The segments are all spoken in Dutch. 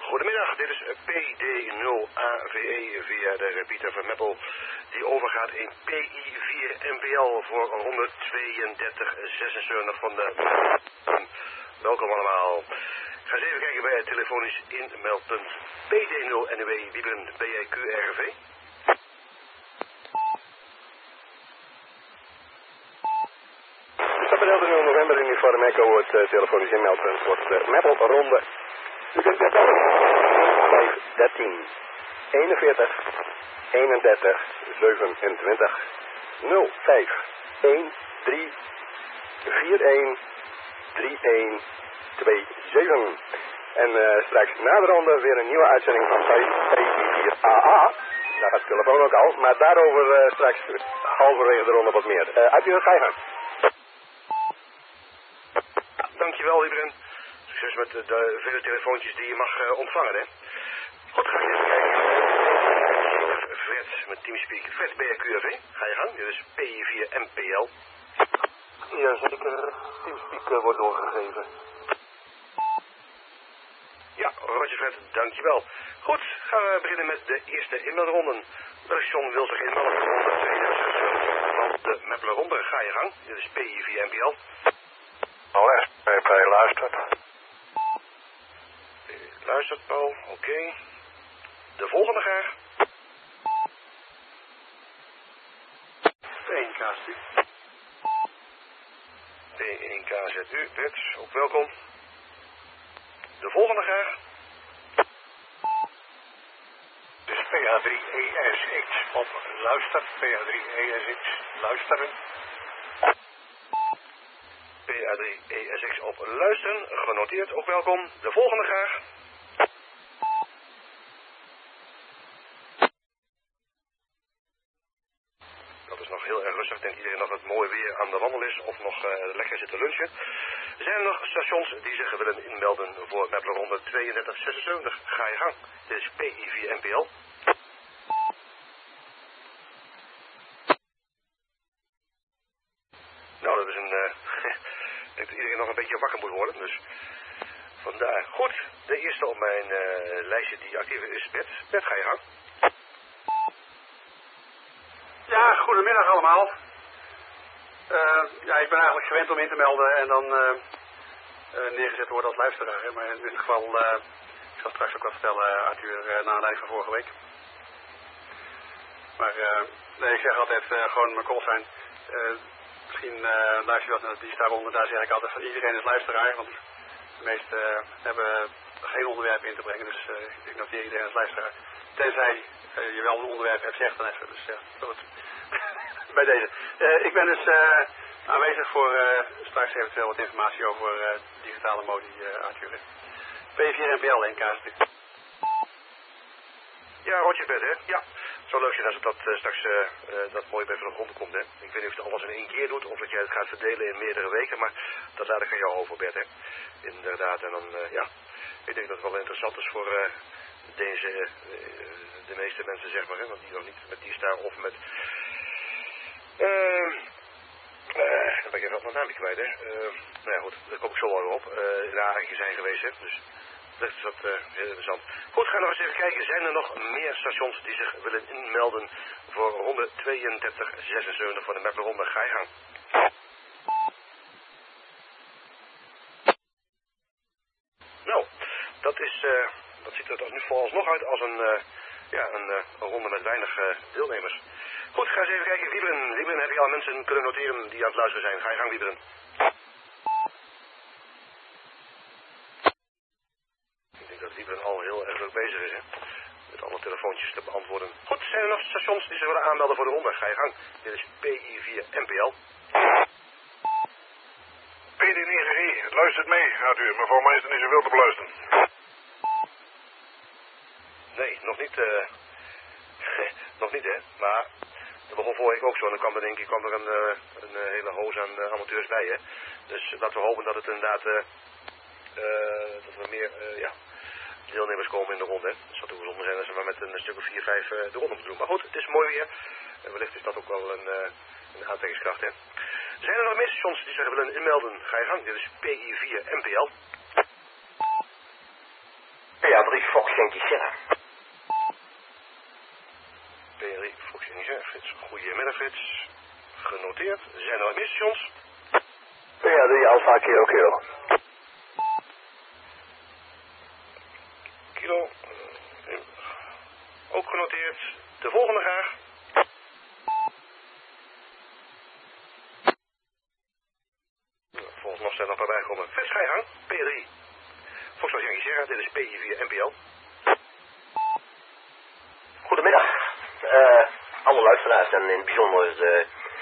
Goedemiddag, dit is PD0AVE via de repeater van Meppel, die overgaat in PI4MPL voor ronde 3276 van de... Welkom allemaal. Ga eens even kijken bij het telefonisch inmeldpunt PD0NW Wieben BIQRV. Tabel 3 november uniform Echo, het telefonisch inmeldpunt wordt Meppel ronde. U kunt net bellen. 5, 13, 41, 31, 27, 0, 5, 1, 3, 4, 1, 3, 1, 2, 7. En straks na de ronde weer een nieuwe uitzending van P4AA. Daar gaat de telefoon ook al, maar daarover straks halverwege de ronde wat meer. Arthur, ga je gang. Dankjewel, Wieben. Succes met de vele telefoontjes die je mag ontvangen, hè. Goed, ga je even kijken. Fred met Teamspeak. Fred BIQRV. Ga je gang. Dit is PI4MPL. Ja, zeker. Teamspeak wordt doorgegeven. Ja, Roger Fred, dankjewel. Goed, gaan we beginnen met de eerste inmeldronden. Station wil zich inmelden voor ronde 32 van de Meppler-ronde. Ga je gang. Dit is PI4MPL. SP luistert. Luistert, Paul. Oké. De volgende graag. 1KZU. P1KZU, Bert, ook welkom. De volgende graag. Dus PH3ESX op luister. PH3ESX luisteren. PA3ESX op luisteren, genoteerd, ook welkom. De volgende graag. Dat is nog heel erg rustig. Ik denk iedereen dat het mooi weer aan de wandel is of nog lekker zit te lunchen. Zijn er nog stations die zich willen inmelden voor Meppler ronde 3276? Ga je gang. Dit is PI4MPL. Nou, dat is een... Ik denk dat iedereen nog een beetje wakker moet worden, dus vandaar. Goed, de eerste op mijn lijstje die actief is Bert. Bert, ga je gang. Ja, goedemiddag allemaal. Ja, ik ben eigenlijk gewend om in te melden en dan neergezet worden als luisteraar. Hè. Maar in dit geval, ik zal straks ook wat vertellen, Arthur, na aanleiding van vorige week. Maar nee, ik zeg altijd gewoon mijn call zijn. Misschien luister je wat naar de dienstdaaronder, daar zeg ik altijd van iedereen is luisteraar. Want de meesten hebben geen onderwerp in te brengen, dus ik noteer iedereen als luisteraar. Tenzij je wel een onderwerp hebt, zeg dan even. Dus ja, goed. Bij deze. Ik ben dus aanwezig voor straks eventueel wat informatie over digitale modi, Arthur. P4MPL en KST. Ja, Roger Bert, hè? Ja. Zo leuk zijn als het dat straks dat mooi bij van de grond komt, hè. Ik weet niet of je het alles in één keer doet of dat jij het gaat verdelen in meerdere weken, maar dat laat ik aan jou over, Bert, hè. Inderdaad, en dan, ja, ik denk dat het wel interessant is voor deze, de meeste mensen, zeg maar, hè, want die nog niet met die staan of met... dan ben ik even op mijn naamje kwijt, hè. Nou ja, goed, daar kom ik zo wel weer op. In Aardige zijn geweest, hè, dus... Dat is heel interessant. Goed, gaan we nog eens even kijken. Zijn er nog meer stations die zich willen inmelden voor ronde 3276 van de Meppler ronde? Ga je gang. Nou, dat is, dat ziet er nu vooralsnog uit als een ronde met weinig deelnemers. Goed, ga eens even kijken. Wieberen, heb je al mensen kunnen noteren die aan het luisteren zijn? Ga je gang, Wieberen. Dat Wieberen al heel erg druk bezig is, hè? Met alle telefoontjes te beantwoorden. Goed, zijn er nog stations die zich willen aanmelden voor de ronde? Ga je gang. Dit is PI4MPL. PD9E, het luistert mee, Arthur, maar voor mij is er niet zoveel te beluisteren. Nee, nog niet, nog niet, hè. Maar dat begon vorige week ook zo. En dan kwam er, denk ik, een hele hoos aan amateurs bij, hè. Dus laten we hopen dat het inderdaad, dat we meer, deelnemers komen in de ronde. Het zou toch bijzonder zijn als we maar met een stuk of 4, 5 de ronde moeten doen. Maar goed, het is mooi weer. En wellicht is dat ook wel een aantrekkingskracht, hè. Zijn er nog meer stations die zich willen inmelden? Ga je gang. Dit is PI4MPL. Ja, 3 Fox Yankee Sierra. P3 Fox Yankee Sierra, Frits. Goedemiddag, Frits. Genoteerd. Zijn er nog meer stations? P3 Alpha Kilo Kilo. Kilo. Ook genoteerd. De volgende graag. Volgens nog zijn er nog een paar bijkomen. Frits, ga je gang. P3 Fox Yankee Sierra, dit is P4 NPL. Goedemiddag, alle luisteraars en in het bijzonder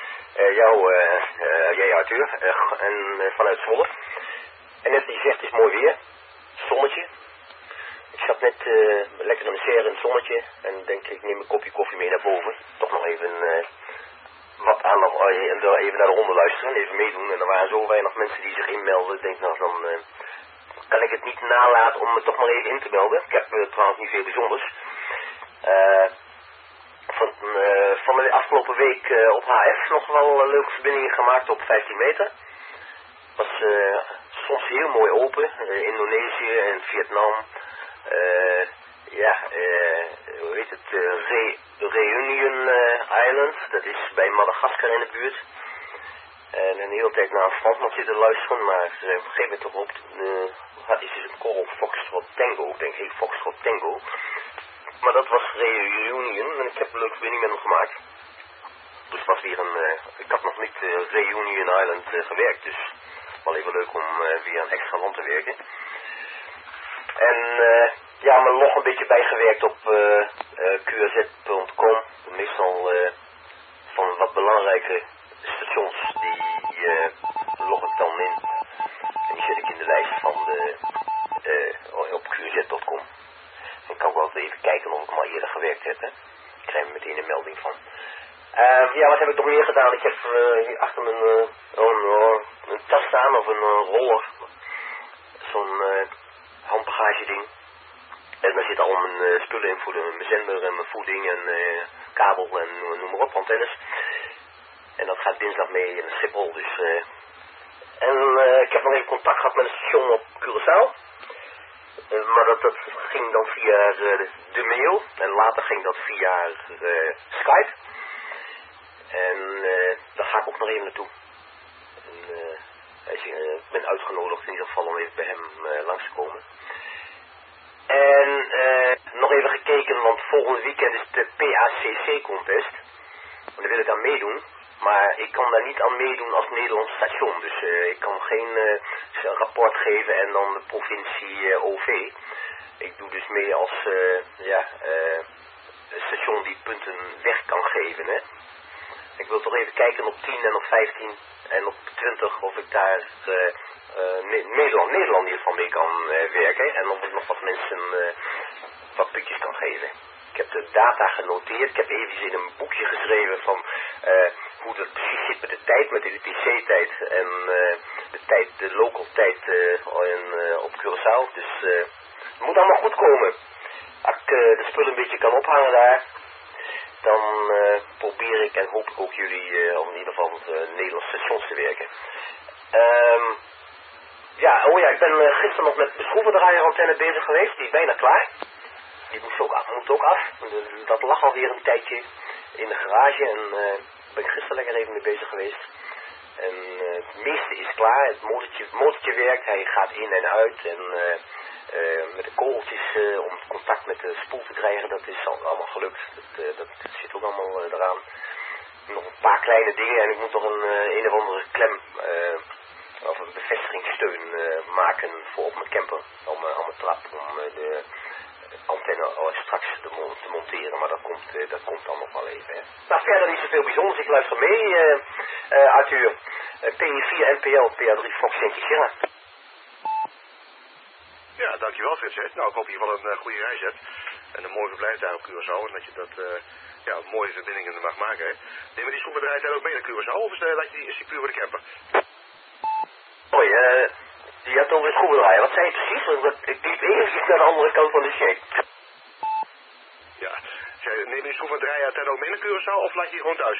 jij Arthur, en vanuit Zwolle. En net die zegt, het is mooi weer, zonnetje. Ik zat net lekker in de serre in het zonnetje en denk ik neem een kopje koffie mee naar boven. Toch nog even wat aandacht en even naar de honden luisteren en even meedoen. En er waren zo weinig mensen die zich inmelden. Ik denk nou, dan kan ik het niet nalaten om me toch maar even in te melden. Ik heb trouwens niet veel bijzonders. Van de afgelopen week op HF nog wel leuke verbindingen gemaakt op 15 meter. Was soms heel mooi open. Indonesië en Vietnam. Hoe heet het? Reunion Island. Dat is bij Madagaskar in de buurt. En een hele tijd naar een Fransman zitten luisteren. Maar op een gegeven moment toch op. Had hij dus een call Foxtrot Tango. Ik denk, hey, Foxtrot Tango. Maar dat was Reunion en ik heb een leuke verbinding met hem gemaakt. Dus het was weer ik had nog niet Reunion Island gewerkt, dus wel even leuk om weer een extra land te werken. En me nog een beetje bijgewerkt op qrz.com. Meestal van wat belangrijke stations, die log ik dan in. En die zet ik in de lijst van op qrz.com. Ik kan wel even kijken of ik hem al eerder gewerkt heb. Hè. Ik krijg er meteen een melding van. Wat heb ik nog meer gedaan? Ik heb hier achter me een tas staan of een roller. Zo'n handbagage ding. En daar zitten al mijn spullen in voor mijn zender en mijn voeding en kabel en noem maar op, antennes. En dat gaat dinsdag mee in Schiphol. Dus, ik heb nog even contact gehad met een station op Curaçao. Maar dat ging dan via de mail en later ging dat via Skype. En daar ga ik ook nog even naartoe. Ik ben uitgenodigd in ieder geval om even bij hem langs te komen. En nog even gekeken, want volgende weekend is de PACC contest. En daar wil ik aan meedoen. Maar ik kan daar niet aan meedoen als Nederlands station. Dus ik kan geen rapport geven en dan de provincie OV. Ik doe dus mee als een station die punten weg kan geven. Hè. Ik wil toch even kijken op 10 en op 15 en op 20 of ik daar Nederland in ieder geval mee kan werken. En of ik nog wat mensen wat puntjes kan geven. Ik heb de data genoteerd. Ik heb even in een boekje geschreven van hoe dat precies zit met de tijd, met de UTC-tijd en de local tijd op Curaçao. Dus het moet allemaal goed komen. Als ik de spullen een beetje kan ophangen daar, dan probeer ik en hoop ik ook jullie om in ieder geval op Nederlandse stations te werken. Ik ben gisteren nog met de schroevendraaierantenne bezig geweest. Die is bijna klaar. Die moet ook af. Dat lag alweer een tijdje in de garage en ben ik gisteren lekker even mee bezig geweest. En het meeste is klaar. Het motortje werkt. Hij gaat in en uit. En met de kogeltjes om contact met de spoel te krijgen, dat is allemaal gelukt. Dat zit ook allemaal eraan. Nog een paar kleine dingen en ik moet nog een of andere klem of een bevestigingssteun maken voor op mijn camper. Om mijn trap, om de antenne straks te monteren, maar dat komt dan nog wel even. Hè. Nou, verder niet zoveel bijzonders. Ik luister mee, Arthur. P4 NPL, PA3 Fox Yankee Sierra. Ja, dankjewel Frits. Nou, ik hoop je wel een goede reis hebt. En een mooi verblijf daar op Curaçao. En dat je dat mooie verbindingen mag maken. Hè. Neem je die schroevendraaier ook mee naar Curaçao of is die puur voor de camper? Hoi, je had over een schroevendraaier. Wat zei je precies? Want ik liep eventjes naar de andere kant van de check. Ja, neem je die schroevendraaier ook mee naar Curaçao of laat je die gewoon thuis?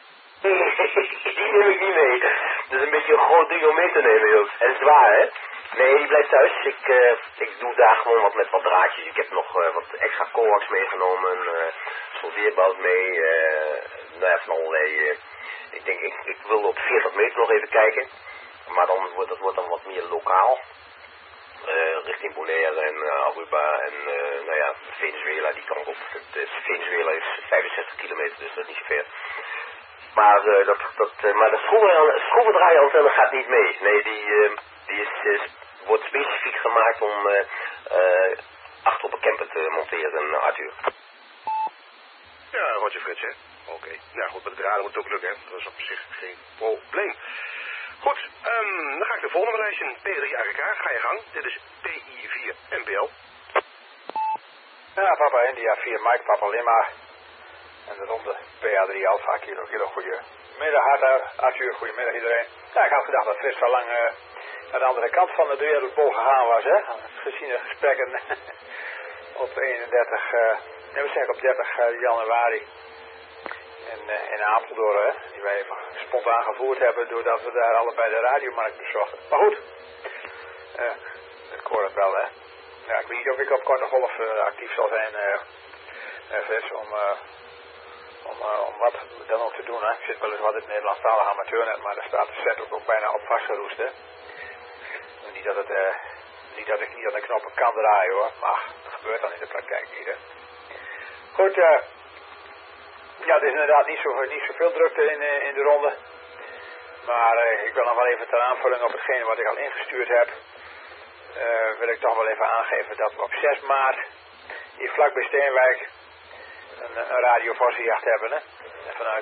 Nee, die neem ik niet mee. Dat is een beetje een groot ding om mee te nemen, joh. En zwaar, hè? Nee, die blijft thuis. Ik doe daar gewoon wat met wat draadjes. Ik heb nog wat extra coax meegenomen, soldeerbout mee, nou ja, van allerlei. Ik denk, ik wil op 40 meter nog even kijken, maar dan wordt dan wat meer lokaal. Richting Bonaire en Aruba en nou ja, Venezuela, die kant op. Venezuela is 65 kilometer, dus dat is niet zo ver. Maar, maar de schroevendraaiantenne gaat niet mee. Nee, die wordt specifiek gemaakt om achter op een camper te monteren, Arthur. Ja, Roger Frits, hè? Oké. Nou goed, met de draden moet het ook lukken, hè? Dat is op zich geen probleem. Goed, dan ga ik de volgende lijstje. P3 AGK, ga je gang. Dit is PI4 NPL. Ja, Papa India 4 Mike, Papa Lima. En de ronde PA3 Alpha Kilo. Goedemiddag Arthur, goedemiddag iedereen. Ja, ik had gedacht dat Frits al lang naar de andere kant van de wereldbol gegaan was, hè. Gezien de gesprekken op 30 januari in Apeldoorn, hè. Die wij even spontaan gevoerd hebben doordat we daar allebei de radiomarkt bezochten. Maar goed, ik hoor het wel, hè. Ja, ik weet niet of ik op korte golf actief zal zijn, Frits, om wat dan ook te doen, hè. Ik zit wel eens wat in het Nederlandstalige amateurnet, maar daar staat de set ook bijna op vastgeroest, hè. Niet dat ik niet aan de knoppen kan draaien, hoor, maar dat gebeurt dan in de praktijk niet, hè. Goed, ja, het is inderdaad niet zoveel drukte in de ronde, maar ik wil nog wel even ter aanvulling op hetgene wat ik al ingestuurd heb, wil ik toch wel even aangeven dat we op 6 maart hier vlak bij Steenwijk een radiovossenjacht hebben, hè. Vanuit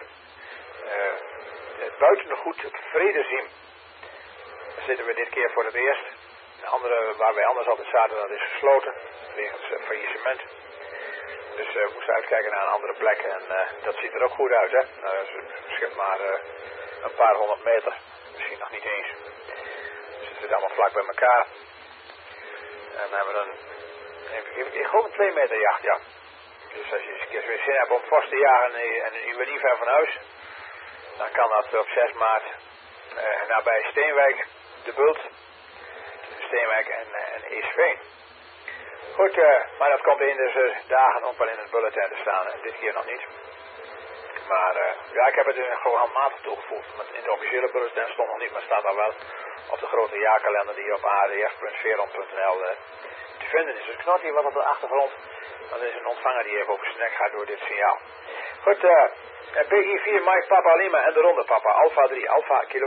het buitengoed Vredeziem. Daar zitten we dit keer voor het eerst. De andere, waar wij anders altijd zaten, dat is gesloten. Wegens faillissement. Dus we moesten uitkijken naar een andere plek. En dat ziet er ook goed uit, hè. Het verschilt maar een paar 100 meter. Misschien nog niet eens. Dus het zit allemaal vlak bij elkaar. En dan hebben we ik geloof een 2 meter jacht, ja. Dus als je eens een keer weer zin hebt om vos te jagen en je bent niet ver van huis, dan kan dat op 6 maart nabij Steenwijk, De Bult, Steenwijk en Eesveen. Goed, maar dat komt in deze dagen ook wel in het bulletin te staan. Dit keer nog niet. Maar ja, ik heb het gewoon handmatig toegevoegd. In het officiële bulletin stond nog niet, maar staat al wel op de grote jaarkalender die op adf.veron.nl te vinden is. Dus knort hier wat op de achtergrond. Want er is een ontvanger die even op een snack gaat door dit signaal. Goed, PI4 Mike Papa Lima en de ronde Papa Alpha 3 Alpha Kilo.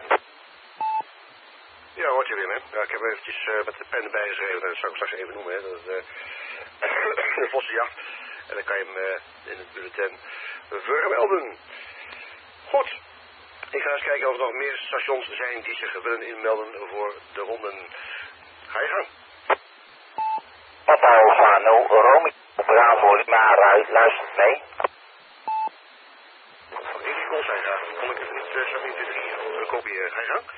Ja, hoort je weer, hè? Ja, ik heb eventjes met de pen erbij geschreven. Dat zou ik straks even noemen, hè. Dat is de Vossenjacht. En dan kan je hem in het bulletin vermelden. Goed. Ik ga eens kijken of er nog meer stations zijn die zich willen inmelden voor de ronden. Ga je gang. Papa Alpha 0, Romeo Bravo Lima, luistert mee. Van één call zijn graag. Kon ik het niet zo 23 kopiëren. Ga je gang.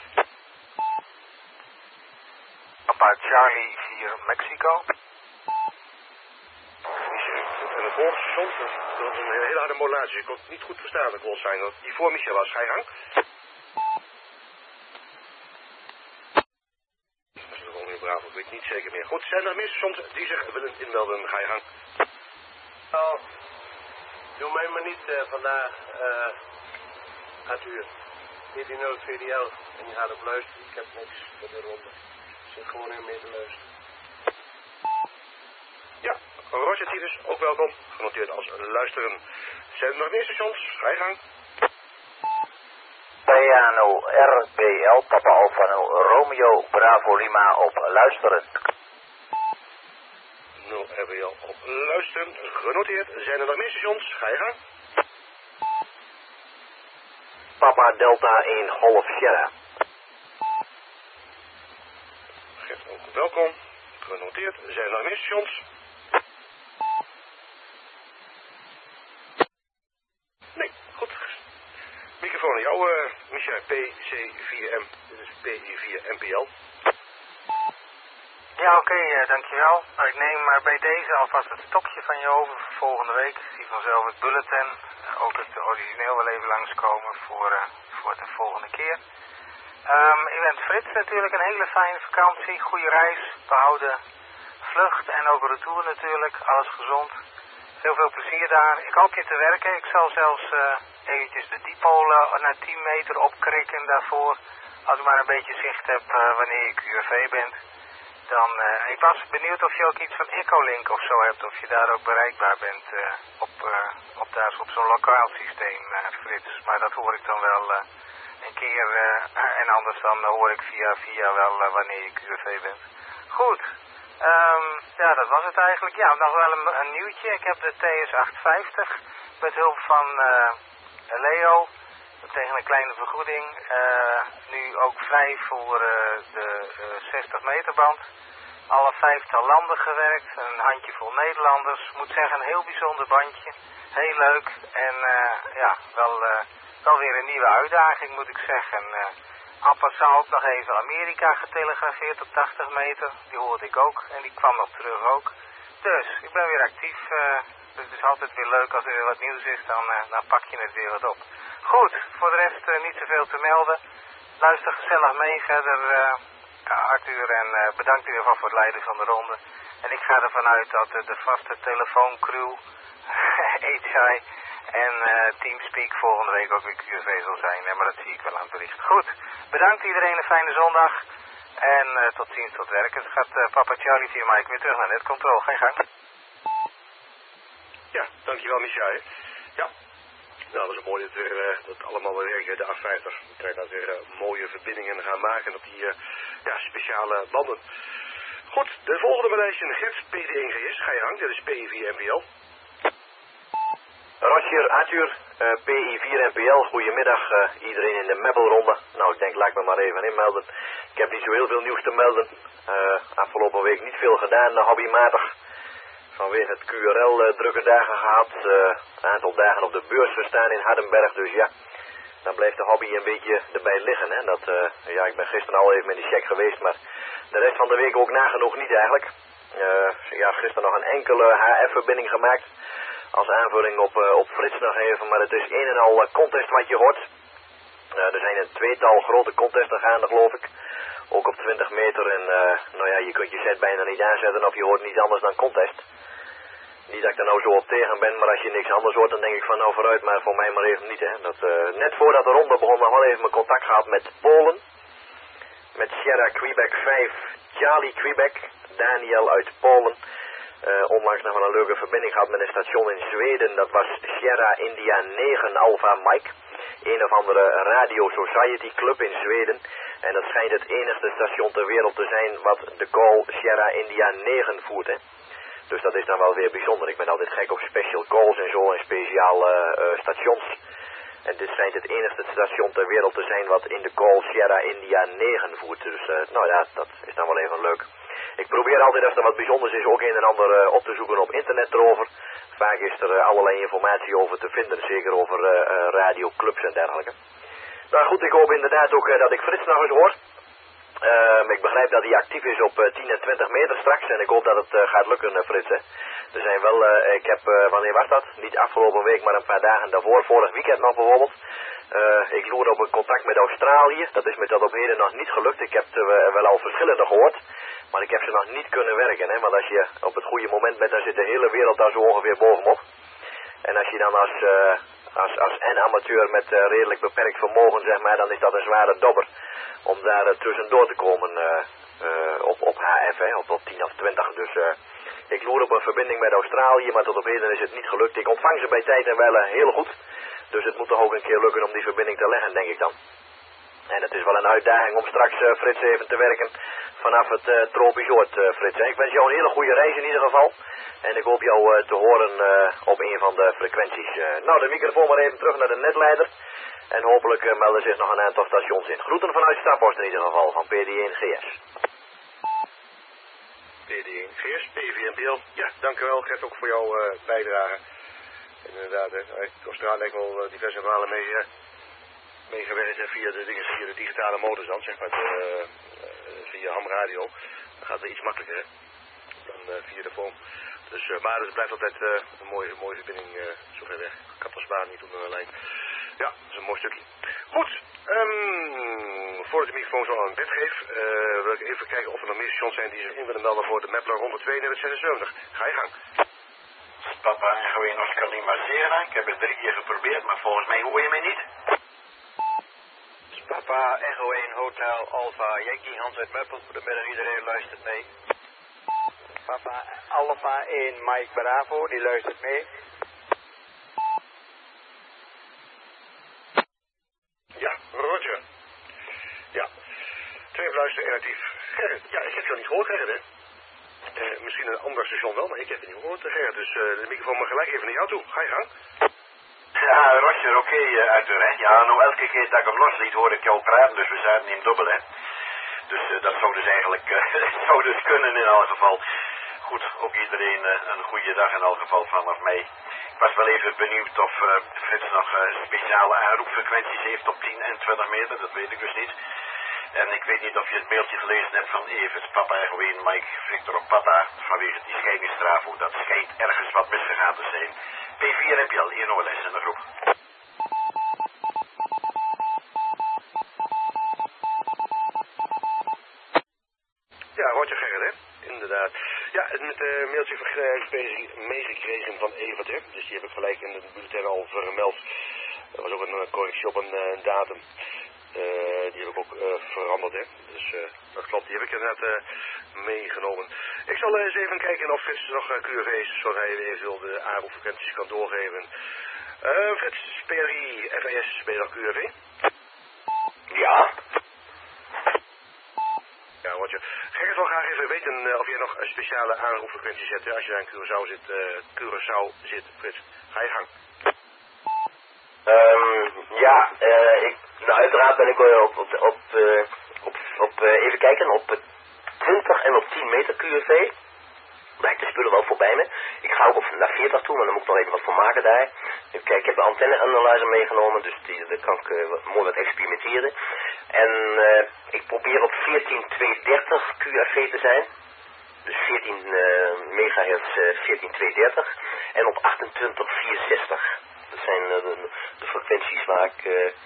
Papa Charlie 4 Mexico. En de volgende station, dat is een hele harde modulatie. Ik kon het niet goed verstaan, de call zijn. Dat die voor Michel was. Ga je gang. Dat is de volgende Bravo, ik weet niet zeker meer. Goed, zijn er meer stations die zich willen inmelden? Ga je gang. Nou, doe mij maar niet vandaag, Arthur. 14-0, 14-11. En je gaat op luisteren. Ik heb niks voor de ronde. Ik zit gewoon hier mee te luisteren. Ja, Roger Titus, ook welkom. Genoteerd als luisteren. Zijn er nog meer stations? Ga je gang. Piano RBL, Papa Alpha 0, Romeo Bravo Lima op luisteren. 0 RBL op luisteren. Genoteerd. Zijn er nog meer stations? Ga je gang. Papa Delta 1 Golf Sierra. Geeft ook welkom. Genoteerd. Zijn er nog meer stations? Nee, goed. Microfoon aan jou, Micha, PC4M. Dit is PI4MPL. Ja, oké, dankjewel. Ik neem maar bij deze alvast het stokje van je over voor volgende week. Ik zie vanzelf het bulletin. Ook het origineel wel even langskomen voor de volgende keer. Ik ben Frits natuurlijk, een hele fijne vakantie, goede reis, behouden vlucht en ook retour natuurlijk, alles gezond. Heel veel plezier daar. Ik hoop je te werken. Ik zal zelfs eventjes de dipolen naar 10 meter opkrikken daarvoor. Als ik maar een beetje zicht heb wanneer je QRV bent. Dan, ik was benieuwd of je ook iets van Echolink of zo hebt. Of je daar ook bereikbaar bent op zo'n lokaal systeem, Frits. Maar dat hoor ik dan wel een keer. En anders dan hoor ik via wel wanneer je QRV bent. Goed. Ja, dat was het eigenlijk. Ja, nog wel een nieuwtje. Ik heb de TS850 met hulp van Leo tegen een kleine vergoeding. Nu ook vrij voor de 60 meter band. Alle 5-tal landen gewerkt. Een handjevol Nederlanders. Moet zeggen, een heel bijzonder bandje. Heel leuk. En ja, wel weer een nieuwe uitdaging moet ik zeggen. Appassa ook nog even Amerika getelegrafeerd op 80 meter. Die hoorde ik ook. En die kwam nog terug ook. Dus, ik ben weer actief. Dus het is altijd weer leuk als er weer wat nieuws is. Dan pak je het weer wat op. Goed, voor de rest niet zoveel te melden. Luister gezellig mee verder, Arthur. En bedankt in ieder geval voor het leiden van de ronde. En ik ga ervan uit dat de vaste telefooncrew, HI en Teamspeak volgende week ook weer QRV zal zijn. Maar dat zie ik wel aan het bericht. Goed, bedankt iedereen, een fijne zondag. En tot ziens, tot werken. Het gaat Papa Charlie via Mike weer terug naar netcontrole. Ga je gang. Ja, dankjewel Michel. Ja, nou dat is mooi dat dat allemaal weer werkt, de A50. We krijgen daar weer mooie verbindingen gaan maken op die speciale banden. Goed, de volgende bewijsje, gids PD1GS. Ga je gang, dit is PI4NPL. Roger, Arthur, PI4NPL, goedemiddag iedereen in de Mebbelronde. Nou, ik denk, laat ik me maar even inmelden. Ik heb niet zo heel veel nieuws te melden. Afgelopen week niet veel gedaan, hobbymatig. Vanwege het QRL drukke dagen gehad. Een aantal dagen op de beurs gestaan in Hardenberg, dus ja. Dan blijft de hobby een beetje erbij liggen. Hè? Ik ben gisteren al even met die check geweest, maar de rest van de week ook nagenoeg niet eigenlijk. Gisteren nog een enkele HF-verbinding gemaakt. Als aanvulling op Frits nog even, maar het is een en al contest wat je hoort. Er zijn een tweetal grote contesten gaande, geloof ik. Ook op 20 meter en je kunt je set bijna niet aanzetten of je hoort niets anders dan contest. Niet dat ik er nou zo op tegen ben, maar als je niks anders hoort dan denk ik van nou vooruit, maar voor mij maar even niet. Hè. Net voordat de ronde begon nog wel even mijn contact gehad met Polen. Met Sierra Quebec 5, Charlie Quebec, Daniel uit Polen. Onlangs nog wel een leuke verbinding gehad met een station in Zweden. Dat was Sierra India 9 Alpha Mike. Een of andere Radio Society Club in Zweden. En dat schijnt het enigste station ter wereld te zijn wat de call Sierra India 9 voert. Hè. Dus dat is dan wel weer bijzonder. Ik ben altijd gek op special calls en zo en speciale stations. En dit schijnt het enigste station ter wereld te zijn wat in de call Sierra India 9 voert. Dus dat is dan wel even leuk. Ik probeer altijd als er wat bijzonders is ook een en ander op te zoeken op internet erover. Vaak is er allerlei informatie over te vinden, zeker over radioclubs en dergelijke. Nou goed, ik hoop inderdaad ook dat ik Frits nog eens hoor. Ik begrijp dat hij actief is op 10 en 20 meter straks en ik hoop dat het gaat lukken, Frits. Hè. Er zijn wel, ik heb, wanneer was dat? Niet afgelopen week, maar een paar dagen daarvoor, vorig weekend nog bijvoorbeeld. Ik loer op een contact met Australië, dat is me tot op heden nog niet gelukt. Ik heb er wel al verschillende gehoord, maar ik heb ze nog niet kunnen werken. Hè. Want als je op het goede moment bent, dan zit de hele wereld daar zo ongeveer bovenop. En als je dan als amateur met redelijk beperkt vermogen, zeg maar, dan is dat een zware dobber. Om daar tussendoor te komen op HF, hè, op 10 of 20. Dus ik loer op een verbinding met Australië, maar tot op heden is het niet gelukt. Ik ontvang ze bij tijd en wel heel goed. Dus het moet toch ook een keer lukken om die verbinding te leggen, denk ik dan. En het is wel een uitdaging om straks, Frits, even te werken vanaf het tropisch oord, Frits. Ik wens jou een hele goede reis in ieder geval. En ik hoop jou te horen op een van de frequenties. Nou, de microfoon maar even terug naar de netleider. En hopelijk melden zich nog een aantal stations in. Groeten vanuit Staphorst in ieder geval, van PD1GS. PD1GS, PVNPL. Ja, dank u wel, Gert, ook voor jouw bijdrage. En inderdaad, Australië heeft wel diverse verhalen meegewerkt via de digitale modus dan, zeg maar, via hamradio. Dan gaat het iets makkelijker, hè, dan via de phone. Dus, maar het blijft altijd een mooie verbinding zo ver weg. Kappersbaan niet onder een lijn. Ja, dat is een mooi stukje. Goed, voordat ik de microfoon zo aan het bed geef, wil ik even kijken of er nog meer stations zijn die zich in willen melden voor de Mapler 19276. Ga je gang. Papa Echo 1 Oscar Lima Sierra. Ik heb het 3 keer geprobeerd, maar volgens mij hoor je mij niet. Papa Echo 1 Hotel Alpha Yankee Hans uit Meppel. Goedemiddag, iedereen luistert mee. Papa Alpha 1 Mike Bravo, die luistert mee. Ja, Roger. Ja. 2 luisteren en actief. Gerrit, ja, ik heb jou niet gehoord, Gerrit, hè? Misschien een ander station wel, maar ik heb het niet gehoord, Gerrit. Dus de microfoon mag gelijk even naar jou toe. Ga je gang. Ja, Roger, oké, Arthur, hè. Ja, nou elke keer dat ik hem losliet hoorde ik jou praten, dus we zaten in dubbel, hè. Dus dat zou dus eigenlijk, zou dus kunnen in elk geval. Goed, ook iedereen een goede dag in elk geval vanaf mij. Ik was wel even benieuwd of Frits nog speciale aanroepfrequenties heeft op 10 en 20 meter, dat weet ik dus niet. En ik weet niet of je het mailtje gelezen hebt van Evert, Papa Echo 1 Mike Victor op Papa, vanwege die scheidingsstrafo. Dat schijnt ergens wat misgegaan te zijn. P4 heb je al 1 OLS in de groep. Ja, Roger, Gerrit, hè? Inderdaad. Ja, met een mailtje meegekregen van Evert, hè? Dus die heb ik gelijk in de bulletin al vermeld. Er was ook een correctie op een datum. Die heb ik ook veranderd, hè. Dus dat klopt, die heb ik inderdaad meegenomen. Ik zal eens even kijken of Frits nog QRV's, zodat hij eventueel de aanroepfrequenties kan doorgeven. Frits, PRI, FAS, ben je nog QRV? Ja. Ja, Roger. Gerrit wil graag even weten of jij nog een speciale aanroepfrequentie zet, hè, als je daar in Curaçao zit, Frits. Ga je gang. Nou uiteraard ben ik even kijken, op 20 en op 10 meter QRV. Maar ik de spullen wel voorbij me. Ik ga ook naar 40 toe, maar dan moet ik nog even wat van maken daar. Even kijken, ik heb de antenne-analyzer meegenomen, dus daar kan ik mooi wat experimenteren. En ik probeer op 14.230 QRV te zijn. Dus 14 megahertz 14.230. En op 28.460. Dat zijn de frequenties waar ik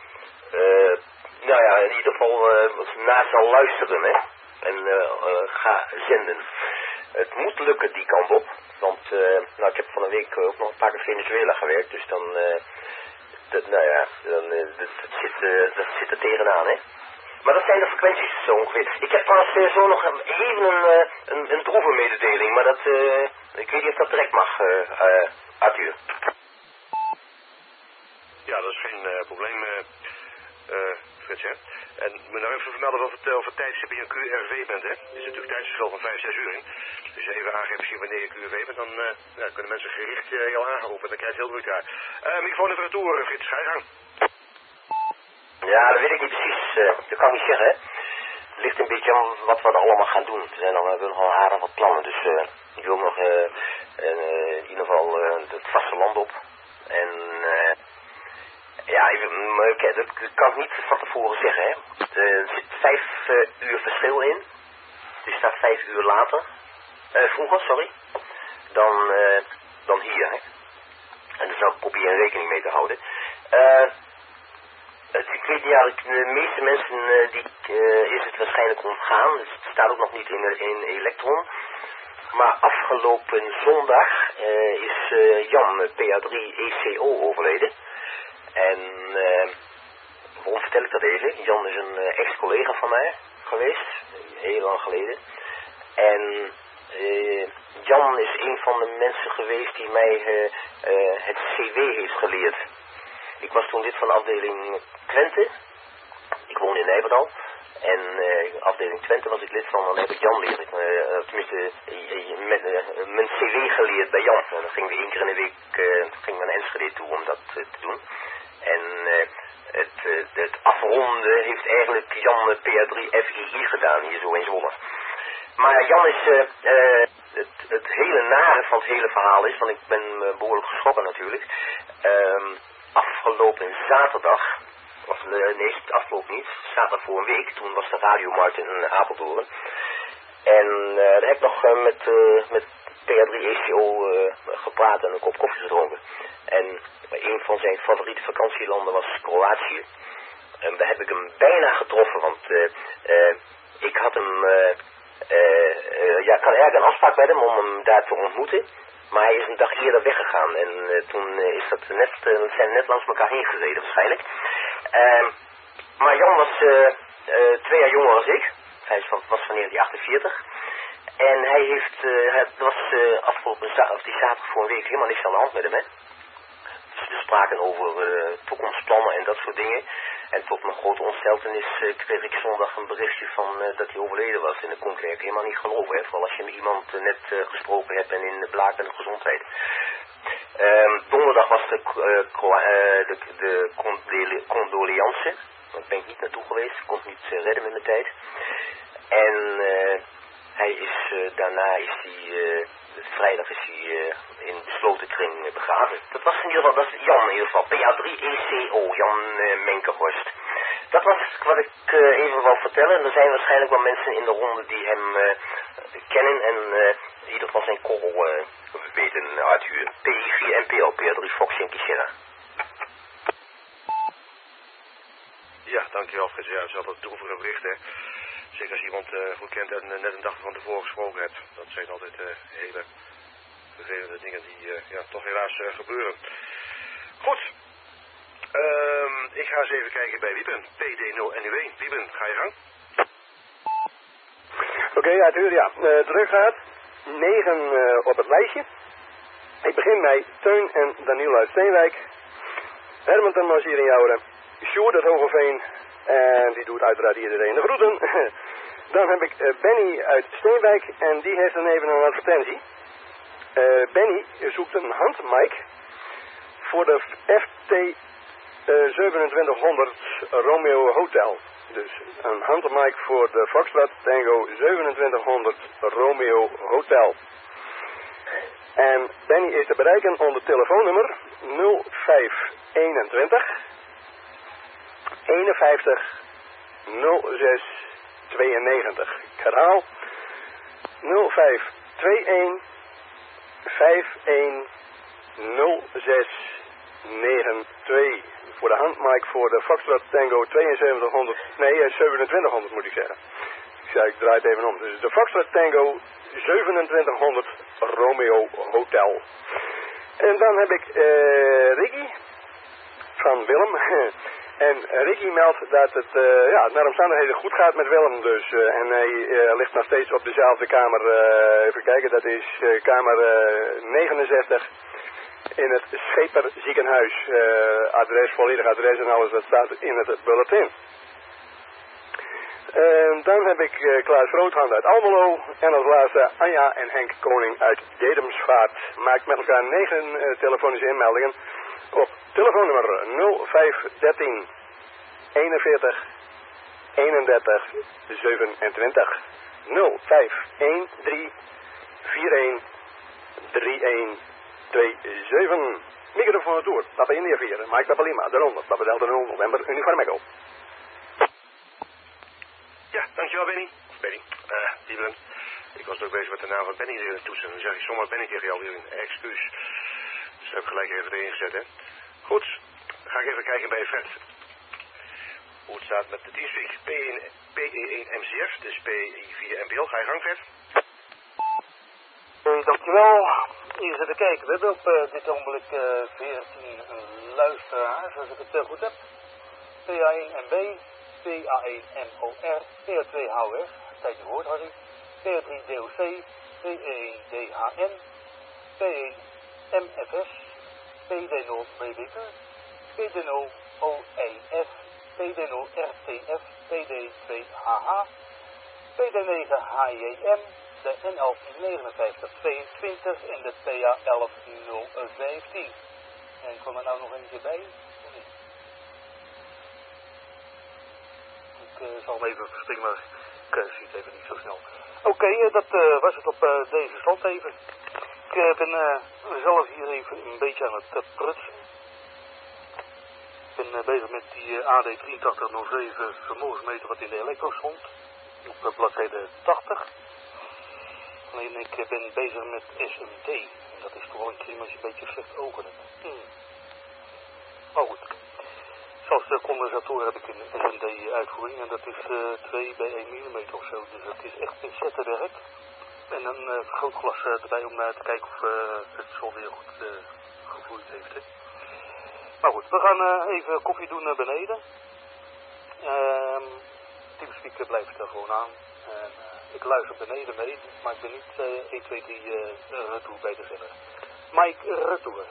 in ieder geval naar zal luisteren, hè. En ga zenden. Het moet lukken die kant op. Want ik heb van een week ook nog een paar keer Venezuela gewerkt. Dus dan, dat zit er tegenaan, hè. Maar dat zijn de frequenties zo ongeveer. Ik heb trouwens zo nog even een droeve mededeling. Maar dat, ik weet niet of dat direct mag, Arthur. Ja, dat is geen probleem, Frits, hè. En moet nou even vermelden over tijdstip je een QRV bent, hè. Er is natuurlijk tijdsverschil van 5-6 uur in. Dus je even aangeven wanneer je QRV bent, dan kunnen mensen gericht jou aangeroepen. Dan krijg je heel druk daar. Microfoon even retour, Frits, ga je gang. Ja, dat weet ik niet precies. Dat kan ik niet zeggen, hè. Het ligt een beetje aan wat we er allemaal gaan doen. We hebben nog aardig wat plannen. Dus ik wil nog in ieder geval het vasteland op. En dat kan ik niet van tevoren zeggen, hè. Er zit 5 uur verschil in. Dus daar 5 uur later. Vroeger, sorry. Dan hier, hè. En daar zal ik proberen rekening mee te houden. Ik weet niet eigenlijk, de meeste mensen is het waarschijnlijk ontgaan. Dus het staat ook nog niet in Elektron. Maar afgelopen zondag is Jan, PA3 ECO, overleden. En waarom vertel ik dat even? Jan is een ex-collega van mij geweest, heel lang geleden. En Jan is een van de mensen geweest die mij het CW heeft geleerd. Ik was toen lid van de afdeling Twente. Ik woon in Nijverdal. En afdeling Twente was ik lid van, dan heb ik Jan leren. Tenminste, mijn CV geleerd bij Jan. En dan gingen we 1 keer in de week gingen we naar Enschede toe om dat te doen. En het afronden heeft eigenlijk Jan PA3 FII gedaan hier zo in Zwolle. Maar Jan is het hele nare van het hele verhaal is, want ik ben behoorlijk geschrokken natuurlijk. Afgelopen zaterdag, het afgelopen niet, zaterdag voor een week, toen was de radiomarkt in Apeldoorn. En daar heb ik nog met PA3 ECO gepraat en een kop koffie gedronken. En een van zijn favoriete vakantielanden was Kroatië. En daar heb ik hem bijna getroffen, want ik had hem, ik had eigenlijk een afspraak met hem om hem daar te ontmoeten. Maar hij is een dag eerder weggegaan en toen zijn we net langs elkaar heen gereden waarschijnlijk. Maar Jan was 2 jaar jonger dan ik. Hij was van 1948. En hij heeft, het was die zaterdag voor een week helemaal niks aan de hand met hem, hè. We spraken over toekomstplannen en dat soort dingen. En tot mijn grote ontsteltenis kreeg ik zondag een berichtje van dat hij overleden was. En dat kon ik eigenlijk helemaal niet geloven, hè. Vooral als je met iemand net gesproken hebt en in de blakende gezondheid. Donderdag was de condoleance. Daar ben ik niet naartoe geweest, ik kon het niet redden met mijn tijd. En daarna is hij, vrijdag is hij in besloten kring begraven. Dat was in ieder geval, dat is Jan in ieder geval, PA3ECO, Jan Menkenhorst. Dat was wat ik even wou vertellen. Er zijn waarschijnlijk wel mensen in de ronde die hem kennen en in ieder geval zijn korrel weten uit u. PI4NPL, PA3 Fox Yankee Sierra. Ja, dankjewel Frits. Ja, het is altijd droevige berichten. Zeker als je iemand goed kent en net een dag van tevoren gesproken hebt. Dat zijn altijd hele vervelende dingen die toch helaas gebeuren. Goed. Ik ga eens even kijken bij Wieben. PD0NUW. Wieben, ga je gang. Oké, Arthur, ja. Terug gaat. 9 op het lijstje. Ik begin bij Teun en Daniel uit Steenwijk. Herman ten Mos hier in Jouweren. Sjoerd uit Hogeveen. En die doet uiteraard iedereen de groeten. Dan heb ik Benny uit Steenwijk. En die heeft dan even een advertentie. Benny zoekt een handmic voor de FT 2700 Romeo Hotel. Dus een handmic voor de Foxtrot Tango 2700 Romeo Hotel. En Benny is te bereiken onder telefoonnummer 0521 51 06 92. Ik herhaal 0521 51 06 92. Voor de handmic voor de Foxtrot Tango 2700 moet ik zeggen. Ik draai het even om. Dus de Foxtrot Tango 2700 Romeo Hotel. En dan heb ik Ricky van Willem. En Ricky meldt dat het naar omstandigheden goed gaat met Willem dus. En hij ligt nog steeds op dezelfde kamer. Even kijken, dat is kamer 69 in het Scheper ziekenhuis. Volledig adres en alles, dat staat in het bulletin. Dan heb ik Klaas Roodhand uit Almelo. En als laatste Anja en Henk Koning uit Dedemsvaart. Maakt met elkaar 9 telefonische inmeldingen op telefoonnummer 0513 41 31 27. 0513 41 31 27. Microfoon het door. Papa India 4. Mike Papa Lima. De ronde. Papa Delta 0 November. Uniform Echo. Ja, dankjewel Benny. Benny. Wieben. Ik was ook bezig met de naam van Benny in toetsen. Dan zeg ik zomaar Benny tegen jou weer een excuus. Dus dat heb ik gelijk even erin gezet, hè. Goed. Dan ga ik even kijken bij Fred. Hoe het staat met de Teamspeak. PE1 MCF. Dus PE4 MPL. Ga je gang, Fred. Dankjewel. Eens even kijken. We hebben op dit ogenblik 14 luisteraars, als ik het goed heb. PA1MB, PA1MOR, PA2HOF, tijdje gehoord had ik. PA3DOC, PA1DHN, P1MFS, PD0BBQ, PD0OEF, PD0RTF, PD2HH, PD9HJM, de N115922 en de PA11015. En kwam er nou nog eentje bij? Ik zal hem even verspringen, maar ik zie het even niet zo snel. Oké, dat was het op deze stand even. Ik ben zelf hier even een beetje aan het prutsen. Ik ben bezig met die AD8307 vermogensmeter wat in de elektro stond. Op bladzijde 80. Alleen ik ben bezig met SMT. En dat is toch wel een keer als je een beetje slecht ogen hebt. Maar goed. Zelfs de condensator heb ik in SND uitvoering en dat is 2 bij 1 mm of zo. Dus dat is echt pincettenwerk. En een vergrootglas erbij om naar te kijken of het soldeer goed gevloeid heeft. Hè. Maar goed, we gaan even koffie doen naar beneden. Teamspeak blijft er gewoon aan. Ik luister beneden mee, maar ik ben niet 1, 2, 3 retour bij te zeggen. Mike, retour.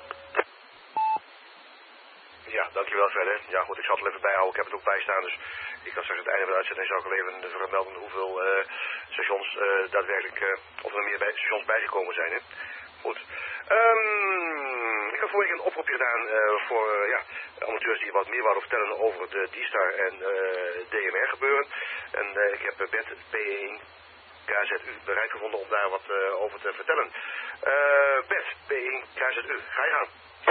Ja, dankjewel verder. Ja goed, ik zal het er even bijhouden. Ik heb het ook bijstaan, dus ik kan straks aan het einde van de uitzending zou ik wel even vermelden hoeveel stations daadwerkelijk, of er meer stations bijgekomen zijn. Hè? Goed. Ik heb vorige keer een oproepje gedaan voor amateurs die wat meer wouden vertellen over de D-Star en DMR gebeuren. En ik heb Bert P1 KZU bereid gevonden om daar wat over te vertellen. Bert P1 KZU, ga je gang.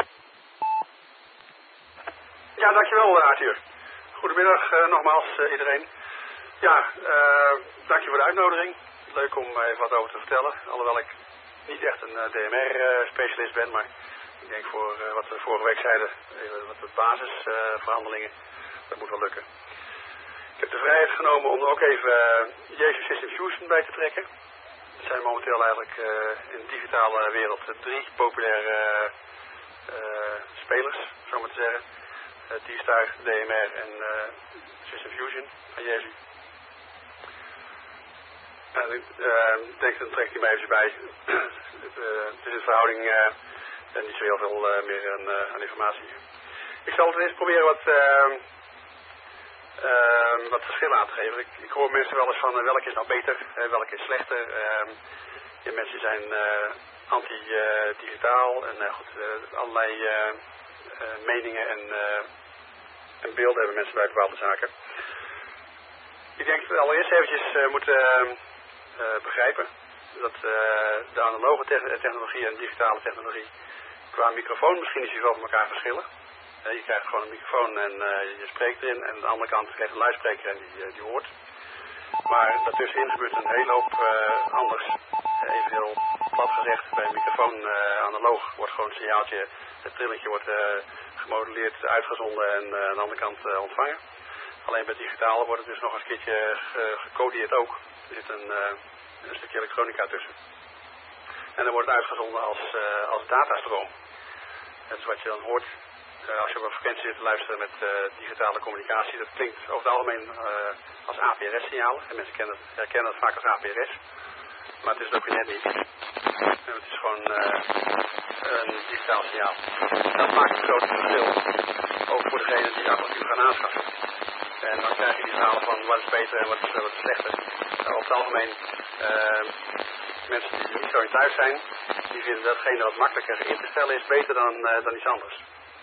Ja, dankjewel Arthur. Goedemiddag nogmaals iedereen. Ja, dank je voor de uitnodiging. Leuk om even wat over te vertellen. Alhoewel ik niet echt een DMR-specialist ben, maar ik denk voor wat we vorige week zeiden, wat de basisverhandelingen, dat moet wel lukken. Ik heb de vrijheid genomen om er ook even Jesu System Fusion bij te trekken. Er zijn momenteel eigenlijk in de digitale wereld 3 populaire spelers, zo maar te zeggen. D-Star, DMR en System Fusion van Jesu. En ik denk, dan trekt hij mij even bij. Het is een verhouding en niet zo heel veel meer aan informatie. Ik zal het eerst proberen wat verschillen aan te geven. Ik hoor mensen wel eens van welke is nou beter, welke is slechter. Die mensen zijn anti-digitaal en allerlei meningen en beelden hebben mensen bij bepaalde zaken. Ik denk dat we allereerst eventjes moeten begrijpen dat de analoge technologie en digitale technologie qua microfoon misschien niet zoveel van elkaar verschillen. Je krijgt gewoon een microfoon en je spreekt erin en aan de andere kant krijgt een luidspreker en die hoort. Maar daartussenin gebeurt een hele hoop anders. Even heel plat gezegd, bij een microfoon analoog wordt gewoon een signaaltje, het trilletje wordt gemodelleerd, uitgezonden en aan de andere kant ontvangen. Alleen bij digitaal wordt het dus nog eens een keertje gecodeerd ook. Er zit een stukje elektronica tussen. En dan wordt het uitgezonden als datastroom. Dat is wat je dan hoort als je op een frequentie zit te luisteren met digitale communicatie. Dat klinkt over het algemeen als APRS-signalen. En mensen herkennen het vaak als APRS. Maar het is het ook weer net niet. En het is gewoon een digitaal signaal. Dat maakt een groot verschil. Ook voor degenen die apparatuur gaan aanschaffen. En dan krijg je die verhalen van wat is beter en wat is slechter. Over het algemeen, mensen die niet zo in thuis zijn, die vinden datgene wat makkelijker in te stellen is beter dan iets anders.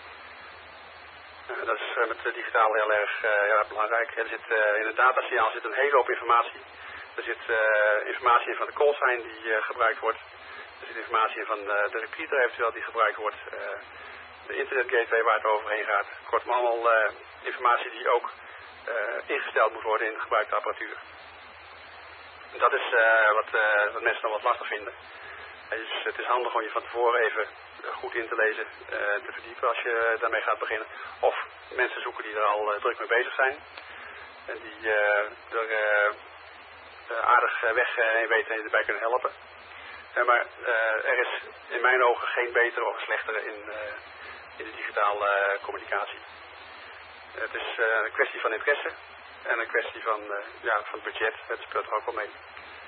Dat is met digitaal heel erg belangrijk. Er zit, in het datasignaal zit een hele hoop informatie. Er zit informatie in van de callsign die gebruikt wordt. Er zit informatie in van de repeater eventueel die gebruikt wordt. De internetgateway waar het overheen gaat. Kortom allemaal informatie die ook ingesteld moet worden in de gebruikte apparatuur. En dat is wat mensen nog wat lastig vinden. Dus het is handig om je van tevoren even goed in te lezen, te verdiepen als je daarmee gaat beginnen. Of mensen zoeken die er al druk mee bezig zijn. En die er aardig weg weten en je erbij kunnen helpen. Maar er is in mijn ogen geen betere of slechtere in de digitale communicatie. Het is een kwestie van interesse en een kwestie van budget. Het speelt er ook wel mee.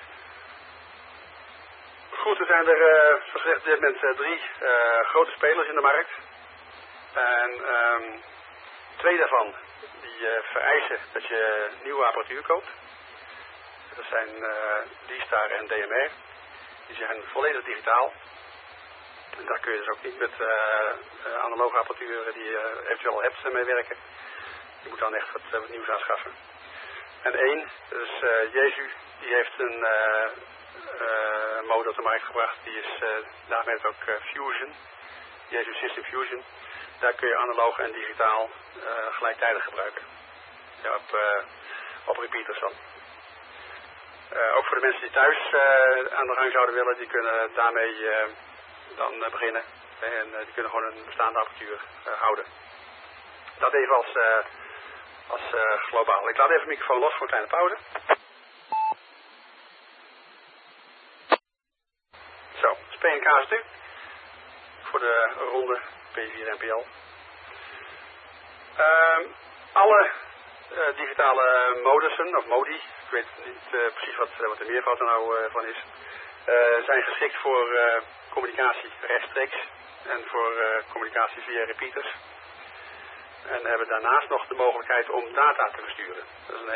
Goed, er zijn er zoals gezegd op dit moment 3 grote spelers in de markt. En 2 daarvan die vereisen dat je nieuwe apparatuur koopt. Dat zijn D-Star en DMR. Die zijn volledig digitaal. En daar kun je dus ook niet met analoge apparatuur die je eventueel al hebt mee werken. Je moet dan echt wat nieuws aanschaffen. En 1, dus Jesu, die heeft een mode op de markt gebracht. Die is daarmee ook Fusion. Jesu System Fusion. Daar kun je analoog en digitaal gelijktijdig gebruiken. Ja, op repeaters dan. Ook voor de mensen die thuis aan de gang zouden willen, die kunnen daarmee dan beginnen. En die kunnen gewoon een bestaande apparatuur houden. Dat even als globaal. Ik laat even de microfoon los voor een kleine pauze. Zo, SPNK is nu. Voor de ronde P4 NPL. Alle digitale modussen, of modi, ik weet niet precies wat de meervoud er nou van is, zijn geschikt voor communicatie rechtstreeks en voor communicatie via repeaters. En hebben daarnaast nog de mogelijkheid om data te versturen. Dat is een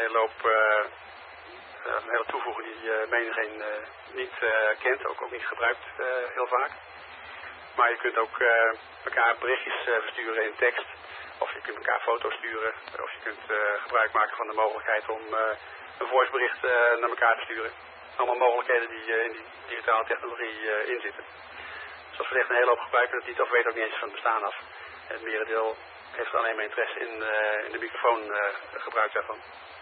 hele toevoeging die menigeen niet kent, ook niet gebruikt heel vaak. Maar je kunt ook elkaar berichtjes versturen in tekst. Of je kunt elkaar foto's sturen. Of je kunt gebruik maken van de mogelijkheid om een voicebericht naar elkaar te sturen. Allemaal mogelijkheden die in die digitale technologie inzitten. Dus dat vergt een hele hoop gebruikers het niet of weet ook niet eens van het bestaan af. En het merendeel heeft alleen maar interesse in de microfoon gebruik daarvan.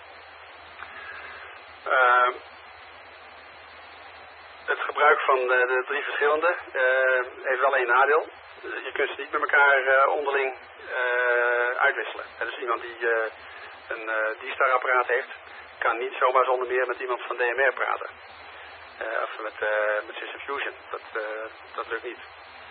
Het gebruik van de 3 verschillende heeft wel één nadeel. Je kunt ze niet met elkaar onderling uitwisselen. Dus iemand die een D-Star apparaat heeft, kan niet zomaar zonder meer met iemand van DMR praten. Of met System Fusion. Dat lukt niet.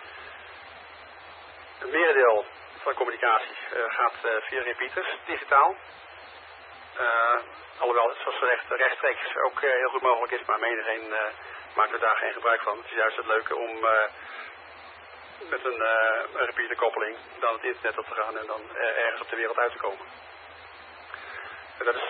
Het merendeel van de communicatie gaat via repeaters, digitaal. Alhoewel, zoals gezegd, rechtstreeks ook heel goed mogelijk is, maar menigeen maakt er daar geen gebruik van. Het is juist het leuke om met een repeaterkoppeling dan het internet op te gaan en dan ergens op de wereld uit te komen. En dat is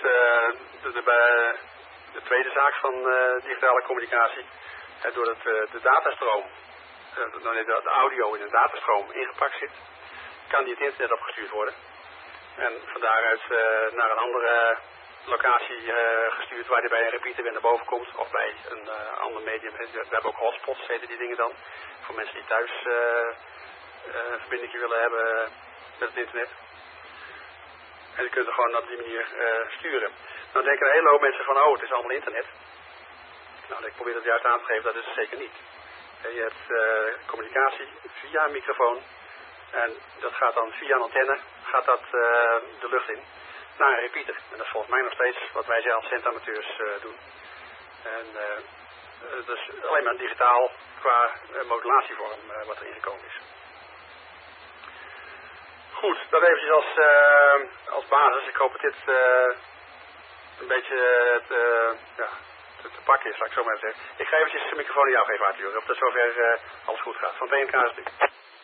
de tweede zaak van digitale communicatie. Doordat de datastroom, de audio in een datastroom ingepakt zit, kan die het internet opgestuurd worden. En van daaruit naar een andere locatie gestuurd waar die bij een repeater weer naar boven komt. Of bij een ander medium. We hebben ook hotspots, heten die dingen dan. Voor mensen die thuis een verbinding willen hebben met het internet. En die kunnen gewoon op die manier sturen. Nou denken een hele hoop mensen van, het is allemaal internet. Nou, ik probeer het juist aan te geven, dat is het zeker niet. Je hebt communicatie via een microfoon. En dat gaat dan via een antenne, gaat dat de lucht in. Naar een repeater. En dat is volgens mij nog steeds wat wij zelf centamateurs doen. En dat is alleen maar digitaal qua modulatievorm wat er ingekomen is. Goed, dat eventjes als basis. Ik hoop dat dit een beetje te pakken is, laat ik zo maar zeggen. Ik ga eventjes de microfoon aan jou geven, Arthur, of dat zover alles goed gaat. Van BNK is het.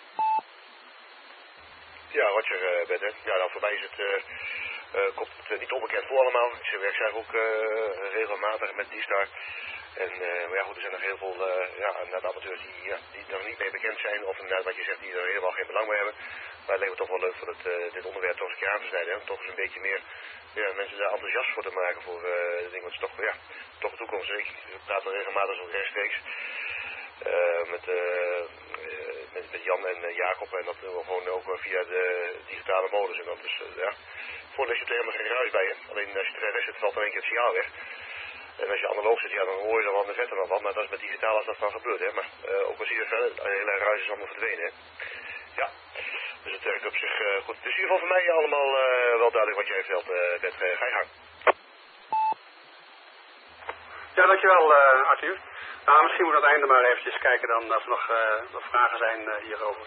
Ja, Roger, Bette. Ja, nou voor mij is het, komt het niet onbekend voor allemaal. Ik werk zelf ook regelmatig met D-Star. En maar ja goed, er zijn nog heel veel amateurs die er nog niet mee bekend zijn. Of inderdaad wat je zegt, die er helemaal geen belang bij hebben. Maar het lijkt me toch wel leuk voor dit onderwerp toch eens een keer aan te snijden. Om toch eens een beetje meer mensen daar enthousiast voor te maken voor het ding. Want het is toch de toekomst. Ik praat er regelmatig zo rechtstreeks. Met Jan en Jacob en dat doen we gewoon ook via de digitale modus. En dan dus voordat je er helemaal geen ruis bij je. Alleen als je er weg zit, valt er één keer het signaal weg. En als je analoog zit, dan hoor je er wel en vet er nog wat. Maar dat is met digitaal als dat dan gebeurt. Hè. Maar ook al zie je verder, de hele ruis is allemaal verdwenen. Hè. Ja, dus het werkt op zich goed. Het is in ieder geval voor mij allemaal wel duidelijk wat jij vertelt, Bert. Ga je gang. Ja, dankjewel Arthur. Nou, misschien moet aan het einde maar eventjes kijken dan als er nog vragen zijn hierover.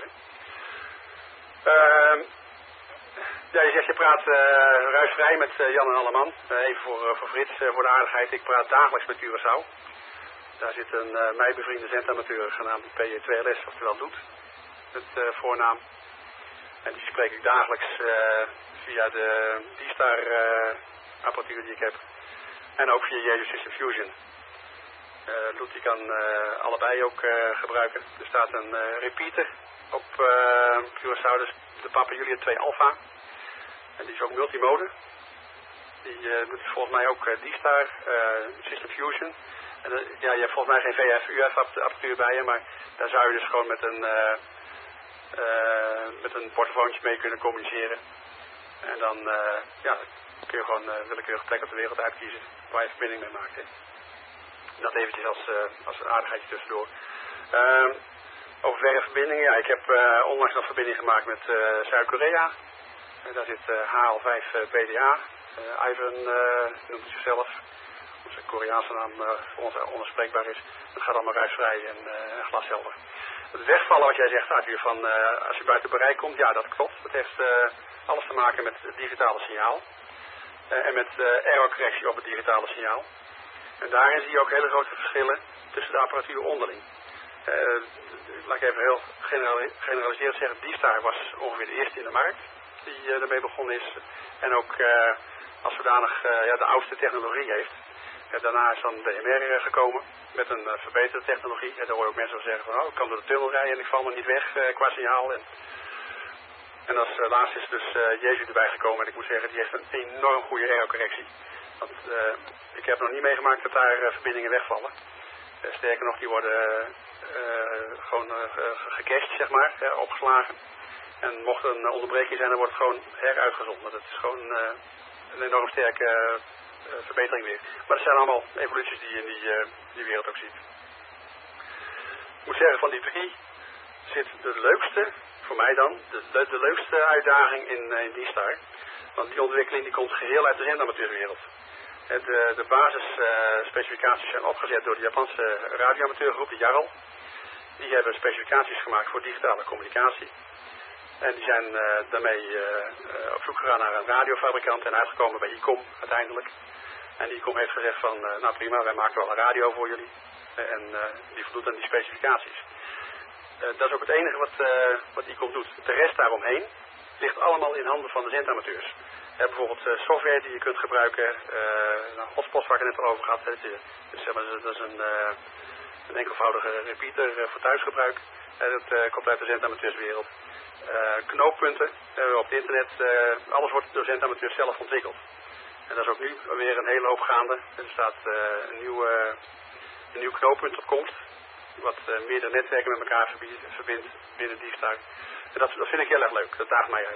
Ja, je zegt je praat ruisvrij met Jan en Alleman. Even voor Frits, voor de aardigheid. Ik praat dagelijks met Curaçao. Daar zit een mij bevriende zendamateur genaamd PJ2LS, oftewel Doet, het voornaam. En die spreek ik dagelijks via de D-Star apparatuur die ik heb. En ook via Jezus System Fusion. Doet die kan allebei ook gebruiken. Er staat een repeater op Curaçao, dus de Papa Julia 2 Alpha. En die is ook multimode. Die doet volgens mij ook D-Star, System Fusion. En je hebt volgens mij geen VF-UF apparatuur bij je, maar daar zou je dus gewoon met een portofoontje mee kunnen communiceren. En dan kun je gewoon een willekeurige plek op de wereld uitkiezen waar je verbinding mee maakt. Hè. Dat eventjes als een aardigheidje tussendoor. Over verre verbindingen, ja, ik heb onlangs nog verbinding gemaakt met Zuid-Korea. Daar zit HL5 BDA. Ivan noemt zichzelf. Onze Koreaanse naam voor ons onbespreekbaar is. Dat gaat allemaal ruisvrij en glashelder. Het wegvallen wat jij zegt, Arthur, van als je buiten bereik komt, ja dat klopt. Dat heeft alles te maken met het digitale signaal. En met errorcorrectie op het digitale signaal. En daarin zie je ook hele grote verschillen tussen de apparatuur onderling. Laat ik even heel generaliseerd zeggen, D-Star was ongeveer de eerste in de markt die ermee begonnen is. En ook als zodanig de oudste technologie heeft. Daarna is dan DMR gekomen met een verbeterde technologie. En daar hoor je ook mensen wel zeggen van, oh, ik kan door de tunnel rijden en ik val me niet weg qua signaal. En als laatste is dus Jezus erbij gekomen en ik moet zeggen, die heeft een enorm goede errorcorrectie. Want ik heb nog niet meegemaakt dat daar verbindingen wegvallen. Sterker nog, die worden gewoon gecached, zeg maar, opgeslagen. En mocht er een onderbreking zijn, dan wordt het gewoon heruitgezonden. Dat is gewoon een enorm sterke verbetering weer. Maar dat zijn allemaal evoluties die je in die wereld ook ziet. Ik moet zeggen, van die drie zit de leukste, voor mij dan, de leukste uitdaging in D-Star. Want die ontwikkeling die komt geheel uit de zendamateurwereld. De basisspecificaties zijn opgezet door de Japanse radioamateurgroep, de JARL. Die hebben specificaties gemaakt voor digitale communicatie. En die zijn daarmee op zoek gegaan naar een radiofabrikant en uitgekomen bij ICOM uiteindelijk. En ICOM heeft gezegd van, nou prima, wij maken wel een radio voor jullie. En die voldoet aan die specificaties. Dat is ook het enige wat ICOM doet. De rest daaromheen ligt allemaal in handen van de zendamateurs. Bijvoorbeeld software die je kunt gebruiken, hotspots waar ik het net al over gehad heb. Dat is een enkelvoudige repeater voor thuisgebruik. Dat komt uit de zendamateurswereld. Knooppunten op het internet, alles wordt door zendamateurs zelf ontwikkeld. En dat is ook nu weer een hele hoop gaande. Er staat een nieuw knooppunt op komst, wat meerdere netwerken met elkaar verbindt binnen D-Star. En dat vind ik heel erg leuk, dat daagt mij uit.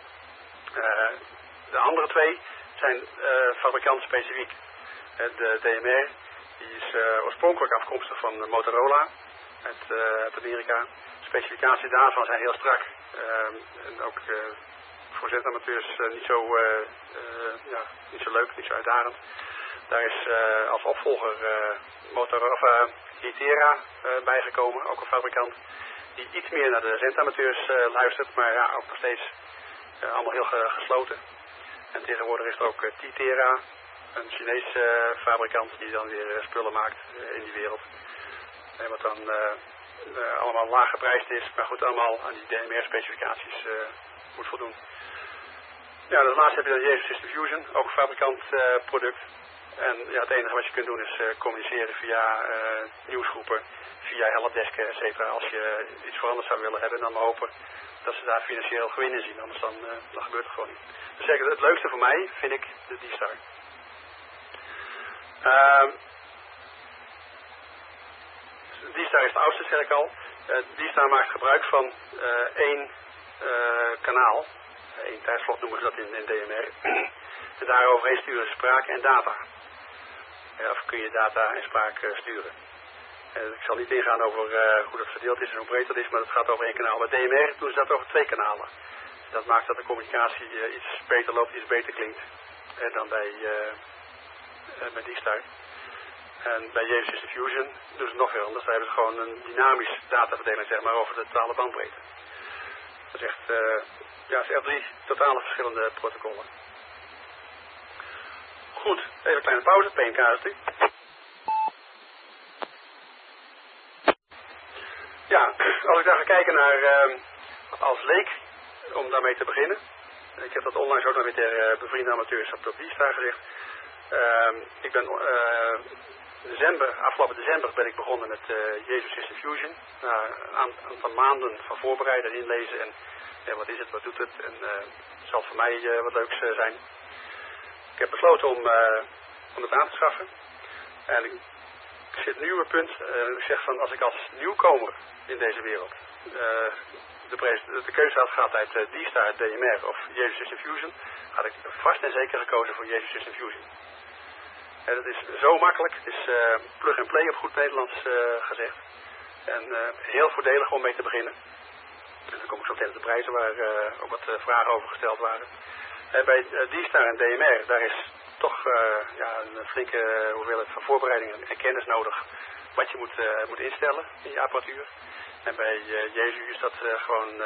De andere twee zijn fabrikantspecifiek. De DMR die is oorspronkelijk afkomstig van Motorola uit Amerika. Specificaties daarvan zijn heel strak. En ook voor zetamateurs niet zo leuk, niet zo uitdagend. Daar is als opvolger Itera bijgekomen, ook een fabrikant die iets meer naar de zendamateurs luistert, maar ja, ook nog steeds allemaal heel gesloten. En tegenwoordig is er ook Titera, een Chinese fabrikant die dan weer spullen maakt in die wereld. En wat dan allemaal laag geprijsd is, maar goed, allemaal aan die DMR-specificaties moet voldoen. Ja, daarnaast heb je dan Jezus System Fusion, ook een fabrikantproduct. En ja, het enige wat je kunt doen is communiceren via nieuwsgroepen, via helpdesken, et cetera. Als je iets veranderd zou willen hebben, dan maar hopen dat ze daar financieel gewin in zien, anders dan gebeurt het gewoon niet. Dus zeker het leukste voor mij vind ik de D-Star. D-Star is de oudste, zeg ik al. D-Star maakt gebruik van één kanaal. Eén tijdslot noemen ze dat in DMR. En daaroverheen sturen spraak en data. Of kun je data en spraak sturen. Ik zal niet ingaan over hoe dat verdeeld is en hoe breed dat is, maar het gaat over één kanaal. Bij DMR doen ze dat over twee kanalen. Dat maakt dat de communicatie iets beter loopt, iets beter klinkt dan bij D-Star. En bij Jezus System Fusion doen ze het nog weer anders. Daar hebben ze gewoon een dynamisch dataverdeling, zeg maar, over de totale bandbreedte. Dat is echt, het zijn drie totale verschillende protocollen. Goed, even een kleine pauze, PNK. Ja, als ik daar ga kijken naar als leek, om daarmee te beginnen. Ik heb dat onlangs ook nog met de bevriende amateurs op D-Star gezegd. Ik ben afgelopen december ben ik begonnen met Jezus System Fusion. Na een aantal maanden van voorbereiden en inlezen en wat is het, wat doet het en het zal voor mij wat leuks zijn. Ik heb besloten om het aan te schaffen. En ik zit nu op het punt, ik zeg van als ik als nieuwkomer in deze wereld de keuze had gehad uit D-Star, DMR of Jezus System Fusion, had ik vast en zeker gekozen voor Jezus System Fusion. En dat is zo makkelijk, het is plug and play op goed Nederlands gezegd. En heel voordelig om mee te beginnen. En dan kom ik zo meteen op de prijzen waar ook wat vragen over gesteld waren. Bij D-Star en DMR, daar is toch een flinke hoeveelheid van voorbereidingen en kennis nodig wat je moet instellen in je apparatuur. En bij Jesu is dat gewoon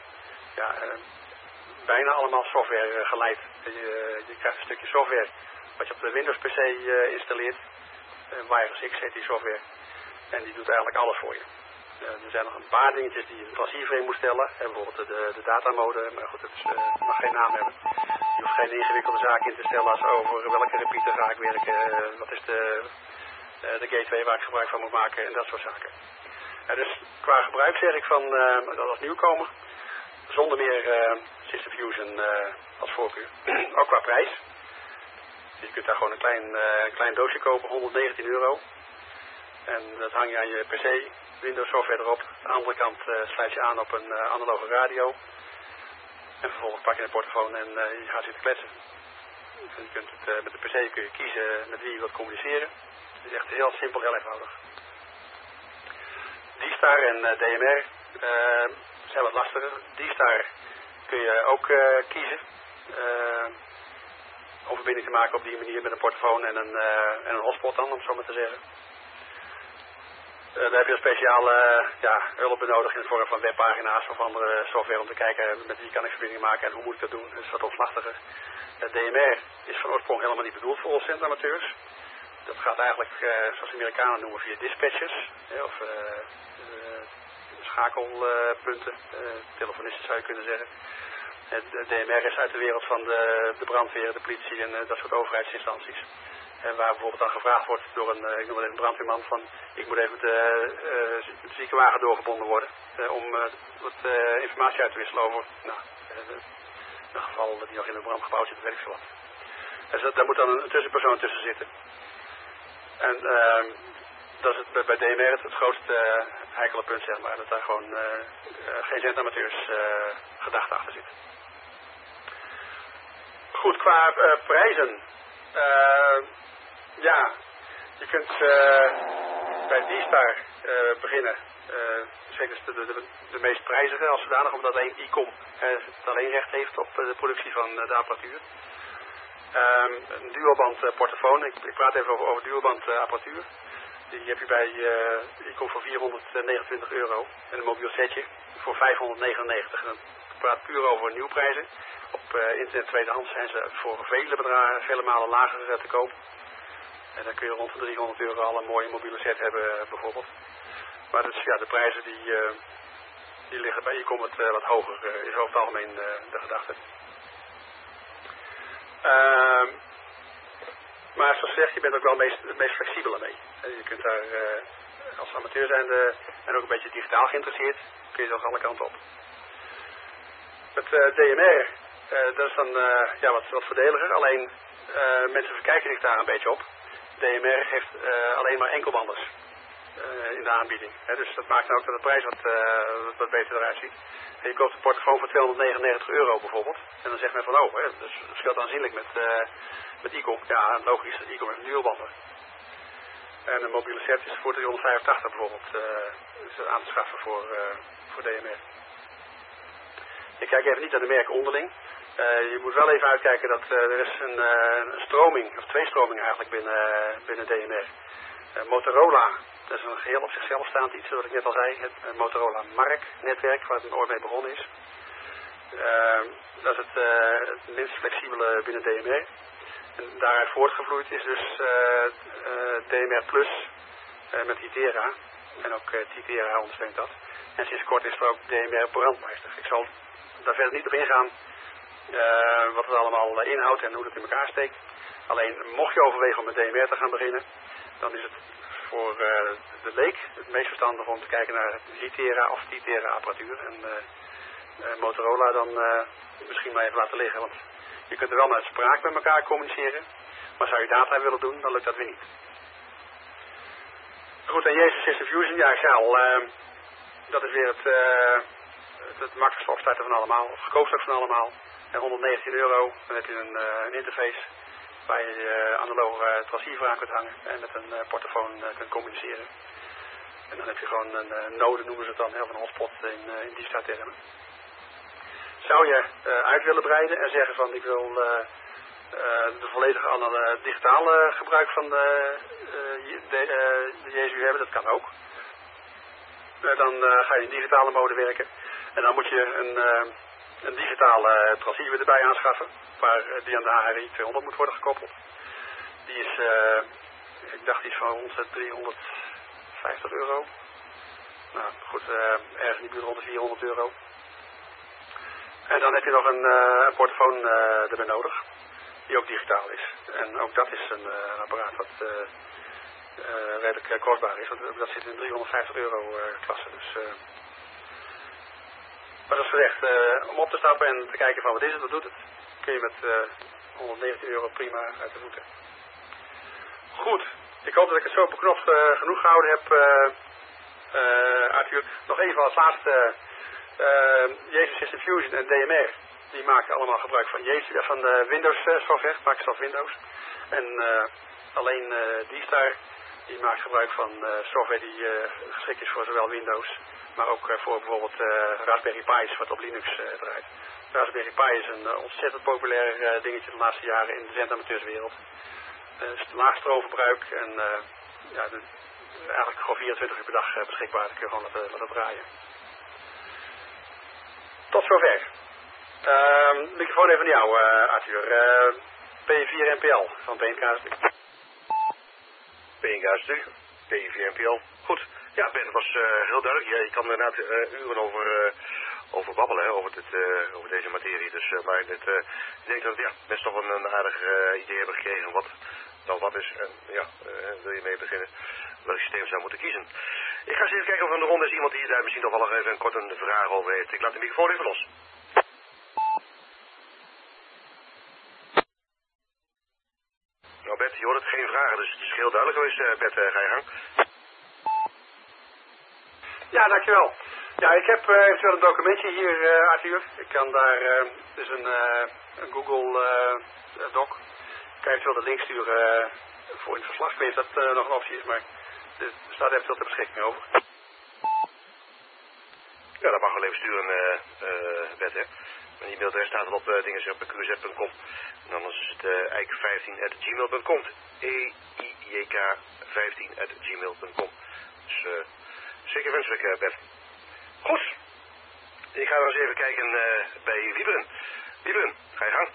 bijna allemaal software geleid. Je krijgt een stukje software wat je op de Windows PC installeert. Virus X heet die software. En die doet eigenlijk alles voor je. Er zijn nog een paar dingetjes die je een transceiver in moet stellen. Bijvoorbeeld de datamode, maar goed, het mag geen naam hebben. Je hoeft geen ingewikkelde zaken in te stellen als over welke repeater ga ik werken, wat is de gateway waar ik gebruik van moet maken en dat soort zaken. Dus qua gebruik zeg ik van dat als nieuwkomer, zonder meer System Fusion als voorkeur. Ook qua prijs. Dus je kunt daar gewoon een klein doosje kopen, €119. En dat hang je aan je PC, Windows software erop. Aan de andere kant sluit je aan op een analoge radio. En vervolgens pak je een portofoon en je gaat zitten kletsen. En je kunt het, met de PC kun je kiezen met wie je wilt communiceren. Het is echt heel simpel, heel eenvoudig. D-Star en DMR zijn wat lastiger. D-Star kun je ook kiezen om verbinding te maken op die manier met een portofoon en een hotspot dan, om het zo maar te zeggen. Daar heb je een speciale hulp benodigd in de vorm van webpagina's of andere software om te kijken met wie kan ik verbinding maken en hoe moet ik dat doen. Dat is wat omslachtiger. DMR is van oorsprong helemaal niet bedoeld voor amateurs. Dat gaat eigenlijk, zoals de Amerikanen noemen, via dispatchers. Of schakelpunten. Telefonisten zou je kunnen zeggen. Het DMR is uit de wereld van de brandweer, de politie en dat soort overheidsinstanties. En waar bijvoorbeeld dan gevraagd wordt door ik noem het een brandweerman van, ik moet even de ziekenwagen doorgebonden worden. Om wat informatie uit te wisselen over, een geval dat die nog in een brandgebouw zit, weet ik veel wat. Dus daar moet dan een tussenpersoon tussen zitten. En dat is het, bij DMR het grootste heikele punt, zeg maar. Dat daar gewoon geen zendamateurs gedachte achter zit. Goed, qua prijzen. Je kunt bij D-Star beginnen. Zeker de meest prijzige als zodanig, omdat één ICOM het alleen recht heeft op de productie van de apparatuur. Een dualband portofoon, ik praat even over dualband apparatuur. Die heb je bij ICOM voor €429 en een mobiel setje voor €599. En dan praat puur over nieuwprijzen. Op internet tweedehands zijn ze voor vele bedragen, vele malen lager te koop. En dan kun je rond de €300 al een mooie mobiele set hebben bijvoorbeeld. Maar dus, de prijzen die liggen bij ICOM wat hoger, is over het algemeen de gedachte. Maar zoals gezegd, je bent ook wel het meest flexibele mee. Je kunt daar als amateur zijnde en ook een beetje digitaal geïnteresseerd, kun je zo alle kanten op. Met DMR, dat is dan wat voordeliger, alleen mensen verkijken zich daar een beetje op. DMR heeft alleen maar enkelbanders in de aanbieding. Dus dat maakt ook dat de prijs wat beter eruit ziet. En je koopt een portofoon voor €299 bijvoorbeeld. En dan zegt men van, dat scheelt aanzienlijk met ICOM. Ja, logisch, ICOM heeft een dualbanden. En een mobiele set is voor €385 bijvoorbeeld is aan te schaffen voor DMR. Ik kijk even niet naar de merken onderling. Je moet wel even uitkijken dat er is een stroming, of twee stromingen eigenlijk binnen DMR. Motorola, dat is een geheel op zichzelf staand iets, wat ik net al zei. Het Motorola Mark-netwerk, waar het ooit mee begonnen is. Dat is het minst flexibele binnen DMR. En daaruit voortgevloeid is dus DMR Plus met Itera. En ook Titera ondersteunt dat. En sinds kort is er ook DMR Brandmeister. Ik zal daar verder niet op ingaan wat het allemaal inhoudt en hoe dat in elkaar steekt. Alleen mocht je overwegen om met DMR te gaan beginnen, dan is het voor de leek het meest verstandig om te kijken naar Itera of Titera apparatuur. En Motorola dan misschien maar even laten liggen, want je kunt er wel met spraak met elkaar communiceren, maar zou je data willen doen, dan lukt dat weer niet. Goed, en Jezus System Fusion, ja, ik zei al, dat is weer het makkelijkste opstarten van allemaal, of goedkoopste van allemaal. En €119, dan heb je een interface waar je analoge transceiver aan kunt hangen en met een portofoon kunt communiceren. En dan heb je gewoon een node, noemen ze het dan, van een hotspot in die termen. Zou je uit willen breiden en zeggen van ik wil de volledige digitale gebruik van de JSU hebben, dat kan ook. Dan ga je in digitale mode werken. En dan moet je een digitale transceiver erbij aanschaffen, die aan de HRI 200 moet worden gekoppeld. Die is, ik dacht iets van rond de 350 euro. Nou goed, ergens in de buurt rond de 400 euro. En dan heb je nog een portofoon erbij nodig, die ook digitaal is. En ook dat is een apparaat wat redelijk kostbaar is, want dat zit in de 350 euro klasse. Dus, maar dat is gezegd, om op te stappen en te kijken van wat is het, wat doet het, kun je met 119 euro prima uit de voeten. Goed, ik hoop dat ik het zo beknopt genoeg gehouden heb, Arthur. Nog even als laatste, JSU System Fusion en DMR, die maken allemaal gebruik van de Windows software, Microsoft Windows. En alleen D-Star, die maakt gebruik van software die geschikt is voor zowel Windows, maar ook voor bijvoorbeeld Raspberry Pi's, wat op Linux draait. Raspberry Pi is een ontzettend populair dingetje de laatste jaren in de zendamateurswereld. Laag stroomverbruik en eigenlijk gewoon 24 uur per dag beschikbaar. Dat kun je gewoon laten draaien. Tot zover. Microfoon even aan jou, Arthur. P4 NPL van PNK-STU. PNK-STU, P4 NPL. Goed. Ja, Ben, dat was heel duidelijk. Je kan er inderdaad uren over babbelen, over deze materie. Dus, maar ik denk dat mensen toch een aardig idee hebben gekregen wat dan wat is. En wil je mee beginnen welk systeem ze zou moeten kiezen. Ik ga eens even kijken of er in de ronde is iemand die daar misschien nog wel even kort een vraag over heeft. Ik laat de microfoon even los. Nou Bert, je hoort het geen vragen, dus het is heel duidelijk geweest. Bert, ga je gang. Ja, dankjewel. Ja, ik heb eventueel een documentje hier, Arthur. Ik kan daar, dus een Google doc. Ik kan eventueel de link sturen voor in het verslag. Ik weet niet of dat nog een optie is, maar er staat eventueel ter beschikking over. Ja, dat mag wel even sturen, Bert, hè. Mijn e-mailadres staat al op dinges.qz.com. En anders is het eik15@gmail.com. eijk15@gmail.com. Dus zeker wenselijk, Bert. Goed. Ik ga nog eens even kijken bij Wieberen. Wieberen, ga je gang.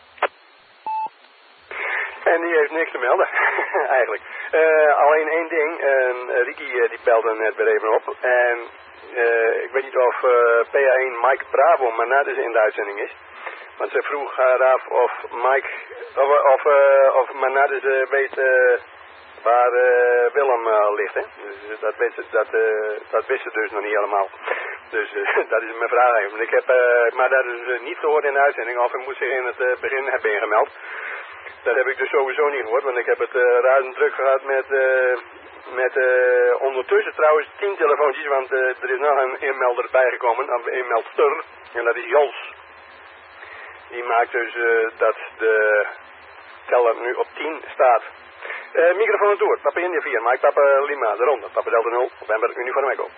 En die heeft niks te melden, eigenlijk. Alleen één ding. Ricky die belde net weer even op. En ik weet niet of PA1 Mike Bravo maar na dus in de uitzending is. Want ze vroeg haar af of Mike, of Manadis weet waar Willem ligt, hè. Dus dat wist ze dus nog niet helemaal. Dus dat is mijn vraag even. Ik heb maar dat is niet gehoord in de uitzending, of ik moet zich in het begin hebben ingemeld. Dat heb ik dus sowieso niet gehoord, want ik heb het razend druk gehad met ondertussen trouwens 10 telefoontjes, want er is nog een inmelder bijgekomen, een inmeldster, en dat is Jans. Die maakt dus dat de teller nu op 10 staat. Microfoon aan toer, Papa India 4, Mike Papa Lima, de ronde, Papa Delta 0, November Uniform Echo.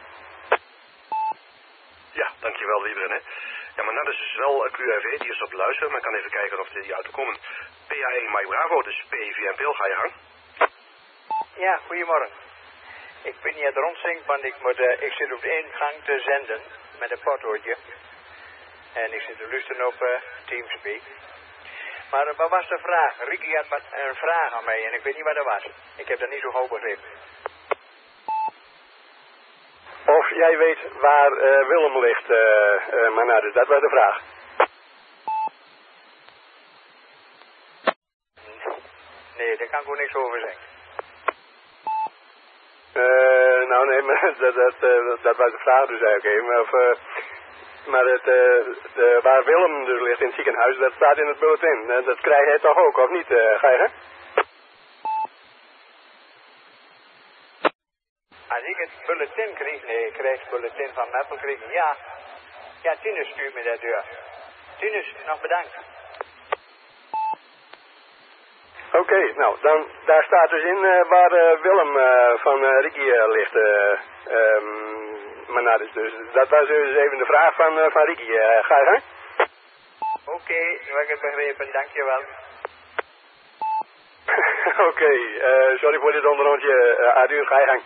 Ja, dankjewel Wieberen, hè. Ja, maar nou, dat is dus wel QRV, die is op luisteren, maar ik kan even kijken of die uit te komen. PA1 Mike Bravo, dus P4NPL, ga je gang. Ja, goedemorgen. Ik ben niet aan het rondzingen, want ik zit op de ingang te zenden met een potloodje. En ik zit te luisteren op Teamspeak. Maar wat was de vraag? Ricky had een vraag aan mij en ik weet niet wat dat was. Ik heb dat niet zo goed begrepen. Of jij weet waar Willem ligt, Manadis, dat was de vraag. Nee, daar kan ik ook niks over zeggen. Nou nee, maar dat was de vraag dus eigenlijk even. Maar waar Willem dus ligt in het ziekenhuis, dat staat in het bulletin. Dat krijg jij toch ook, of niet, Geiger? Als ik het bulletin kreeg, nee, ik kreeg het bulletin van Meppel kreeg, ja. Ja, Tinus stuurt me dat deur. Tinus, nog bedankt. Oké, nou, dan, daar staat dus in waar Willem van Ricky ligt. Maar nou, dus dat was dus even de vraag van Ricky. Ga je gang? Oké, nu heb ik het begrepen, dankjewel. Oké, sorry voor dit onderrondje. Adieu, ga je gang.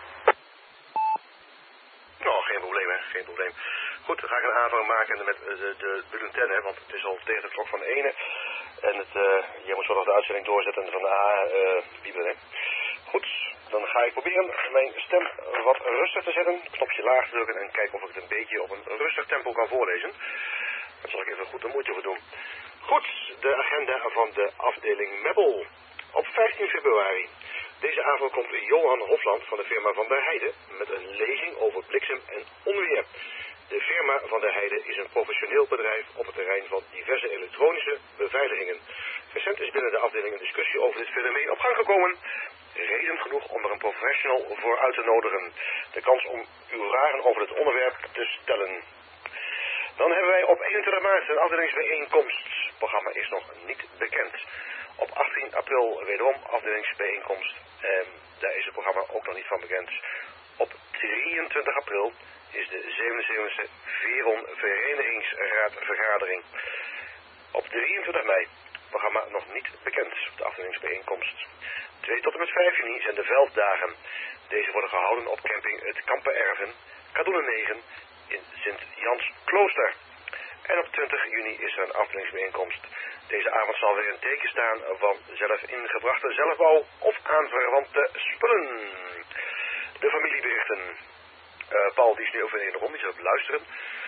Nou, geen probleem, hè. Geen probleem. Goed, dan ga ik een aanvang maken met de bulletin, hè, want het is al tegen de klok van de ene. En jij moet zo nog de uitzending doorzetten van de A-bibel, hè. Goed, dan ga ik proberen mijn stem wat rustig te zetten, knopje laag drukken en kijken of ik het een beetje op een rustig tempo kan voorlezen. Daar zal ik even goed de moeite voor doen. Goed, de agenda van de afdeling Meppel. Op 15 februari. Deze avond komt Johan Hofland van de firma Van der Heijden met een lezing over bliksem en onweer. De firma Van der Heijden is een professioneel bedrijf op het terrein van diverse elektronische beveiligingen. Recent is binnen de afdeling een discussie over dit fenomeen op gang gekomen. Reden genoeg om er een professional voor uit te nodigen. De kans om uw vragen over het onderwerp te stellen. Dan hebben wij op 21 maart een afdelingsbijeenkomst. Het programma is nog niet bekend. Op 18 april wederom afdelingsbijeenkomst. Daar is het programma ook nog niet van bekend. Op 23 april is de 77e Veron Verenigingsraadvergadering. Op 23 mei, programma nog niet bekend, de afdelingsbijeenkomst. 2 tot en met 5 juni zijn de velddagen. Deze worden gehouden op camping Het Kampenerven, Kadoelen 9 in Sint-Jans Klooster. En op 20 juni is er een afdelingsbijeenkomst. Deze avond zal weer een teken staan van zelf ingebrachte zelfbouw of aanverwante spullen. De familieberichten. Paul die is nu over in de rond, die zit op luisteren.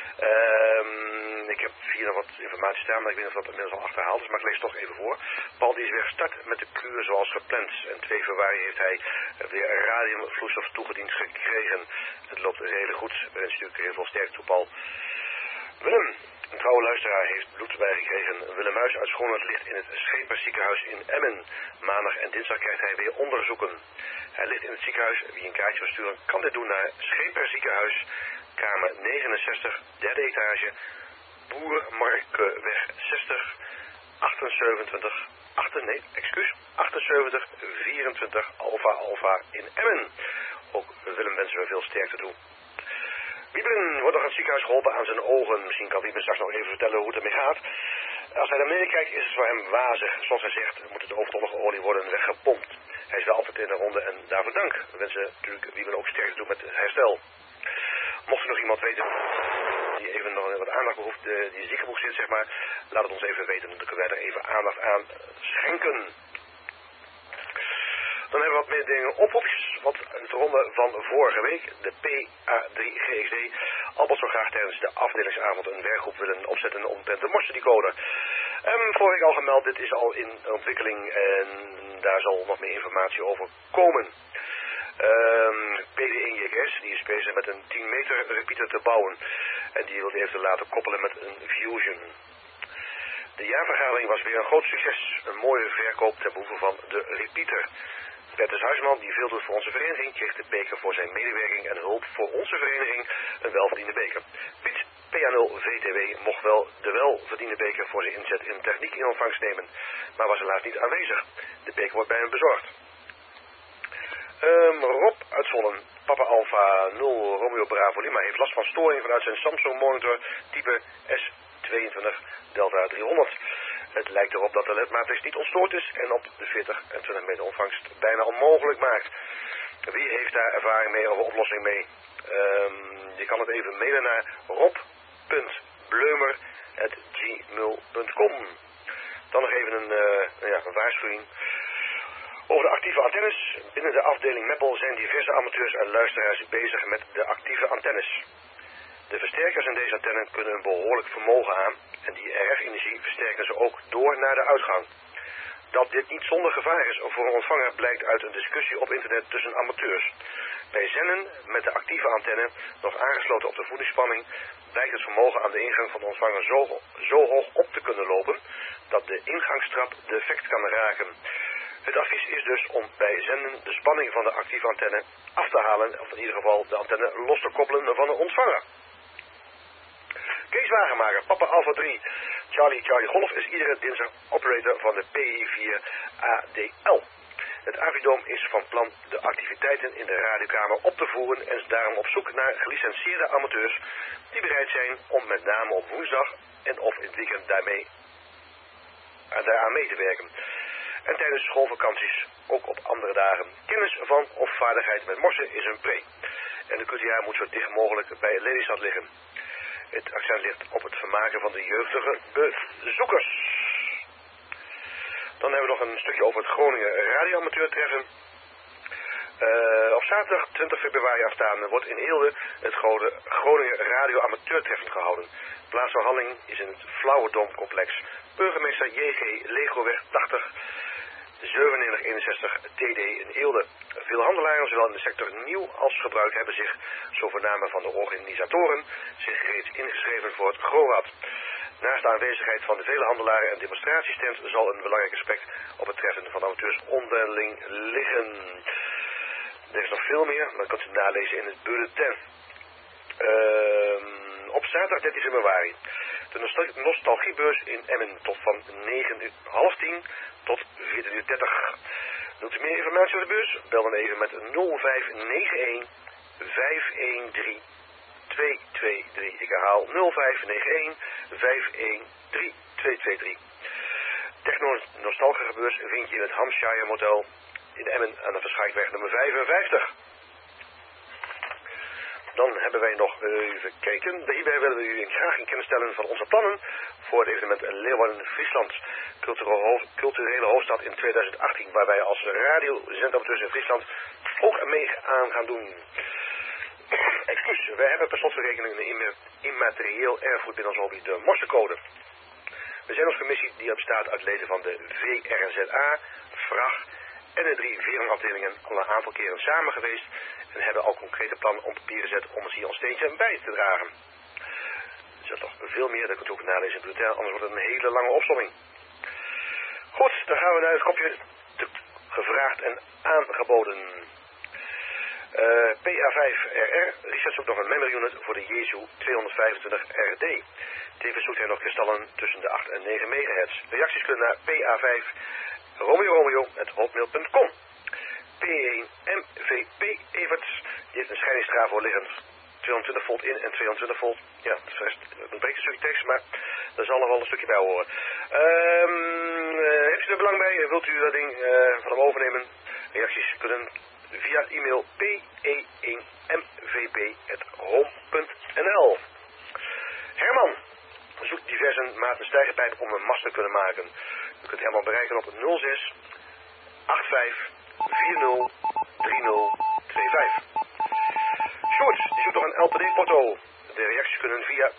Ik heb hier nog wat informatie staan, maar ik weet niet of dat inmiddels al achterhaald is, maar ik lees het toch even voor. Paul die is weer gestart met de kuur zoals gepland. En 2 februari heeft hij weer radiumvloeistof toegediend gekregen. Het loopt redelijk goed. We wensen natuurlijk heel veel sterkte toe, Paul. Willem, een trouwe luisteraar, heeft bloed bijgekregen. Willem Muis uit Schoonland ligt in het Scheepers ziekenhuis in Emmen. Maandag en dinsdag krijgt hij weer onderzoeken. Hij ligt in het ziekenhuis. Wie een kaartje wil sturen, kan dit doen naar Scheepers ziekenhuis, kamer 69, derde etage, Boermarkweg 60, 78 24 Alpha in Emmen. Ook Willem wensen we veel sterkte toe. Wiebren wordt nog aan het ziekenhuis geholpen aan zijn ogen. Misschien kan Wiebren straks nog even vertellen hoe het ermee gaat. Als hij naar beneden kijkt is het voor hem wazig. Zoals hij zegt moet de overtollige olie worden weggepompt. Hij is wel altijd in de ronde en daarvoor dank. We wensen natuurlijk Wiebren ook sterkte toe met het herstel. Mocht er nog iemand weten die even nog wat aandacht behoeft, die ziekenboeg zit zeg maar, laat het ons even weten. Dan kunnen wij er even aandacht aan schenken. Dan hebben we wat meer dingen oproepjes. Wat het ronde van vorige week, de PA3GXD. Albert zou graag tijdens de afdelingsavond een werkgroep willen opzetten omtrent de morse-decoder. Vorige week al gemeld, dit is al in ontwikkeling en daar zal nog meer informatie over komen. PD1JKS, die is bezig met een 10 meter repeater te bouwen. En die wil hij even laten koppelen met een Fusion. De jaarvergadering was weer een groot succes. Een mooie verkoop ten behoeve van de repeater. Bertus Huisman, die veel doet voor onze vereniging, kreeg de beker voor zijn medewerking en hulp voor onze vereniging, een welverdiende beker. Piet PA0 VTW mocht wel de welverdiende beker voor zijn inzet in techniek in ontvangst nemen, maar was helaas niet aanwezig. De beker wordt bij hem bezorgd. Rob uit Zwolle, Papa Alpha 0 Romeo Bravo Lima, heeft last van storing vanuit zijn Samsung monitor type S22 Delta 300. Het lijkt erop dat de ledmatrix niet ontstoord is en op de 40 en 20 meter ontvangst bijna onmogelijk maakt. Wie heeft daar ervaring mee of oplossing mee? Je kan het even mailen naar rob.bleumer@gmail.com. Dan nog even een waarschuwing. Over de actieve antennes. Binnen de afdeling Meppel zijn diverse amateurs en luisteraars bezig met de actieve antennes. De versterkers in deze antennen kunnen een behoorlijk vermogen aan en die RF-energie versterken ze ook door naar de uitgang. Dat dit niet zonder gevaar is voor een ontvanger blijkt uit een discussie op internet tussen amateurs. Bij zenden met de actieve antenne, nog aangesloten op de voedingsspanning, blijkt het vermogen aan de ingang van de ontvanger zo hoog op te kunnen lopen dat de ingangstrap defect kan raken. Het advies is dus om bij zenden de spanning van de actieve antenne af te halen, of in ieder geval de antenne los te koppelen van de ontvanger. Kees Wagenmaker, Papa Alpha 3, Charlie Golf is iedere dinsdag operator van de PE4ADL. Het Avidoom is van plan de activiteiten in de radiokamer op te voeren en is daarom op zoek naar gelicenseerde amateurs die bereid zijn om met name op woensdag en of in het weekend daaraan mee te werken. En tijdens schoolvakanties ook op andere dagen. Kennis van of vaardigheid met morsen is een pre. En de QTA moet zo dicht mogelijk bij Lelystad liggen. Het accent ligt op het vermaken van de jeugdige bezoekers. Dan hebben we nog een stukje over het Groningen radioamateurtreffen. Op zaterdag 20 februari afstaande wordt in Eelde het Groningen radioamateurtreffen gehouden. Plaats van handeling is in het Flauwedomcomplex. Burgemeester J.G. Legoweg 80 9761 TD in Eelde. Veel handelaren, zowel in de sector nieuw als gebruik, hebben zich, zo voorname van de organisatoren, zich reeds ingeschreven voor het GRORAD. Naast de aanwezigheid van de vele handelaren en demonstratiestand zal een belangrijk aspect op het treffen van amateurs onderling liggen. Er is nog veel meer, maar dat kunt u nalezen in het bulletin. Op zaterdag 13 februari. De nostalgiebeurs in Emmen tot van 9:30 tot 14:30. Wilt u meer informatie over de beurs? Bel dan even met 0591 513 223. Ik herhaal 0591 513 223. Techno-nostalgische beurs vind je in het Hampshire Motel in Emmen aan de Verschaakweg nummer 55. Dan hebben wij nog, even kijken, hierbij willen we u graag in kennis stellen van onze plannen voor het evenement Leeuwarden-Friesland, culturele hoofdstad in 2018, waar wij als radiozendamateurs in Friesland ook mee aan gaan doen. Excuus, wij hebben per slotverrekening een immaterieel erfgoed binnen ons hobby, de Morsencode. We zijn als commissie die bestaat uit leden van de VRZA, VRAG en de 3 Verenafdelingen al een aantal keren samen geweest en hebben al concrete plannen op papier gezet om ons hier ons steentje bij te dragen. Er is nog veel meer, dat kunt u ook nalezen in het bulletin, anders wordt het een hele lange opsomming. Goed, dan gaan we naar het kopje gevraagd en aangeboden. PA5RR, Richard zoekt nog een memory unit voor de Jesu 225 RD. Tevens zoekt hij nog kristallen tussen de 8 en 9 MHz. Reacties kunnen naar PA5 romeo@hotmail.com. P1 MVP Everts, die heeft een scheidingstravo liggend. 220 volt in en 220 volt. Ja, het ontbreekt een stukje tekst, maar daar zal nog wel een stukje bij horen. Heeft u er belang bij? Wilt u dat ding van hem overnemen? Reacties kunnen via e-mail pe1mvp@home.nl. Herman zoekt diverse maten stijgerpijp om een mast te kunnen maken. U kunt Herman bereiken op 06 85 40 30 25. Sjoerd, die zoekt nog een LPD-porto. De reacties kunnen via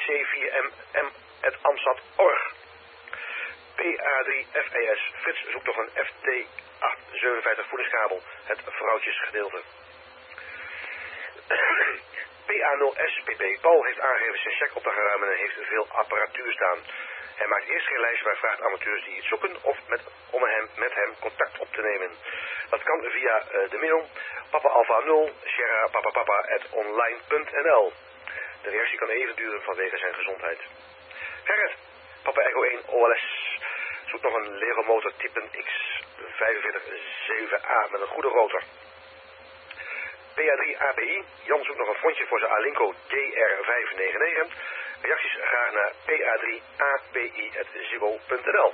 pc4mm@amstad.org. PA3FES. Frits zoekt nog een FT857 voedingskabel. Het vrouwtjesgedeelte. PA0SPP. Paul heeft aangegeven zijn check op te gaan ruimen en heeft veel apparatuur staan. Hij maakt eerst geen lijst, maar vraagt amateurs die iets zoeken of om met hem contact op te nemen. Dat kan via de mail papa-alpha0 sierra-papa-papa@online.nl. De reactie kan even duren vanwege zijn gezondheid. Gerrit, Papa Echo 1 OLS, zoekt nog een Lego motor type X457A met een goede rotor. PA3 ABI, Jan zoekt nog een frontje voor zijn Alinco DR599. Reacties graag naar pa3abi@ziggo.nl.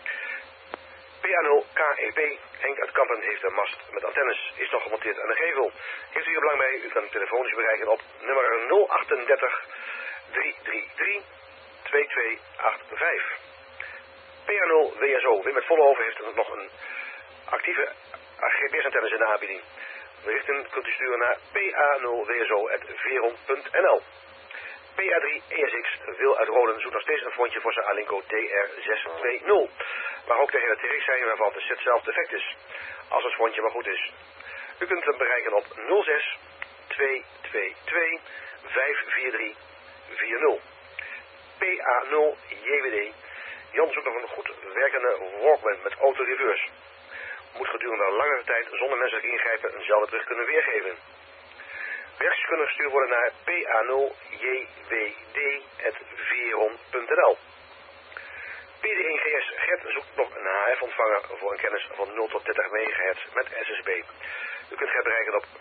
PA0 KEP, Henk uit Kampen heeft een mast met antennes, is nog gemonteerd aan de gevel. Heeft u er belang bij? U kan telefonisch bereiken op nummer 038 333 2285. PA0 WSO, Wim met Vollenhoven heeft nog een actieve GPS-antennes in de aanbieding. Berichten kunt u sturen naar pa0wso@veron.nl. PA3 ESX, Wil uit Roden, zoekt nog steeds een frontje voor zijn Alinco DR620. Maar ook de hele TRX zijn waarvan de set zelf defect is. Als het frontje maar goed is. U kunt hem bereiken op 06 222 543 40. PA0 JWD. Jan zoekt nog een goed werkende Walkman met autoreverse. Moet gedurende een langere tijd zonder menselijk ingrijpen eenzelfde terug kunnen weergeven. Reacties kunnen gestuurd worden naar pa0jwd@veron.nl. ontvangen voor een kennis van 0 tot 30 MHz met SSB. U kunt mij bereiken op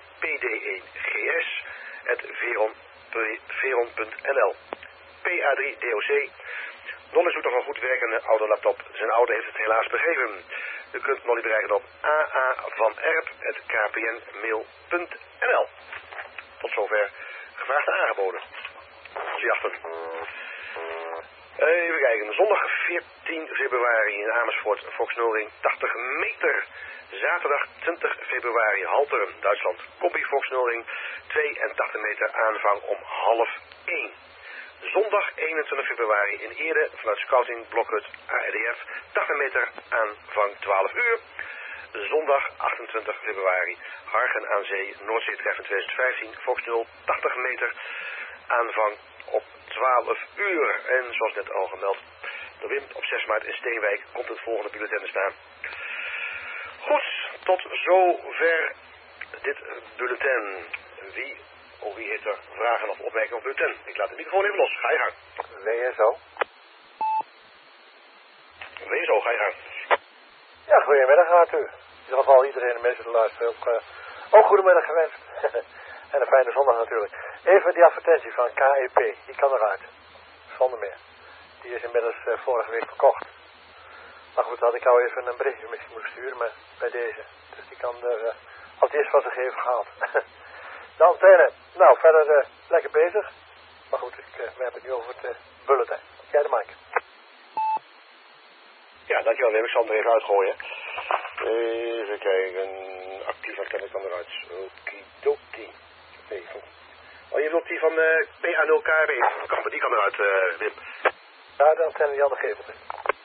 pd1gs@veron.nl. PA3DOC. Nolly zoekt nog een goed werkende oude laptop. Zijn oude heeft het helaas begeven. U kunt Nolly bereiken op aa.vanerp@kpnmail.nl. Tot zover gevraagd en aangeboden. Jachten. Even kijken. Zondag 14 februari in Amersfoort, Volksnoring 80 meter. Zaterdag 20 februari Halteren, Duitsland. Koppie Volksnoring 82 meter, aanvang om 12:30. Zondag 21 februari in Eerde vanuit Scouting Blokhut ARDF 80 meter, aanvang 12 uur. Zondag 28 februari Hargen aan Zee, Noordzeetreffen 2015, Volksnul 80 meter, aanvang op 12 uur. En zoals net al gemeld door Wim, op 6 maart in Steenwijk komt het volgende bulletin te staan. Goed, tot zover dit bulletin. Wie heeft er vragen of opmerkingen op bulletin? Ik laat de microfoon even los. Ga je gang. WSO. WSO, ga je gang. Ja, goedemiddag Arthur. In ieder geval iedereen de mensen te luisteren ook goedemiddag gewenst. En een fijne zondag natuurlijk. Even die advertentie van KEP, die kan eruit. Zonder meer. Die is inmiddels vorige week verkocht. Maar goed, had ik jou even een berichtje misschien moeten sturen, maar bij deze. Dus die kan er als het eerst wat ze geven gehaald. De antenne, nou verder lekker bezig. Maar goed, we hebben het nu over het bulletin. Jij de mic. Ja, dankjewel Wim. Ik zal hem er even uitgooien. Even kijken. Actief antenne kan eruit. Okidoki. Even. Oh, je wilt die van PA0KB. Die kan eruit, Wim. Ja, de antenne die aan de gevel zit.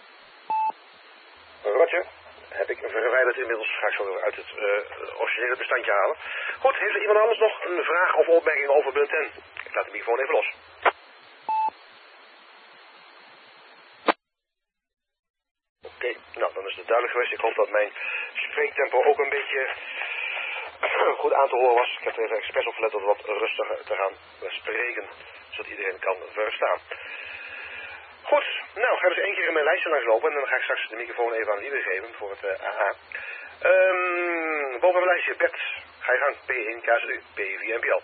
Roger. Heb ik verwijderd inmiddels. Ga ik zo uit het originele bestandje halen. Goed, heeft er iemand anders nog een vraag of opmerking over bulletin? Ik laat de microfoon even los. Oké, nou dan is het duidelijk geweest. Ik hoop dat mijn spreektempo ook een beetje goed aan te horen was. Ik heb er even expres op gelet om wat rustiger te gaan spreken, zodat iedereen kan verstaan. Goed, nou ga dus 1 keer in mijn lijstje langslopen en dan ga ik straks de microfoon even aan Liebe geven voor het AA. Boven mijn lijstje, Bert, ga je gang, P1 KZU, P4 NPL.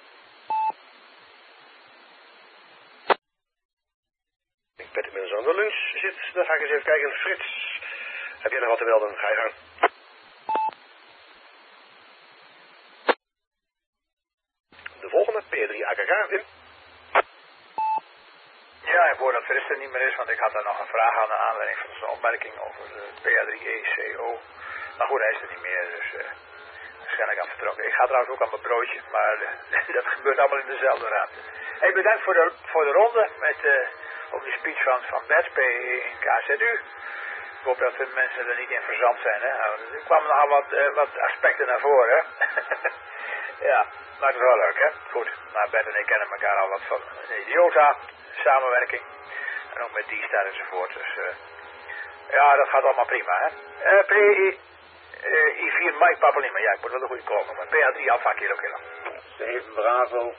Ik ben inmiddels aan de lunch zit, dan ga ik eens even kijken. Frits, heb jij nog wat te melden? Ga je gang. De volgende, P3 AKK, Wim. Ja, ik hoor dat Frits er niet meer is, want ik had daar nog een vraag aan de aanleiding van zijn opmerking over de PA3ECO. Maar goed, hij is er niet meer, dus waarschijnlijk aan vertrokken. Ik ga trouwens ook aan mijn broodje, maar dat gebeurt allemaal in dezelfde ruimte. Hey, bedankt voor de ronde met op die speech van Bert in KZU. Ik hoop dat de mensen er niet in verzand zijn, hè. Er kwamen nogal wat aspecten naar voren, hè. Ja, maar het is wel leuk, hè. Goed, maar Bert en ik kennen elkaar al wat van Idiota, samenwerking. En ook met D-Star enzovoort, dus ja, dat gaat allemaal prima, hè. I4 Mike Papa Lima, ja, ik moet wel een goede komen, maar PA3 Alpha Kilo Kilo. 7 Bravo.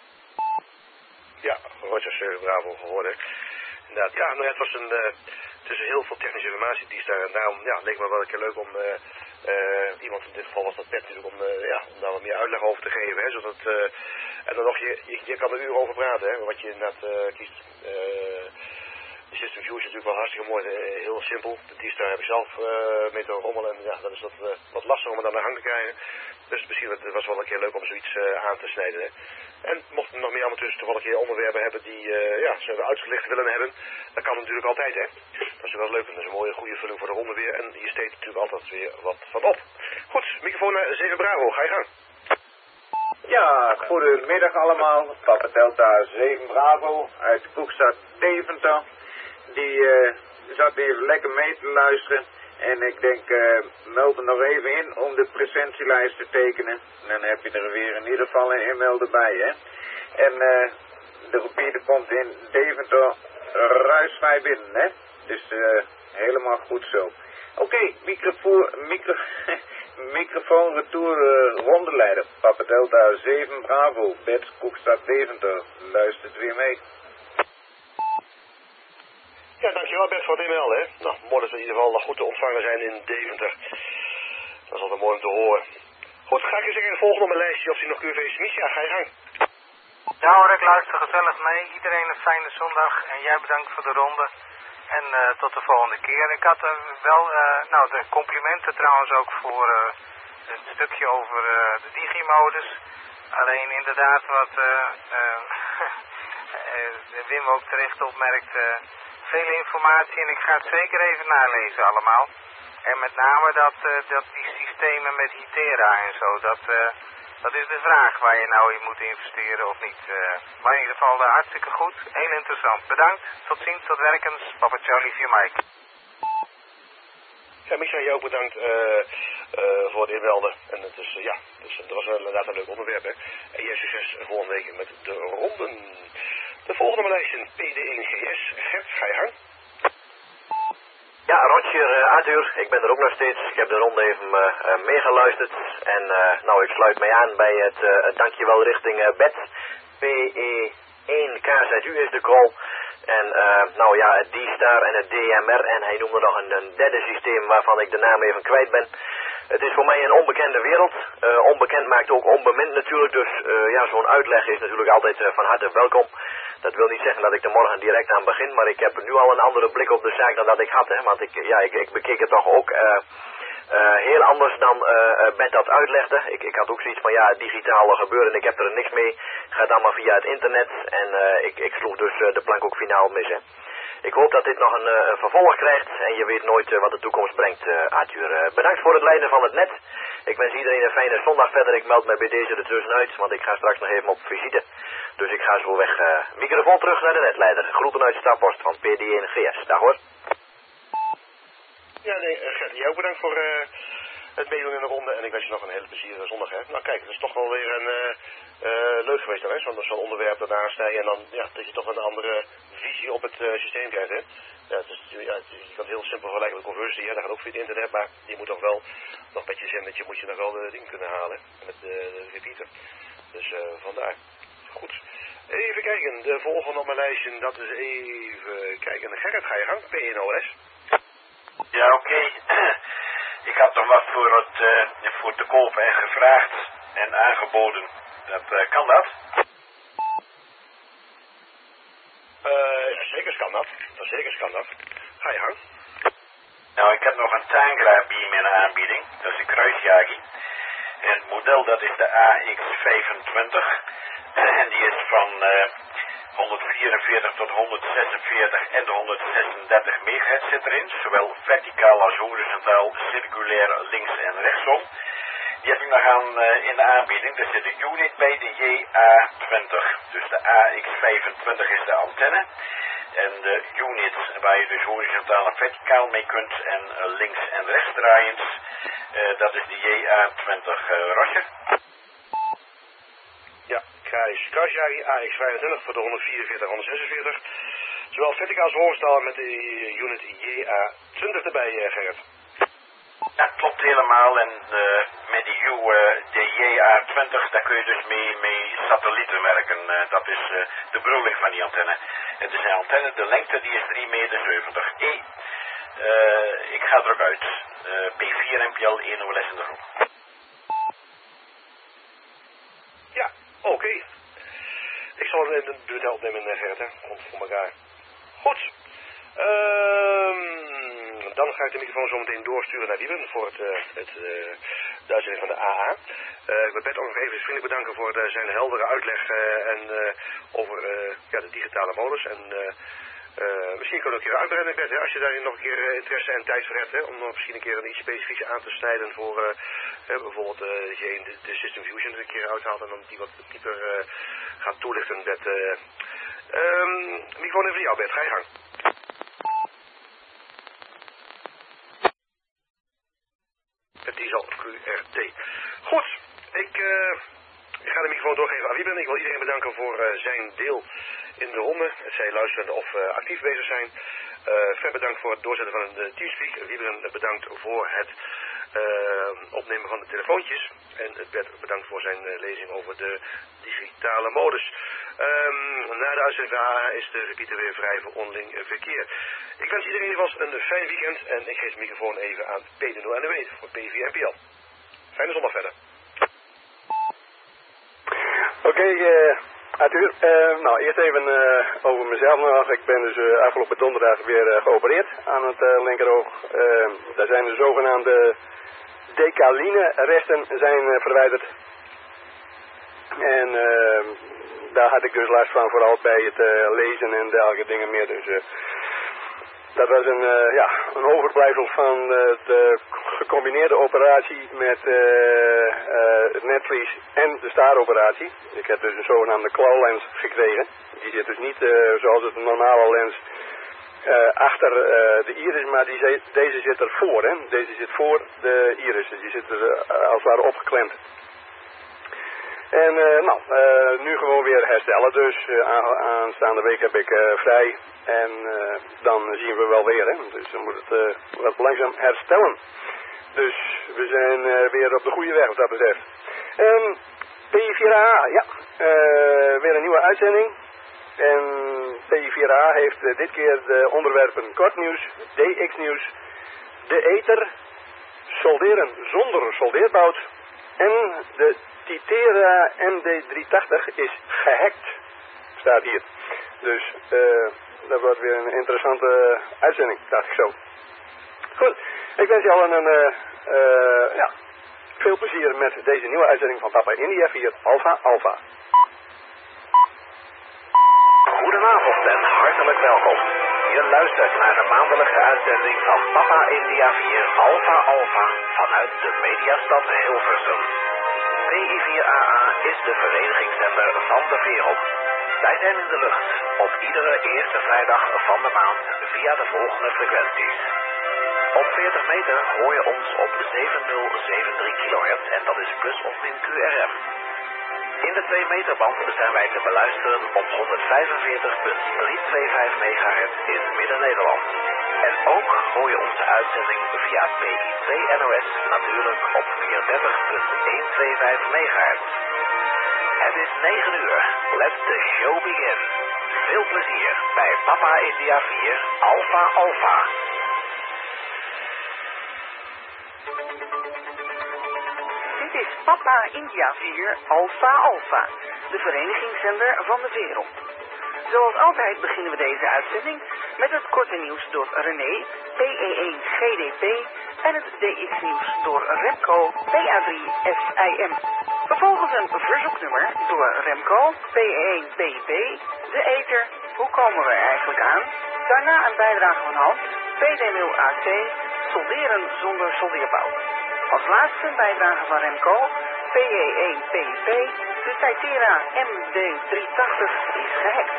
Ja, Roger 7 Bravo geworden. Inderdaad, ja, nou ja, het was tussen heel veel technische informatie die is daar en daarom ja, leek me wel een keer leuk om iemand, in dit geval was dat Bert natuurlijk, om daar wat meer uitleg over te geven, hè, zodat en dan nog, je kan er uren over praten, hè, wat je inderdaad kiest. De System View is natuurlijk wel hartstikke mooi, heel simpel. De D-Star heb ik zelf mee te rommelen en ja, dat is wat lastig om het aan de gang te krijgen. Dus misschien was het wel een keer leuk om zoiets aan te snijden. Hè. En mochten nog meer amateurs toevallig een keer onderwerpen hebben die ze uitgelicht willen hebben, dat kan natuurlijk altijd, hè. Dat is wel leuk, dat is een mooie, goede vulling voor de ronde weer en je steekt natuurlijk altijd weer wat van op. Goed, microfoon naar 7 Bravo, ga je gang. Ja, goedemiddag allemaal. Papa Delta 7 Bravo uit Koekstad Deventer. Die zat even lekker mee te luisteren. En ik denk, meld er nog even in om de presentielijst te tekenen. Dan heb je er weer in ieder geval een e-mail erbij, hè. En de repeater komt in Deventer ruisvrij binnen, hè. Dus helemaal goed zo. Oké, microfoon retour rondeleider. Papa Delta 7 Bravo, Bert Koekstad Deventer. Luistert weer mee. Ja, dankjewel Bert voor het inmelden, hè. Nou, morgen in ieder geval nog goed te ontvangen zijn in Deventer. Dat is altijd mooi om te horen. Goed, ga ik eens zeggen, volgende op mijn lijstje of die nog QV's mis. Ja, ga je gang. Ja hoor, ik luister gezellig mee. Iedereen een fijne zondag en jij bedankt voor de ronde. En tot de volgende keer. Ik had wel, de complimenten trouwens ook voor het stukje over de digimodus. Alleen inderdaad wat Wim ook terecht opmerkt, veel informatie en ik ga het zeker even nalezen allemaal. En met name dat die systemen met Hitera en zo, dat is de vraag waar je nou in moet investeren of niet. Maar in ieder geval hartstikke goed, heel interessant. Bedankt, tot ziens, tot werkens, Papa Charlie 4 Mike. Ja, Micha, jij ook bedankt voor het inmelden. En het is, dat was inderdaad een leuk onderwerp, hè. En jij succes volgende week met de ronden. De volgende lijstje, PD1GS. Gert, ga je gang. Ja, Roger, Arthur, ik ben er ook nog steeds. Ik heb de ronde even meegeluisterd. En ik sluit mij aan bij het dankjewel richting Bed. PE1KZU is de call. En het D-Star en het DMR. En hij noemde nog een derde systeem waarvan ik de naam even kwijt ben. Het is voor mij een onbekende wereld. Onbekend maakt ook onbemind natuurlijk. Dus zo'n uitleg is natuurlijk altijd van harte welkom. Dat wil niet zeggen dat ik er morgen direct aan begin. Maar ik heb nu al een andere blik op de zaak dan dat ik had. Hè, want ik bekeek het toch ook heel anders dan Bert dat uitlegde. Ik had ook zoiets van digitaal gebeuren. Ik heb er niks mee. Gaat allemaal via het internet. En ik sloeg dus de plank ook finaal mis. Hè. Ik hoop dat dit nog een vervolg krijgt en je weet nooit wat de toekomst brengt, Arthur. Bedankt voor het leiden van het net. Ik wens iedereen een fijne zondag verder. Ik meld mij bij deze er tussenuit, want ik ga straks nog even op visite. Dus ik ga zo weg. Microfoon terug naar de netleider. Groeten uit de startpost van PD1GS. Dag hoor. Ja, nee, Gert, jij ook bedankt voor het meedoen in de ronde. En ik wens je nog een hele plezierige zondag, hè. Nou kijk, het is toch wel weer een leuk geweest dan, hè. Zo'n onderwerp daarna sta je en dan, dat je toch een andere visie op het systeem krijgt, hè. Ja, je kan het heel simpel vergelijken met conversie, hè. Dat gaat ook via het internet, maar je moet toch wel nog met je zendetje moet je nog wel de ding kunnen halen, met de repeater. Dus vandaar. Goed. Even kijken, de volgende op mijn lijstje, dat is even kijken. Gerrit, ga je gang, PNOS. Ja, oké. Ik had nog wat voor te kopen en gevraagd en aangeboden. Kan dat? Zeker kan dat. Zeker kan dat. Ga je gang. Nou, ik heb nog een Tangra-beam in de aanbieding. Dat is een kruisjagi. En het model dat is de AX25. En die is van 144 tot 146 en de 136 MHz zit erin. Zowel verticaal als horizontaal, circulair, links en rechtsom. Die heb ik nog aan in de aanbieding. Er zit een unit bij, de JA20. Dus de AX25 is de antenne. En de unit waar je dus horizontaal en verticaal mee kunt en links en rechts draaiend, dat is de JA20. Roger? Ja, kruisjagi AX25 voor de 144 146. Zowel verticaal als horizontaal met de unit JA20 erbij, Gerrit. Ja, klopt helemaal. En met die de JA20, daar kun je dus mee satellieten werken. Dat is de bedoeling van die antenne. Het is een antenne, de lengte die is 3,70 meter. Ik ga er ook uit. P4 MPL 1 OLS in de groep. Ja, oké. Ik zal het in de buurt opnemen, Gerrit, hè. Komt voor elkaar. Goed. Dan ga ik de microfoon zo meteen doorsturen naar Wieben voor de uitzending van de AA. Ik wil Bert ook nog even vriendelijk bedanken voor zijn heldere uitleg over de digitale modus. En misschien kan ik ook een keer uitbreiden, Bert, hè, als je daarin nog een keer interesse en tijd voor hebt, hè, om nog misschien een keer een iets specifieks aan te snijden voor bijvoorbeeld dat je de System Fusion er een keer uithaalt en dan die wat dieper gaat toelichten, Bert. Microfoon even voor jou, Bert. Ga je gang. Het diesel QRT. Goed, ik ga de microfoon doorgeven aan Wieben. Ik wil iedereen bedanken voor zijn deel in de ronde. Zij luisterend of actief bezig zijn. Fred bedankt voor het doorzetten van een teamspeak. Wieben bedankt voor het opnemen van de telefoontjes. En het werd bedankt voor zijn lezing over de digitale modus. Na de uitzending van AA is de repeater weer vrij voor onderling verkeer. Ik wens iedereen in ieder geval een fijn weekend en ik geef de microfoon even aan P0NW voor P4NPL. Fijne zondag verder. Oké, Arthur. Nou, eerst even over mezelf nog. Ik ben dus afgelopen donderdag weer geopereerd aan het linkeroog. Daar zijn de zogenaamde decaline-resten zijn verwijderd. En daar had ik dus last van, vooral bij het lezen en dergelijke dingen meer. Dus dat was een overblijfsel van de gecombineerde operatie met het netvlies en de staaroperatie. Ik heb dus een zogenaamde clawlens gekregen. Die zit dus niet zoals het een normale lens achter de iris, maar deze zit ervoor. Hè? Deze zit voor de iris. Die zit er als het ware opgeklemd. En nu gewoon weer herstellen. Dus aanstaande week heb ik vrij. En dan zien we wel weer. Hè? Dus dan moet het wat langzaam herstellen. Dus we zijn weer op de goede weg wat dat betreft. P4A, ja. Weer een nieuwe uitzending. En P4A heeft dit keer de onderwerpen kort nieuws, DX nieuws, de ether, solderen zonder soldeerbout en de Titera MD380 is gehackt, staat hier. Dus dat wordt weer een interessante uitzending, dacht ik zo. Goed, ik wens je allen veel plezier met deze nieuwe uitzending van Papa India 4 Alpha Alpha. Goedenavond en hartelijk welkom. Je luistert naar de maandelijkse uitzending van Papa India 4 Alpha Alpha vanuit de mediastad Hilversum. PI4AA is de verenigingszender van de wereld. Wij zijn in de lucht op iedere eerste vrijdag van de maand via de volgende frequenties. Op 40 meter hoor je ons op 7073 kHz en dat is plus of min QRM. In de 2 meter band zijn wij te beluisteren op 145.325 MHz in Midden-Nederland. En ook hoor je onze uitzending via PI2 NOS natuurlijk op 34.125 MHz. Het is 9 uur. Let the show begin. Veel plezier bij Papa India 4 Alpha Alpha. Dit is Papa India 4 Alpha Alpha, de verenigingszender van de wereld. Zoals altijd beginnen we deze uitzending met het korte nieuws door René, PE1 GDP, en het DX nieuws door Remco, PA3 SIM. Vervolgens een verzoeknummer door Remco, PE1 PIP, de ether, hoe komen we er eigenlijk aan? Daarna een bijdrage van Hans, PD0 AC, solderen zonder soldeerbout. Als laatste een bijdrage van Remco, PE1 PIP, de Titera MD380 is gehackt.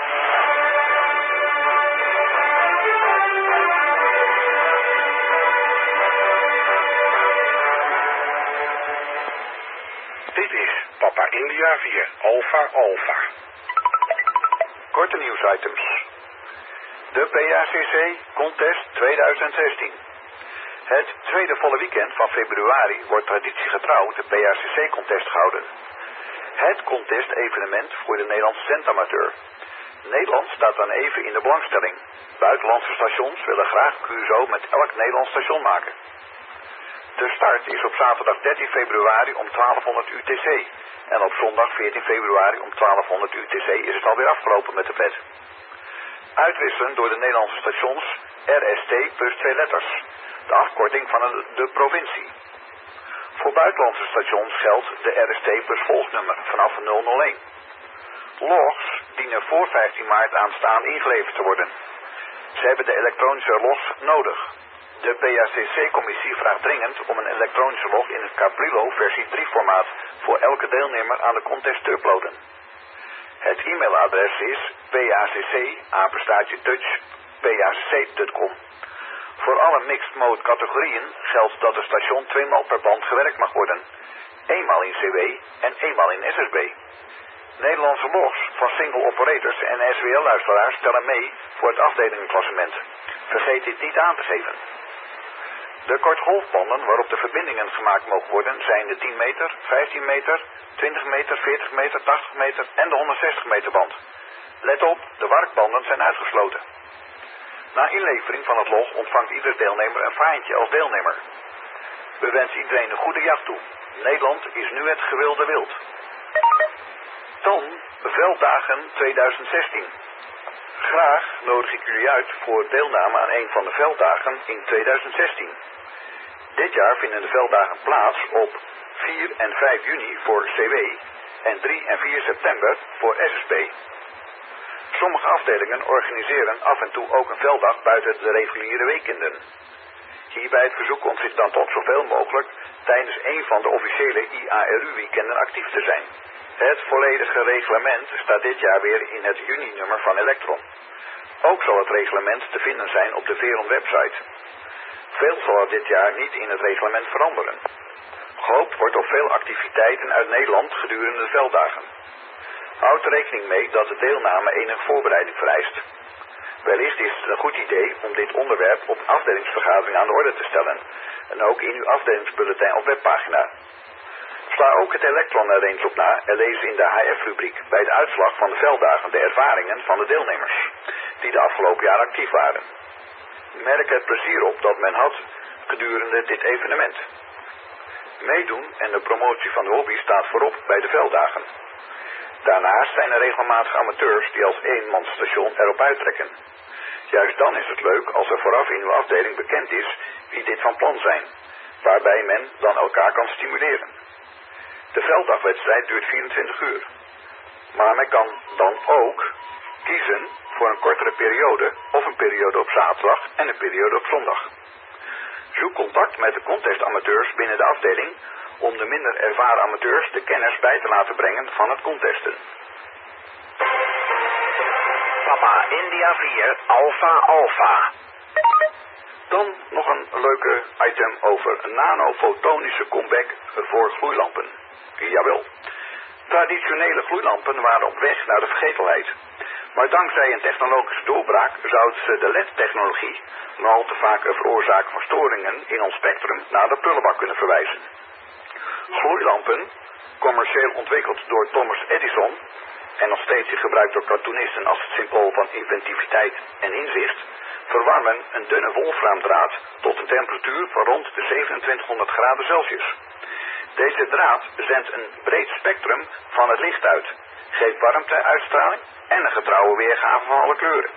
Dit is Papa India 4 Alpha Alpha. Korte nieuwsitems. De PACC Contest 2016. Het tweede volle weekend van februari wordt traditiegetrouw de PACC Contest gehouden. Het contest-evenement voor de Nederlandse zendamateur. Nederland staat dan even in de belangstelling. Buitenlandse stations willen graag QSO met elk Nederlands station maken. De start is op zaterdag 13 februari om 1200 UTC. En op zondag 14 februari om 1200 UTC is het alweer afgelopen met de pret. Uitwisselen door de Nederlandse stations RST plus 2 letters. De afkorting van de provincie. Voor buitenlandse stations geldt de RST plus volgnummer vanaf 001. Logs dienen voor 15 maart aanstaan ingeleverd te worden. Ze hebben de elektronische logs nodig. De PACC-commissie vraagt dringend om een elektronische log in het Cabrillo versie 3 formaat voor elke deelnemer aan de contest te uploaden. Het e-mailadres is pacc@touch.pac.com. Voor alle mixed mode categorieën geldt dat het station 2 maal per band gewerkt mag worden. 1 maal in CW en 1 maal in SSB. Nederlandse logs van single operators en SWL-luisteraars tellen mee voor het afdelingenklassement. Vergeet dit niet aan te geven. De kortgolfbanden waarop de verbindingen gemaakt mogen worden zijn de 10 meter, 15 meter, 20 meter, 40 meter, 80 meter en de 160 meter band. Let op, de warkbanden zijn uitgesloten. Na inlevering van het log ontvangt ieder deelnemer een faantje als deelnemer. We wensen iedereen een goede jacht toe. Nederland is nu het gewilde wild. Dan Velddagen 2016. Graag nodig ik jullie uit voor deelname aan een van de Velddagen in 2016. Dit jaar vinden de Velddagen plaats op 4 en 5 juni voor CW en 3 en 4 september voor SSP. Sommige afdelingen organiseren af en toe ook een velddag buiten de reguliere weekenden. Hierbij het verzoek om zich dan toch zoveel mogelijk tijdens een van de officiële IARU-weekenden actief te zijn. Het volledige reglement staat dit jaar weer in het juni-nummer van Electron. Ook zal het reglement te vinden zijn op de Veron website. Veel zal er dit jaar niet in het reglement veranderen. Gehoopt wordt op veel activiteiten uit Nederland gedurende de velddagen. Houd er rekening mee dat de deelname enige voorbereiding vereist. Wellicht is het een goed idee om dit onderwerp op afdelingsvergadering aan de orde te stellen en ook in uw afdelingsbulletin of webpagina. Sla ook het Electron er eens op na en lees in de HF-rubriek bij de uitslag van de velddagen de ervaringen van de deelnemers, die de afgelopen jaar actief waren. Merk het plezier op dat men had gedurende dit evenement. Meedoen en de promotie van de hobby staat voorop bij de velddagen. Daarnaast zijn er regelmatig amateurs die als eenmansstation erop uittrekken. Juist dan is het leuk als er vooraf in uw afdeling bekend is wie dit van plan zijn, waarbij men dan elkaar kan stimuleren. De velddagwedstrijd duurt 24 uur. Maar men kan dan ook kiezen voor een kortere periode of een periode op zaterdag en een periode op zondag. Zoek contact met de contestamateurs binnen de afdeling om de minder ervaren amateurs de kennis bij te laten brengen van het contesten. Papa India 4 Alpha Alpha. Dan nog een leuke item over nanofotonische comeback voor gloeilampen. Jawel. Traditionele gloeilampen waren op weg naar de vergetelheid. Maar dankzij een technologische doorbraak zouden ze de LED-technologie, nogal te vaak een veroorzaker van storingen in ons spectrum, naar de prullenbak kunnen verwijzen. Gloeilampen, commercieel ontwikkeld door Thomas Edison en nog steeds gebruikt door cartoonisten als het symbool van inventiviteit en inzicht, verwarmen een dunne wolfraamdraad tot een temperatuur van rond de 2700 graden Celsius. Deze draad zendt een breed spectrum van het licht uit, geeft warmteuitstraling en een getrouwe weergave van alle kleuren.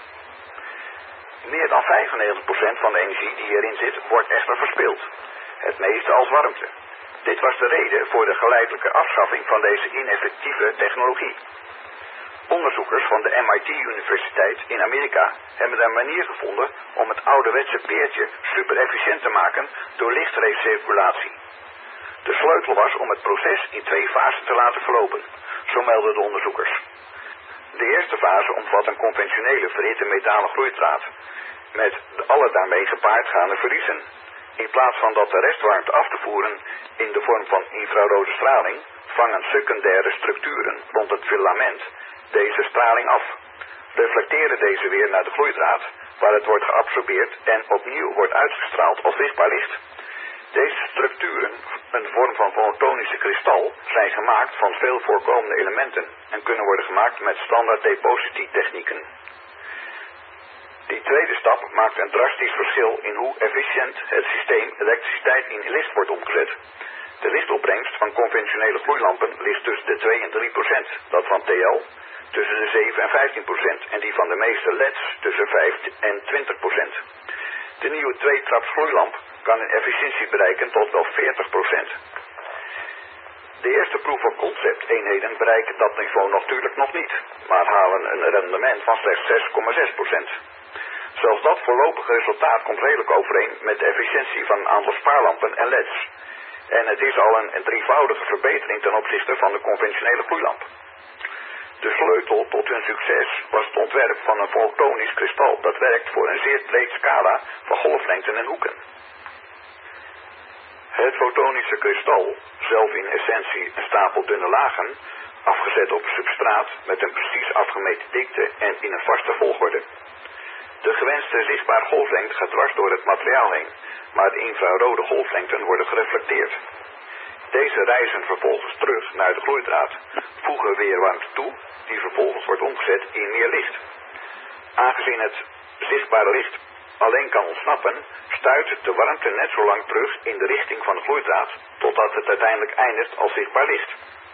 Meer dan 95% van de energie die hierin zit wordt echter verspild, het meeste als warmte. Dit was de reden voor de geleidelijke afschaffing van deze ineffectieve technologie. Onderzoekers van de MIT-universiteit in Amerika hebben een manier gevonden om het ouderwetse peertje super efficiënt te maken door lichtrecirculatie. De sleutel was om het proces in 2 fasen te laten verlopen, zo melden de onderzoekers. De eerste fase omvat een conventionele verhitte metalen gloeidraad, met alle daarmee gepaard gaande verliezen. In plaats van dat de restwarmte af te voeren in de vorm van infrarode straling, vangen secundaire structuren rond het filament deze straling af. Reflecteren deze weer naar de gloeidraad, waar het wordt geabsorbeerd en opnieuw wordt uitgestraald als zichtbaar licht. Deze structuren, een vorm van fotonische kristal, zijn gemaakt van veel voorkomende elementen en kunnen worden gemaakt met standaard depositietechnieken. Die tweede stap maakt een drastisch verschil in hoe efficiënt het systeem elektriciteit in licht wordt omgezet. De lichtopbrengst van conventionele gloeilampen ligt tussen de 2 en 3%, dat van TL tussen de 7 en 15% en die van de meeste LED's tussen 5 en 20%. De nieuwe 2-traps gloeilamp kan een efficiëntie bereiken tot wel 40%. De eerste proof of concept eenheden bereiken dat niveau natuurlijk nog niet, maar halen een rendement van slechts 6,6%. Zelfs dat voorlopige resultaat komt redelijk overeen met de efficiëntie van een aantal spaarlampen en LED's. En het is al een drievoudige verbetering ten opzichte van de conventionele gloeilamp. De sleutel tot hun succes was het ontwerp van een fotonisch kristal dat werkt voor een zeer breed scala van golflengten en hoeken. Het fotonische kristal, zelf in essentie een stapel dunne lagen, afgezet op substraat met een precies afgemeten dikte en in een vaste volgorde. De gewenste zichtbare golflengte gaat dwars door het materiaal heen, maar de infrarode golflengten worden gereflecteerd. Deze reizen vervolgens terug naar de gloeidraad, voegen weer warmte toe, die vervolgens wordt omgezet in meer licht. Aangezien het zichtbare licht alleen kan ontsnappen, stuit de warmte net zo lang terug in de richting van de gloeidraad, totdat het uiteindelijk eindigt als zichtbaar licht.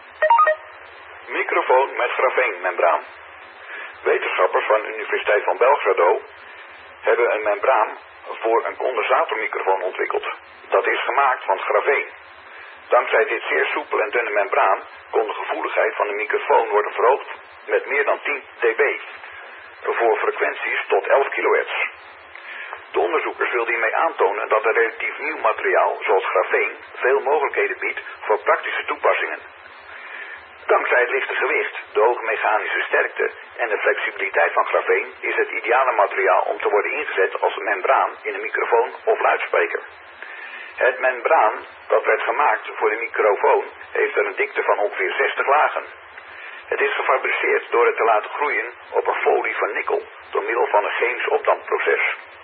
Microfoon met grafeenmembraan. Wetenschappers van de Universiteit van Belgrado hebben een membraan voor een condensatormicrofoon ontwikkeld. Dat is gemaakt van grafeen. Dankzij dit zeer soepel en dunne membraan kon de gevoeligheid van de microfoon worden verhoogd met meer dan 10 dB, voor frequenties tot 11 kHz. De onderzoekers wilden hiermee aantonen dat een relatief nieuw materiaal, zoals grafeen, veel mogelijkheden biedt voor praktische toepassingen. Dankzij het lichte gewicht, de hoge mechanische sterkte en de flexibiliteit van grafeen is het ideale materiaal om te worden ingezet als een membraan in een microfoon of luidspreker. Het membraan dat werd gemaakt voor de microfoon heeft er een dikte van ongeveer 60 lagen. Het is gefabriceerd door het te laten groeien op een folie van nikkel door middel van een chemisch opdampproces.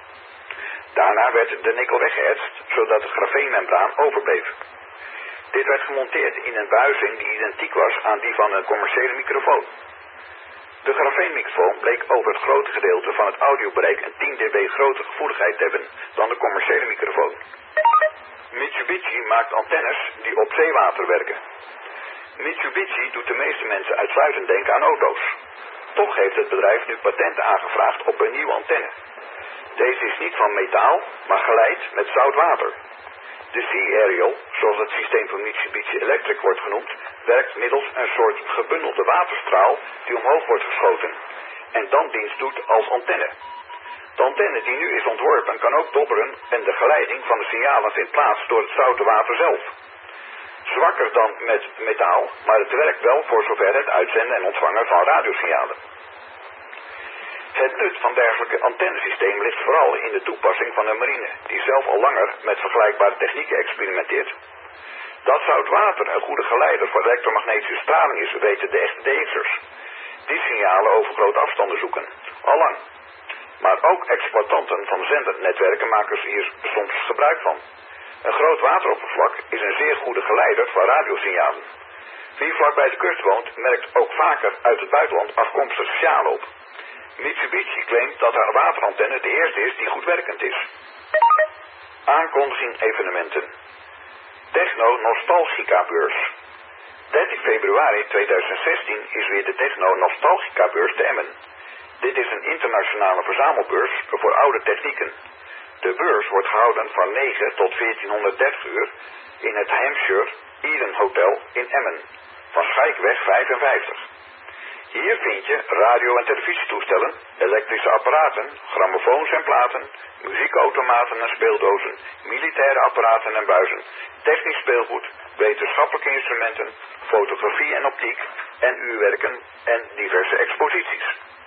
Daarna werd de nikkel weggeëtst zodat het grafeenmembraan overbleef. Dit werd gemonteerd in een buizing die identiek was aan die van een commerciële microfoon. De grafeenmicrofoon bleek over het grote gedeelte van het audiobereik een 10 dB grotere gevoeligheid te hebben dan de commerciële microfoon. Mitsubishi maakt antennes die op zeewater werken. Mitsubishi doet de meeste mensen uitsluitend denken aan auto's. Toch heeft het bedrijf nu patenten aangevraagd op een nieuwe antenne. Deze is niet van metaal, maar geleid met zout water. De Sea Aerial, zoals het systeem van Mitsubishi Electric wordt genoemd, werkt middels een soort gebundelde waterstraal die omhoog wordt geschoten en dan dienst doet als antenne. De antenne die nu is ontworpen kan ook dobberen en de geleiding van de signalen vindt plaats door het zoute water zelf. Zwakker dan met metaal, maar het werkt wel voor zover het uitzenden en ontvangen van radiosignalen. Het nut van dergelijke antennesystemen ligt vooral in de toepassing van de marine, die zelf al langer met vergelijkbare technieken experimenteert. Dat zout water een goede geleider voor elektromagnetische straling is, weten de echte DX'ers. Die signalen over grote afstanden zoeken, allang. Maar ook exploitanten van zendernetwerken maken hier soms gebruik van. Een groot wateroppervlak is een zeer goede geleider van radiosignalen. Wie vlak bij de kust woont, merkt ook vaker uit het buitenland afkomstige signalen op. Mitsubishi claimt dat haar waterantenne de eerste is die goed werkend is. Aankondiging evenementen. Techno Nostalgica Beurs. 13 februari 2016 is weer de Techno Nostalgica Beurs te Emmen. Dit is een internationale verzamelbeurs voor oude technieken. De beurs wordt gehouden van 9 tot 1430 uur in het Hampshire Eden Hotel in Emmen, van Schijkweg 55. Hier vind je radio- en televisietoestellen, elektrische apparaten, grammofoons en platen, muziekautomaten en speeldozen, militaire apparaten en buizen, technisch speelgoed, wetenschappelijke instrumenten, fotografie en optiek en uurwerken en diverse exposities.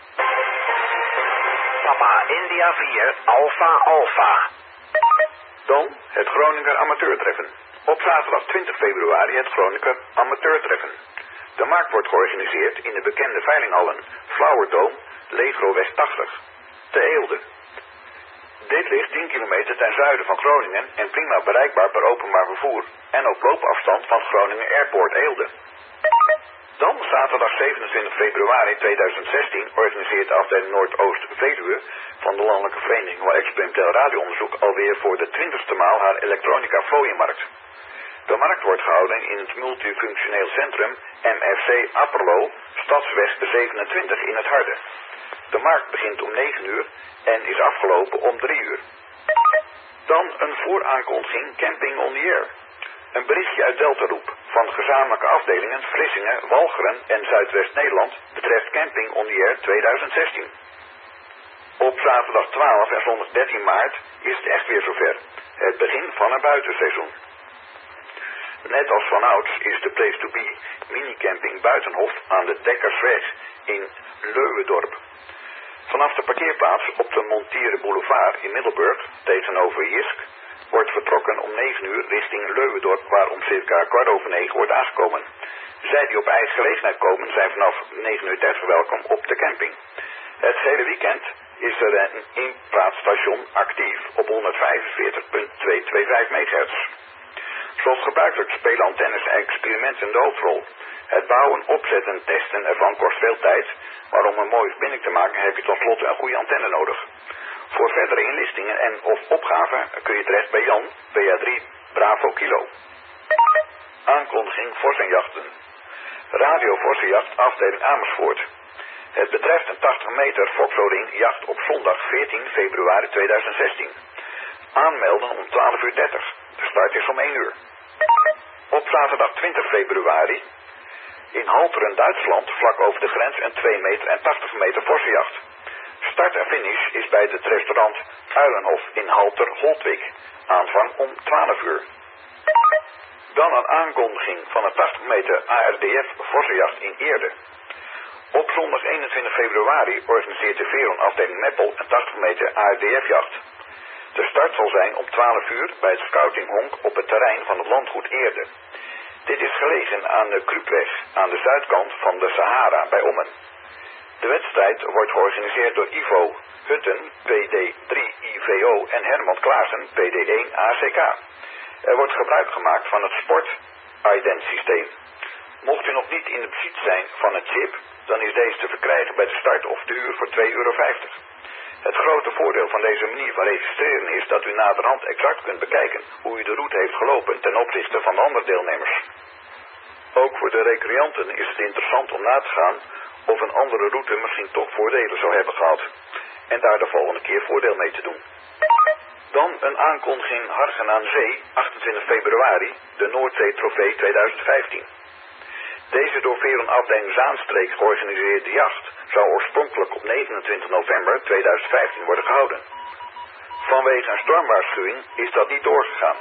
Papa India 4 Alpha Alpha. Dan het Groninger Amateurtreffen. Op zaterdag 20 februari het Groninger Amateurtreffen. De markt wordt georganiseerd in de bekende veilinghallen Flower Dome, Legroweg 80, te Eelde. Dit ligt 10 kilometer ten zuiden van Groningen en prima bereikbaar per openbaar vervoer en op loopafstand van Groningen Airport Eelde. Dan zaterdag 27 februari 2016 organiseert de afdeling Noordoost Veluwe van de Landelijke Vereniging voor Experimenteel Radioonderzoek alweer voor de 20ste maal haar elektronica fooienmarkt. De markt wordt gehouden in het multifunctioneel centrum MFC Apperlo, Stadsweg 27 in het Harde. De markt begint om 9 uur en is afgelopen om 3 uur. Dan een vooraankondiging Camping on the Air. Een berichtje uit Deltaroep van gezamenlijke afdelingen Vlissingen, Walcheren en Zuidwest-Nederland betreft Camping on the Air 2016. Op zaterdag 12 en zondag 13 maart is het echt weer zover. Het begin van een buitenseizoen. Net als vanouds is de Place to Be minicamping Buitenhof aan de Dekkersweg in Leuwendorp. Vanaf de parkeerplaats op de Montiere Boulevard in Middelburg, tegenover Jisk, wordt vertrokken om 9 uur richting Leuwendorp, waar om circa 9:15 wordt aangekomen. Zij die op eigen gelegenheid komen zijn vanaf 9:30 welkom op de camping. Het hele weekend is er een inpraatstation actief op 145.225 MHz. Zoals gebruikelijk spelen antennes en experimenten de hoofdrol. Het bouwen, opzetten, testen ervan kost veel tijd, maar om een mooie verbinding te maken heb je tenslotte een goede antenne nodig. Voor verdere inlichtingen en of opgaven kun je terecht bij Jan, PA3 Bravo Kilo. Aankondiging Vossenjachten. Radio Vossenjacht afdeling Amersfoort. Het betreft een 80 meter Foxo-ring jacht op zondag 14 februari 2016. Aanmelden om 12:30. De start is om 1 uur. Op zaterdag 20 februari in Halteren, Duitsland, vlak over de grens een 2 meter en 80 meter vossenjacht. Start en finish is bij het restaurant Uilenhof in Halter-Holtwijk. Aanvang om 12 uur. Dan een aankondiging van een 80 meter ARDF vossenjacht in Eerde. Op zondag 21 februari organiseert de Veron afdeling Meppel een 80 meter ARDF-jacht. De start zal zijn om 12 uur bij het scoutinghonk op het terrein van het landgoed Eerde. Dit is gelegen aan de Kruupweg, aan de zuidkant van de Sahara bij Ommen. De wedstrijd wordt georganiseerd door Ivo Hutten, PD3 IVO en Herman Klaassen, PD1 ACK. Er wordt gebruik gemaakt van het Sport-Ident systeem. Mocht u nog niet in het bezit zijn van een chip, dan is deze te verkrijgen bij de start of de huur voor €2,50. Het grote voordeel van deze manier van registreren is dat u naderhand exact kunt bekijken hoe u de route heeft gelopen ten opzichte van de andere deelnemers. Ook voor de recreanten is het interessant om na te gaan of een andere route misschien toch voordelen zou hebben gehad. En daar de volgende keer voordeel mee te doen. Dan een aankondiging Hargen aan Zee, 28 februari, de Noordzee Trofee 2015. Deze door Veron afdeling Zaanstreek georganiseerde jacht zou oorspronkelijk op 29 november 2015 worden gehouden. Vanwege een stormwaarschuwing is dat niet doorgegaan.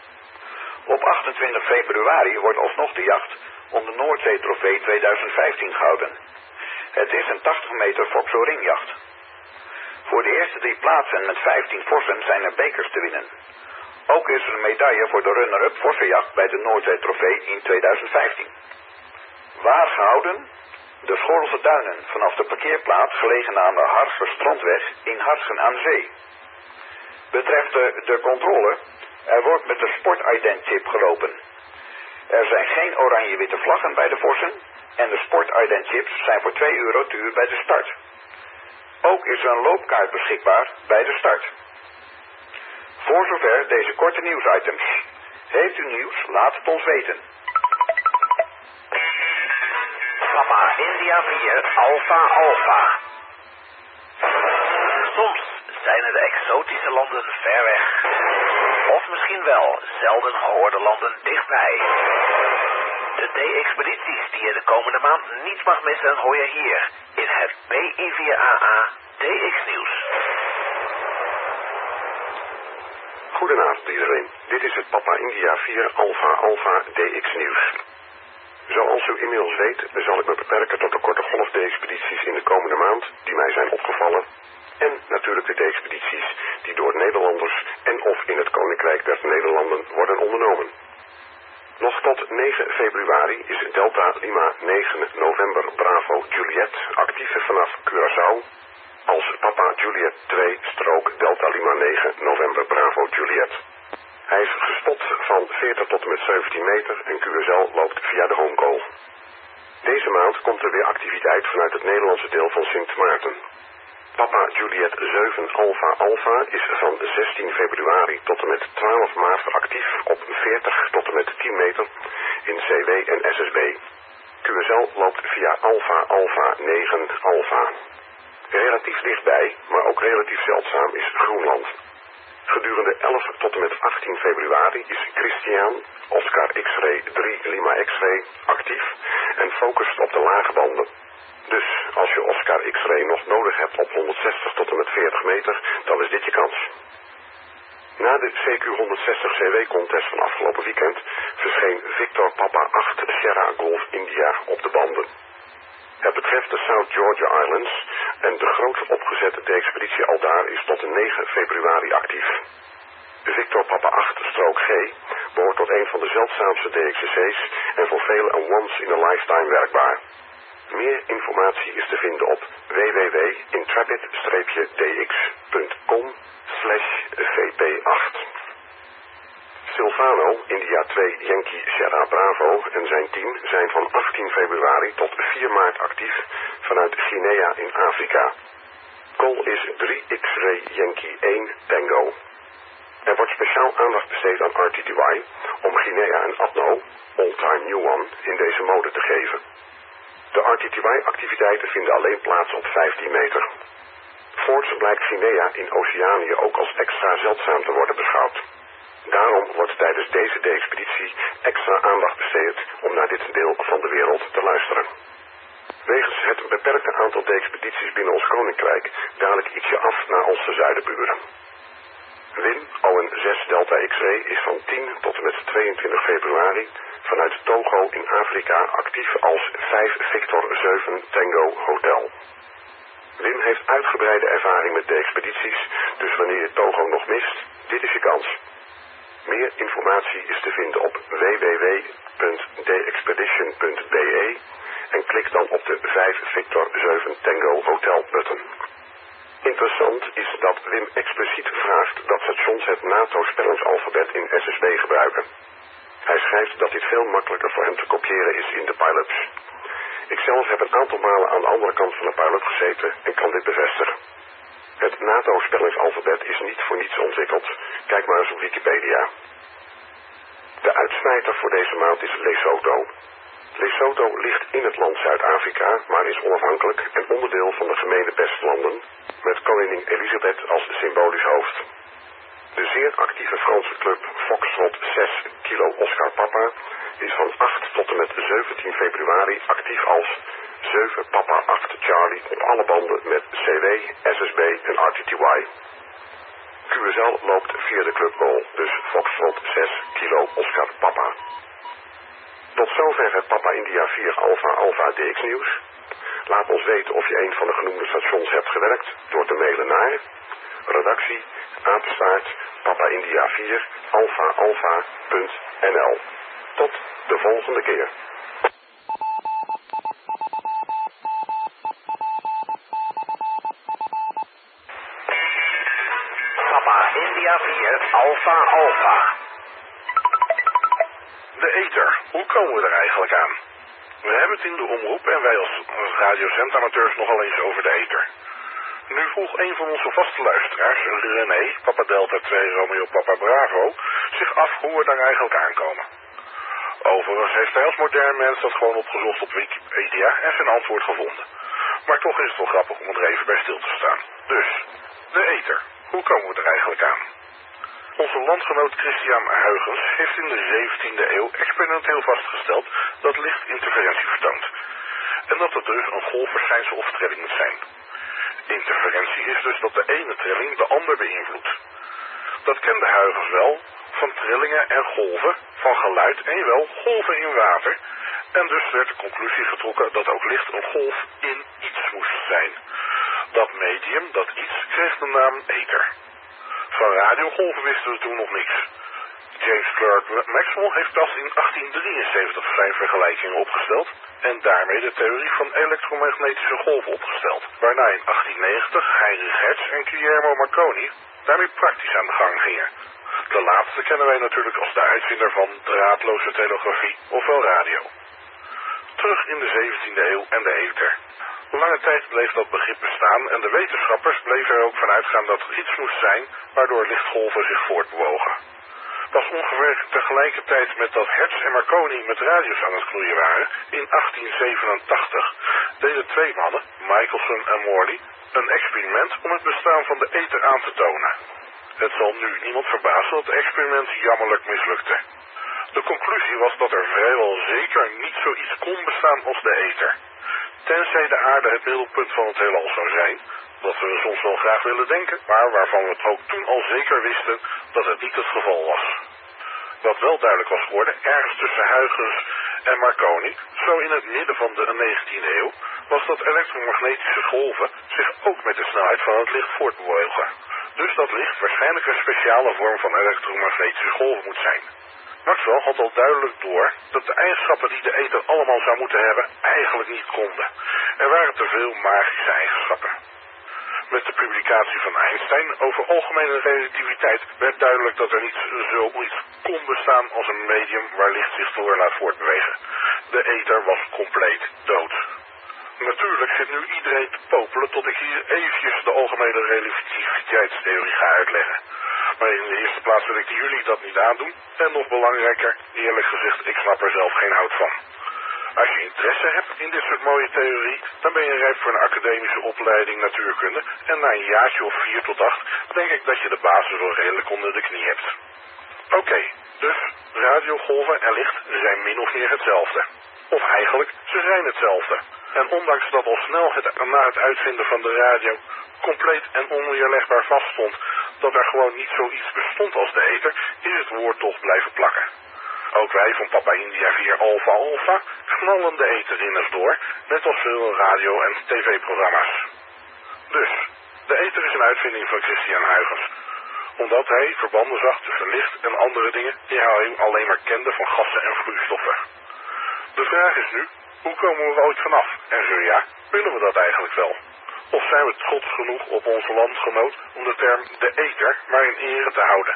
Op 28 februari wordt alsnog de jacht om de Noordzee Trofee 2015 gehouden. Het is een 80 meter Foxo ringjacht. Voor de eerste 3 plaatsen met 15 vossen zijn er bekers te winnen. Ook is er een medaille voor de runner-up vossenjacht bij de Noordzee Trofee in 2015. Waar gehouden? De Schorelse Duinen vanaf de parkeerplaats gelegen aan de Harser Strandweg in Harsen aan Zee. Betreft de controle, er wordt met de Sport-Ident-chip gelopen. Er zijn geen oranje-witte vlaggen bij de vossen en de Sport-Ident-chips zijn voor €2 duur bij de start. Ook is er een loopkaart beschikbaar bij de start. Voor zover deze korte nieuwsitems. Heeft u nieuws? Laat het ons weten. Papa India 4 Alpha Alpha. Soms zijn er de exotische landen ver weg. Of misschien wel zelden gehoorde landen dichtbij. De D-expedities die je de komende maand niet mag missen hoor je hier in het PI4AA DX Nieuws. Goedenavond iedereen. Dit is het Papa India 4 Alpha Alpha DX Nieuws. Zoals u inmiddels weet zal ik me beperken tot de korte golf-D-expedities in de komende maand die mij zijn opgevallen. En natuurlijk de D-expedities die door Nederlanders en of in het Koninkrijk der Nederlanden worden ondernomen. Nog tot 9 februari is Delta Lima 9 November Bravo Juliet actief vanaf Curaçao als Papa Juliet 2 strook Delta Lima 9 November Bravo Juliet. Hij is gespot van 40 tot en met 17 meter en QSL loopt via de home goal. Deze maand komt er weer activiteit vanuit het Nederlandse deel van Sint Maarten. Papa Juliet 7 Alpha Alpha is van 16 februari tot en met 12 maart actief op 40 tot en met 10 meter in CW en SSB. QSL loopt via Alpha Alpha 9 Alpha. Relatief dichtbij, maar ook relatief zeldzaam is Groenland. Gedurende 11 tot en met 18 februari is Christian Oscar X-Ray 3 Lima X-Ray actief en focust op de lage banden. Dus als je Oscar X-Ray nog nodig hebt op 160 tot en met 40 meter, dan is dit je kans. Na de CQ 160 CW contest van afgelopen weekend verscheen Victor Papa 8 Sierra Golf India op de banden. Het betreft de South Georgia Islands en de grootste opgezette D-expeditie aldaar is tot de 9 februari actief. Victor Papa 8-G behoort tot een van de zeldzaamste DXCC's en voor velen een once in a lifetime werkbaar. Meer informatie is te vinden op www.intrepid-dx.com/vp8. Silvano, India 2 Yankee Sierra Bravo en zijn team zijn van 18 februari tot 4 maart actief vanuit Guinea in Afrika. Call is 3 X-ray Yankee 1 Tango. Er wordt speciaal aandacht besteed aan RTTY om Guinea en Adno, All Time New One, in deze mode te geven. De RTTY-activiteiten vinden alleen plaats op 15 meter. Voorts blijkt Guinea in Oceanië ook als extra zeldzaam te worden beschouwd. Daarom wordt tijdens deze D-expeditie extra aandacht besteed om naar dit deel van de wereld te luisteren. Wegens het beperkte aantal D-expedities binnen ons koninkrijk dadelijk ietsje af naar onze zuidenburen. Wim ON 6 Delta X-ray is van 10 tot en met 22 februari vanuit Togo in Afrika actief als 5 Victor 7 Tango Hotel. Wim heeft uitgebreide ervaring met D-expedities, dus wanneer je Togo nog mist, dit is je kans. Meer informatie is te vinden op www.dexpedition.be en klik dan op de 5 Victor 7 Tango Hotel button. Interessant is dat Wim expliciet vraagt dat stations het NATO-spellingsalfabet in SSB gebruiken. Hij schrijft dat dit veel makkelijker voor hem te kopiëren is in de pilots. Ikzelf heb een aantal malen aan de andere kant van de pilot gezeten en kan dit bevestigen. Het NATO-spellingsalfabet is niet voor niets ontwikkeld. Kijk maar eens op Wikipedia. De uitsmijter voor deze maand is Lesotho. Lesotho ligt in het land Zuid-Afrika, maar is onafhankelijk en onderdeel van de gemene bestlanden, met koningin Elisabeth als symbolisch hoofd. De zeer actieve Franse club Foxtrot 6 Kilo Oscar Papa is van 8 tot en met 17 februari actief als 7 Papa 8 Charlie op alle banden met CW, SSB en RTTY. QSL loopt via de clubgoal, dus Foxtrot 6 Kilo Oscar Papa. Tot zover het Papa India 4 Alpha Alpha DX nieuws. Laat ons weten of je een van de genoemde stations hebt gewerkt door te mailen naar redactie @Papa India 4 Alpha Alpha.nl. Tot de volgende keer. Papa India 4 Alpha Alpha. De ether, hoe komen we er eigenlijk aan? We hebben het in de omroep en wij als radiozendamateurs nogal eens over de ether. Nu vroeg een van onze vaste luisteraars, René, Papa Delta 2 Romeo Papa Bravo, zich af hoe we daar eigenlijk aankomen. Overigens heeft hij als modern mens dat gewoon opgezocht op Wikipedia en zijn antwoord gevonden. Maar toch is het wel grappig om er even bij stil te staan. Dus, de ether, hoe komen we er eigenlijk aan? Onze landgenoot Christian Huygens heeft in de 17e eeuw experimenteel vastgesteld dat licht interferentie vertoont. En dat het dus een golfverschijnsel of trilling moet zijn. Interferentie is dus dat de ene trilling de ander beïnvloedt. Dat kende Huygens wel van trillingen en golven, van geluid en wel golven in water. En dus werd de conclusie getrokken dat ook licht een golf in iets moest zijn. Dat medium, dat iets, kreeg de naam ether. Van radiogolven wisten we toen nog niks. James Clerk Maxwell heeft pas in 1873 zijn vergelijkingen opgesteld en daarmee de theorie van elektromagnetische golven opgesteld, waarna in 1890 Heinrich Hertz en Guillermo Marconi daarmee praktisch aan de gang gingen. De laatste kennen wij natuurlijk als de uitvinder van draadloze telegrafie, ofwel radio. Terug in de 17e eeuw en de ether. Lange tijd bleef dat begrip bestaan en de wetenschappers bleven er ook van uitgaan dat er iets moest zijn waardoor lichtgolven zich voortbewogen. Pas ongeveer tegelijkertijd met dat Hertz en Marconi met radio's aan het knoeien waren, in 1887, deden twee mannen, Michelson en Morley, een experiment om het bestaan van de ether aan te tonen. Het zal nu niemand verbazen dat het experiment jammerlijk mislukte. De conclusie was dat er vrijwel zeker niet zoiets kon bestaan als de ether. Tenzij de aarde het middelpunt van het heelal zou zijn, dat we soms wel graag willen denken, maar waarvan we ook toen al zeker wisten dat het niet het geval was. Wat wel duidelijk was geworden, ergens tussen Huygens en Marconi, zo in het midden van de 19e eeuw, was dat elektromagnetische golven zich ook met de snelheid van het licht voortbewogen. Dus dat licht waarschijnlijk een speciale vorm van elektromagnetische golven moet zijn. Maxwell had al duidelijk door dat de eigenschappen die de ether allemaal zou moeten hebben eigenlijk niet konden. Er waren te veel magische eigenschappen. Met de publicatie van Einstein over algemene relativiteit werd duidelijk dat er niet zoiets kon bestaan als een medium waar licht zich door laat voortbewegen. De ether was compleet dood. Natuurlijk zit nu iedereen te popelen tot ik hier eventjes de algemene relativiteitstheorie ga uitleggen. Maar in de eerste plaats wil ik jullie dat niet aandoen. En nog belangrijker, eerlijk gezegd, ik snap er zelf geen hout van. Als je interesse hebt in dit soort mooie theorie, dan ben je rijp voor een academische opleiding natuurkunde. En na een jaartje of 4 tot 8 denk ik dat je de basis wel redelijk onder de knie hebt. Oké, dus radiogolven en licht zijn min of meer hetzelfde. Of eigenlijk, ze zijn hetzelfde. En ondanks dat al snel na het uitvinden van de radio compleet en onweerlegbaar vaststond dat er gewoon niet zoiets bestond als de ether, is het woord toch blijven plakken. Ook wij van Papa India 4 Alpha Alpha knallen de etherinners door, net als veel radio- en tv-programma's. Dus, de ether is een uitvinding van Christian Huygens, omdat hij verbanden zag tussen licht en andere dingen die hij alleen maar kende van gassen en vloeistoffen. De vraag is nu, hoe komen we er ooit vanaf? En zo ja, willen we dat eigenlijk wel? Of zijn we trots genoeg op onze landgenoot om de term de ether maar in ere te houden?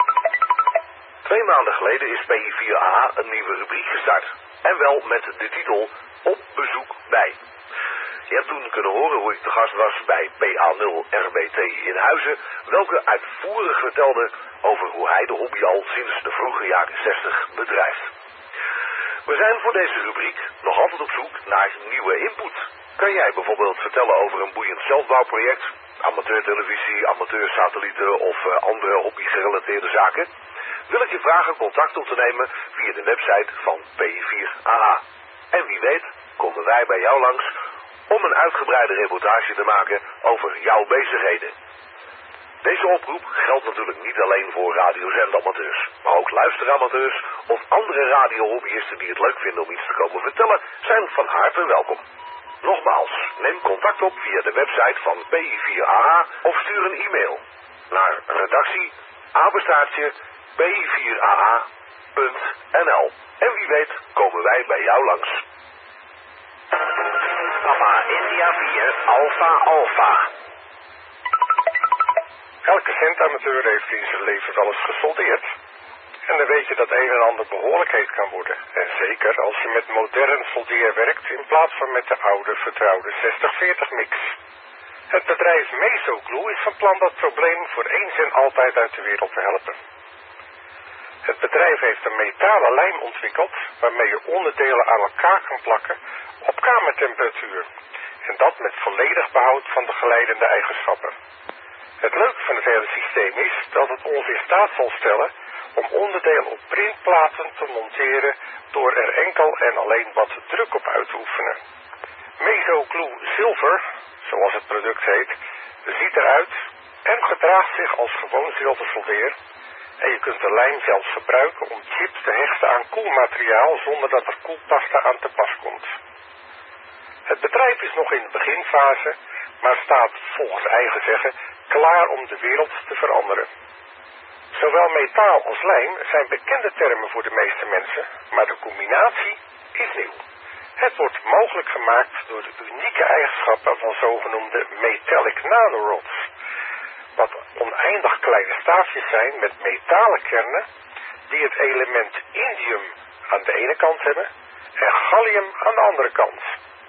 2 maanden geleden is PI4A een nieuwe rubriek gestart. En wel met de titel Op bezoek bij. Je hebt toen kunnen horen hoe ik te gast was bij PA0 RBT in Huizen, welke uitvoerig vertelde over hoe hij de hobby al sinds de vroege jaren 60 bedrijft. We zijn voor deze rubriek nog altijd op zoek naar nieuwe input. Kan jij bijvoorbeeld vertellen over een boeiend zelfbouwproject, amateurtelevisie, amateursatellieten of andere hobby-gerelateerde zaken? Wil ik je vragen contact op te nemen via de website van P4AA. En wie weet komen wij bij jou langs om een uitgebreide reportage te maken over jouw bezigheden. Deze oproep geldt natuurlijk niet alleen voor radiozendamateurs, maar ook luisteramateurs of andere radiohobbyisten die het leuk vinden om iets te komen vertellen, zijn van harte welkom. Nogmaals, neem contact op via de website van P4AA of stuur een e-mail naar redactie @p4aa.nl. En wie weet komen wij bij jou langs. Papa India 4 Alpha Alpha. Elke centamateur heeft in zijn leven wel eens gesoldeerd. En dan weet je dat een en ander behoorlijk heet kan worden. En zeker als je met modern soldeer werkt in plaats van met de oude vertrouwde 60-40 mix. Het bedrijf Mesoglue is van plan dat probleem voor eens en altijd uit de wereld te helpen. Het bedrijf heeft een metalen lijm ontwikkeld waarmee je onderdelen aan elkaar kan plakken op kamertemperatuur. En dat met volledig behoud van de geleidende eigenschappen. Het leuke van het hele systeem is dat het ons in staat zal stellen om onderdelen op printplaten te monteren door er enkel en alleen wat druk op uit te oefenen. Mesoglue Silver, zoals het product heet, ziet eruit en gedraagt zich als gewoon zilversoldeer. En je kunt de lijm zelfs gebruiken om chips te hechten aan koelmateriaal zonder dat er koelpasta aan te pas komt. Het bedrijf is nog in de beginfase, maar staat volgens eigen zeggen klaar om de wereld te veranderen. Zowel metaal als lijm zijn bekende termen voor de meeste mensen, maar de combinatie is nieuw. Het wordt mogelijk gemaakt door de unieke eigenschappen van zogenoemde metallic nanorods, wat oneindig kleine staafjes zijn met metalen kernen die het element indium aan de ene kant hebben en gallium aan de andere kant.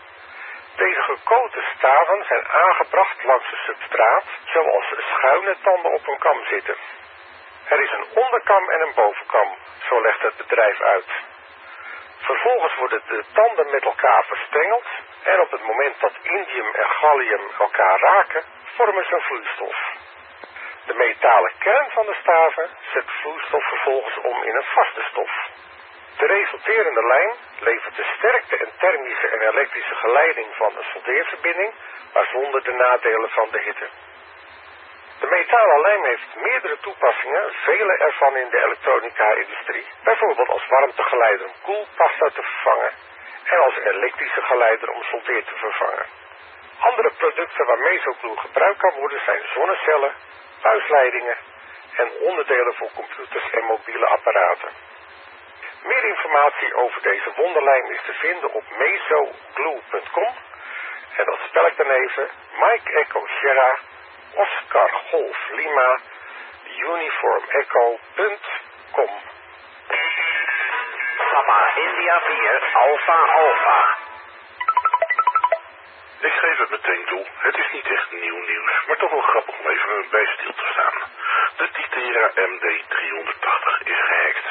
Deze gekoten staven zijn aangebracht langs een substraat zoals schuine tanden op een kam zitten. Er is een onderkam en een bovenkam, zo legt het bedrijf uit. Vervolgens worden de tanden met elkaar verstrengeld en op het moment dat indium en gallium elkaar raken, vormen ze een vloeistof. De metalen kern van de staven zet de vloeistof vervolgens om in een vaste stof. De resulterende lijm levert de sterkte en thermische en elektrische geleiding van een soldeerverbinding, maar zonder de nadelen van de hitte. De metalen lijm heeft meerdere toepassingen, vele ervan in de elektronica-industrie, bijvoorbeeld als warmtegeleider om koelpasta te vervangen en als elektrische geleider om soldeer te vervangen. Andere producten waar Mesoglue gebruikt kan worden zijn zonnecellen, buisleidingen en onderdelen voor computers en mobiele apparaten. Meer informatie over deze wonderlijn is te vinden op mesoglue.com. En dat spel ik dan even: Mike Echo Sierra, Oscar Golf Lima, Uniform Echo.com. Papa India 4 Alpha Alpha. Ik geef het meteen toe, het is niet echt nieuw nieuws, maar toch wel grappig om even bij stil te staan. De Titera MD380 is gehackt.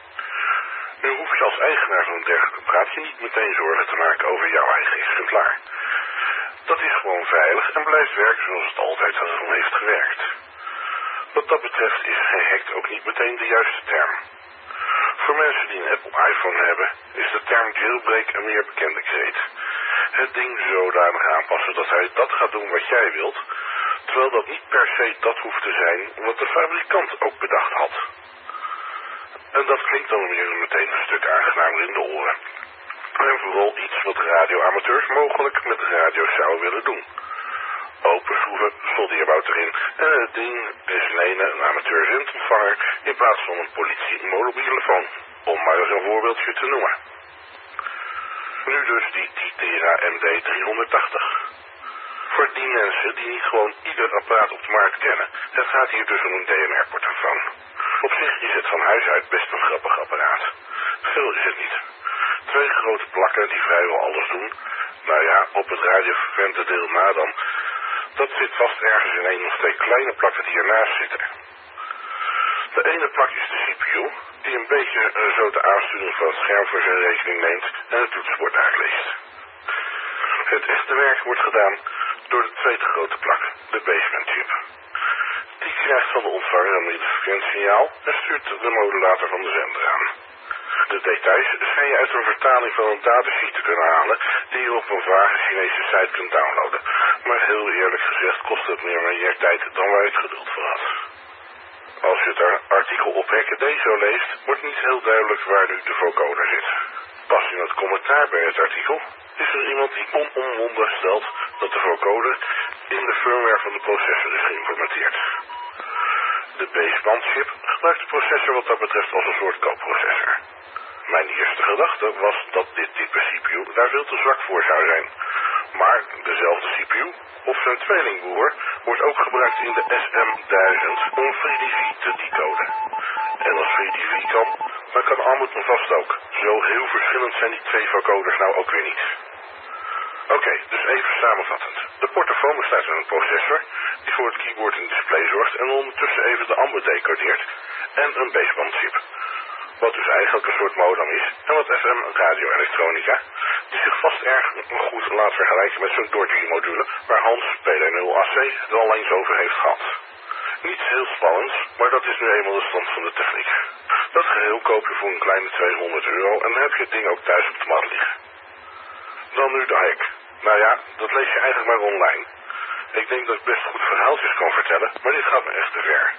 Nu hoef je als eigenaar van een dergelijke praatje niet meteen zorgen te maken over jouw eigen exemplaar. Dat is gewoon veilig en blijft werken zoals het altijd al heeft gewerkt. Wat dat betreft is gehackt ook niet meteen de juiste term. Voor mensen die een Apple iPhone hebben, is de term jailbreak een meer bekende kreet. Het ding zodanig aanpassen dat hij dat gaat doen wat jij wilt, terwijl dat niet per se dat hoeft te zijn wat de fabrikant ook bedacht had. En dat klinkt dan weer meteen een stuk aangenamer in de oren. En vooral iets wat radioamateurs mogelijk met de radio zouden willen doen. Open schroeven, soldeerbout erin en het ding is een amateur zendontvanger in plaats van een politie-mobielefoon, om maar eens een voorbeeldje te noemen. Nu dus die Titera MD380. Voor die mensen die niet gewoon ieder apparaat op de markt kennen, het gaat hier dus om een DMR-portofoon. Op zich is het van huis uit best een grappig apparaat. Veel is het niet. 2 grote plakken die vrijwel alles doen. Nou ja, op het radiofrequente deel na dan. Dat zit vast ergens in 1 of 2 kleine plakken die ernaast zitten. De ene plak is de CPU, die een beetje zo de aansturing van het scherm voor zijn rekening neemt en het toetsenbord uitleest. Het echte werk wordt gedaan door de tweede grote plak, de baseband chip. Die krijgt van de ontvanger een middengfrequentiesignaal en stuurt de modulator van de zender aan. De details zijn je uit een vertaling van een datasheet te kunnen halen die je op een vage Chinese site kunt downloaden. Maar heel eerlijk gezegd kost het meer tijd dan waar je het geduld voor had. Als je het artikel op Hackaday zo leest, wordt niet heel duidelijk waar nu de vocoder zit. Pas in het commentaar bij het artikel is er iemand die onomwonden stelt dat de vocoder in de firmware van de processor is geïmplementeerd. De basebandchip gebruikt de processor wat dat betreft als een soort koopprocessor. Mijn eerste gedachte was dat dit type CPU daar veel te zwak voor zou zijn. Maar dezelfde CPU, of zijn tweelingbroer, wordt ook gebruikt in de SM1000 om FreeDV te decoden. En als FreeDV kan, dan kan Armut nog vast ook. Zo heel verschillend zijn die 2 vocoders nou ook weer niet. Oké, dus even samenvattend. De portofoon bestaat uit een processor die voor het keyboard en display zorgt en ondertussen even de AMBE decodeert en een basebandchip. Wat dus eigenlijk een soort modem is en wat FM radioelektronica, die zich vast erg goed laat vergelijken met zo'n Dorothy-module waar Hans PD0AC het al eens over heeft gehad. Niets heel spannends, maar dat is nu eenmaal de stand van de techniek. Dat geheel koop je voor een kleine €200 en dan heb je het ding ook thuis op de mat liggen. Dan nu de hack. Nou ja, dat lees je eigenlijk maar online. Ik denk dat ik best goed verhaaltjes kan vertellen, maar dit gaat me echt te ver.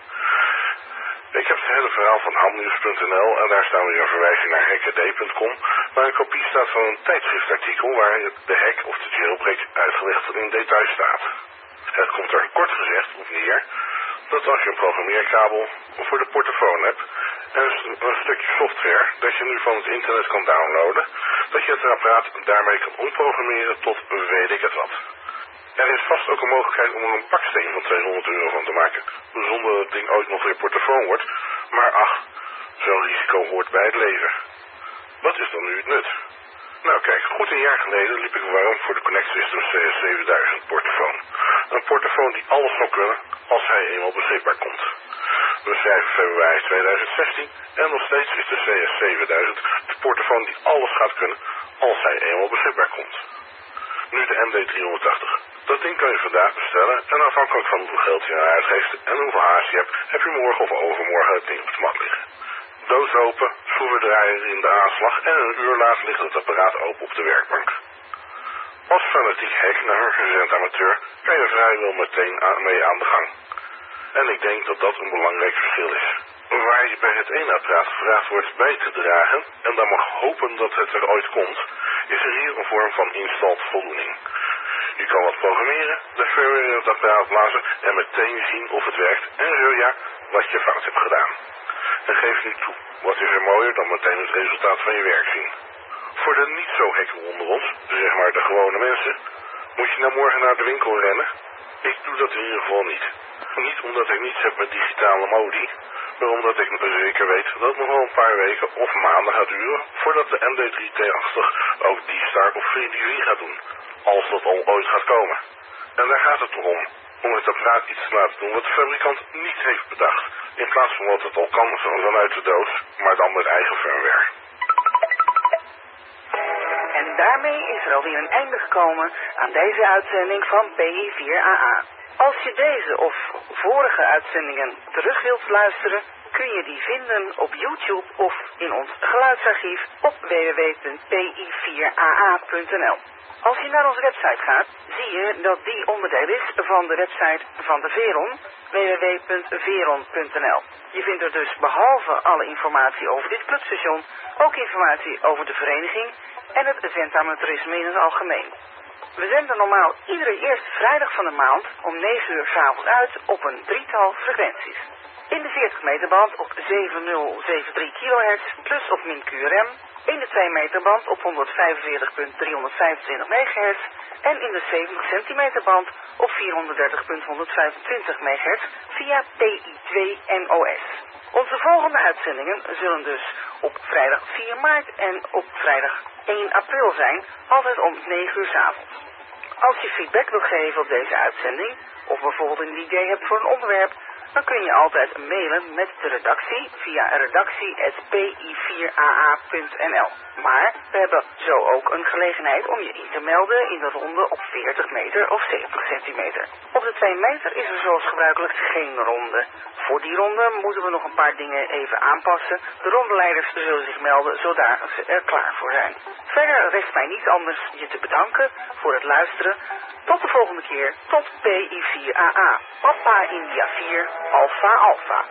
Ik heb het hele verhaal van hamnieuws.nl en daar staan weer een verwijzing naar hackaday.com, waar een kopie staat van een tijdschriftartikel waar de hack of de jailbreak uitgelegd in detail staat. Het komt er kort gezegd op neer dat als je een programmeerkabel voor de portofoon hebt en een stukje software dat je nu van het internet kan downloaden, dat je het apparaat daarmee kan omprogrammeren tot weet ik het wat. Er is vast ook een mogelijkheid om er een baksteen van €200 van te maken, zonder dat het ding ooit nog weer portofoon wordt, maar ach, zo'n risico hoort bij het leven. Wat is dan nu het nut? Nou kijk, goed een jaar geleden liep ik warm voor de Connect Systems CS7000 portofoon. Een portofoon die alles zou kunnen als hij eenmaal beschikbaar komt. We schrijven februari 2016 en nog steeds is de CS7000 de portofoon die alles gaat kunnen als hij eenmaal beschikbaar komt. Nu de MD380. Dat ding kan je vandaag bestellen en afhankelijk van hoeveel geld je uitgeeft en hoeveel haast je hebt, heb je morgen of overmorgen het ding op de mat liggen. Doos open, schroevendraaier in de aanslag en een uur later ligt het apparaat open op de werkbank. Als fanatiek hack naar een gezend amateur kan je vrijwel meteen mee aan de gang. En ik denk dat dat een belangrijk verschil is. Waar je bij het ene apparaat gevraagd wordt bij te dragen en dan mag hopen dat het er ooit komt, is er hier een vorm van installed voldoening. Je kan wat programmeren, de firmware in het apparaat blazen en meteen zien of het werkt en zo ja, wat je fout hebt gedaan. En geef niet toe. Wat is er mooier dan meteen het resultaat van je werk zien? Voor de niet zo gekken onder ons, zeg maar de gewone mensen, moet je nou morgen naar de winkel rennen? Ik doe dat in ieder geval niet. Niet omdat ik niets heb met digitale modi, maar omdat ik zeker weet dat het nog wel een paar weken of maanden gaat duren voordat de MD3T80 ook die Star of 3DV gaat doen. Als dat al ooit gaat komen. En daar gaat het toch om het apparaat iets te laten doen wat de fabrikant niet heeft bedacht. In plaats van wat het al kan vanuit de doos, maar dan met eigen firmware. En daarmee is er alweer een einde gekomen aan deze uitzending van PI4AA. Als je deze of vorige uitzendingen terug wilt luisteren, kun je die vinden op YouTube of in ons geluidsarchief op www.pi4aa.nl. Als je naar onze website gaat, zie je dat die onderdeel is van de website van de Veron, www.veron.nl. Je vindt er dus behalve alle informatie over dit clubstation ook informatie over de vereniging en het zendamaterisme in het algemeen. We zenden normaal iedere eerste vrijdag van de maand om 9 uur 's avonds uit op een drietal frequenties. In de 40 meterband op 7073 kHz plus of min QRM, in de 2 meterband op 145.325 MHz en in de 70 centimeterband op 430.125 MHz via PI2 NOS. Onze volgende uitzendingen zullen dus op vrijdag 4 maart en op vrijdag 1 april zijn, altijd om 9 uur 's avonds. Als je feedback wilt geven op deze uitzending, of bijvoorbeeld een idee hebt voor een onderwerp, dan kun je altijd mailen met de redactie via redactie@pi4aa.nl. Maar we hebben zo ook een gelegenheid om je in te melden in de ronde op 40 meter of 70 centimeter. Op de 2 meter is er zoals gebruikelijk geen ronde. Voor die ronde moeten we nog een paar dingen even aanpassen. De rondeleiders zullen zich melden zodra ze er klaar voor zijn. Verder rest mij niet anders je te bedanken voor het luisteren. Tot de volgende keer, tot PI4AA, Papa India 4, Alpha Alpha.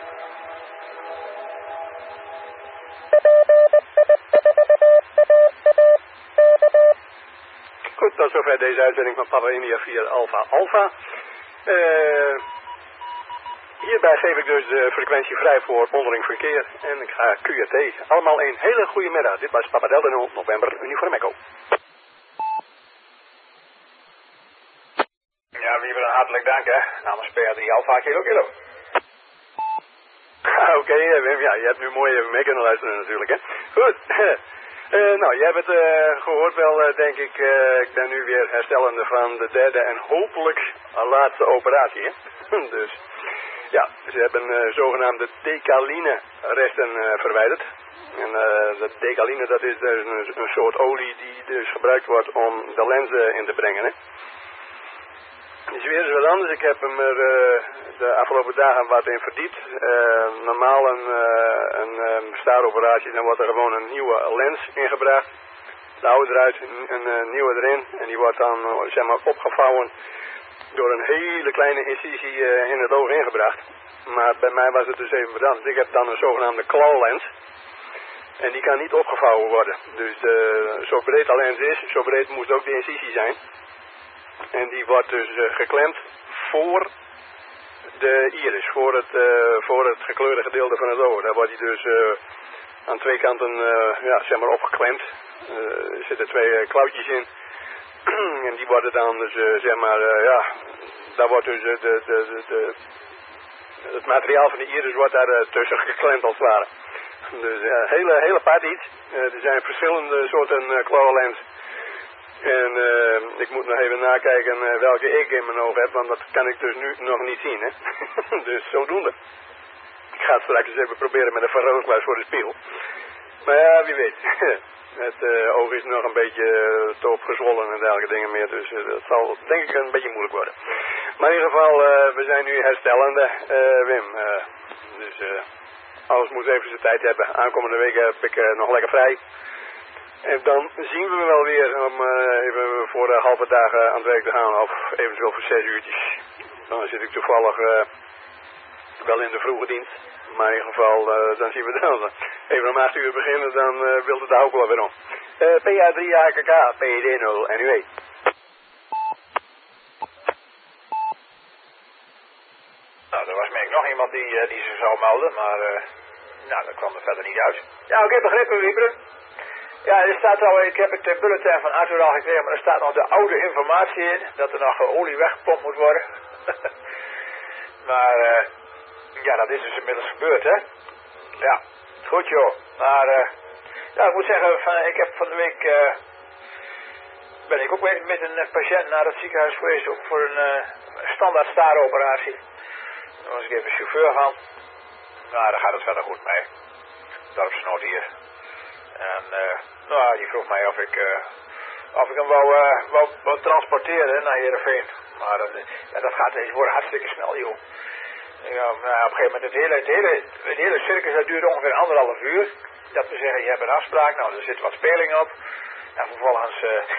Goed, tot zover deze uitzending van Papa India 4, Alpha Alpha. Hierbij geef ik dus de frequentie vrij voor onderling verkeer en ik ga QRT. Allemaal een hele goede middag. Dit was Papa Delta 0, November, Uniform Echo. Ja, wie wil hartelijk dank, hè. Namens PR3 Alpha Kilo Kilo. Oké, Wim, ja, je hebt nu mooi even mee kunnen luisteren natuurlijk, hè. Goed. Nou, jij hebt het gehoord wel, denk ik. Ik ben nu weer herstellende van de derde en hopelijk laatste operatie, hè. Dus, ja, ze hebben zogenaamde decaline resten verwijderd. En dat decaline, dat is dus een soort olie die dus gebruikt wordt om de lenzen in te brengen, hè. Het is weer eens wat anders. Ik heb hem er de afgelopen dagen wat in verdiept. Normaal een staaroperatie, dan wordt er gewoon een nieuwe lens ingebracht. De oude eruit, een nieuwe erin. En die wordt dan zeg maar opgevouwen door een hele kleine incisie in het oog ingebracht. Maar bij mij was het dus even veranderd. Ik heb dan een zogenaamde klauwlens. En die kan niet opgevouwen worden. Dus zo breed de lens is, zo breed moest ook de incisie zijn. En die wordt dus geklemd voor de iris, voor het gekleurde gedeelte van het oog. Daar wordt die dus aan twee kanten zeg maar opgeklemd. Er zitten 2 klauwtjes in. En die worden dan dus zeg maar, daar wordt dus het materiaal van de iris wordt daar tussen geklemd als het ware. Dus heel apart iets. Er zijn verschillende soorten klauwlens. En ik moet nog even nakijken welke ik in mijn oog heb, want dat kan ik dus nu nog niet zien, hè. Dus zodoende. Ik ga het straks eens even proberen met een vergrootglas voor de spiegel. Maar ja, wie weet. Het oog is nog een beetje te opgezwollen en dergelijke dingen meer, dus dat zal denk ik een beetje moeilijk worden. Maar in ieder geval, we zijn nu herstellende, Wim. Dus alles moet even zijn tijd hebben. Aankomende week heb ik nog lekker vrij. En dan zien we wel weer om even voor de halve dagen aan het werk te gaan, of eventueel voor 6 uurtjes. Dan zit ik toevallig wel in de vroege dienst. Maar in ieder geval, dan zien we dan. Even om 8 uur beginnen, dan wil het daar ook wel weer om. PA3 AKK, PED0 NUE. Nou, er was nog iemand die zich zou melden, maar Nou, dat kwam er verder niet uit. Ja, oké, begrepen, Wieberen. Ja, er staat al, ik heb het bulletin van Arthur al gekregen, maar er staat nog de oude informatie in, dat er nog olie weggepompt moet worden. Maar, ja, dat is dus inmiddels gebeurd, hè. Ja, goed joh. Maar, ja, ik moet zeggen, ik heb van de week, ben ik ook met een patiënt naar het ziekenhuis geweest, ook voor een standaard staaroperatie. Daar was ik even chauffeur van. Nou, daar gaat het verder goed mee. Dorpsnood hier. En, nou, die vroeg mij of ik hem wou transporteren naar Heerenveen. Maar ja, dat gaat tegenwoordig hartstikke snel, joh. Ja, nou, op een gegeven moment, het hele circus, dat duurt ongeveer 1,5 uur. Dat we zeggen, je hebt een afspraak, nou, er zit wat speling op. En vervolgens,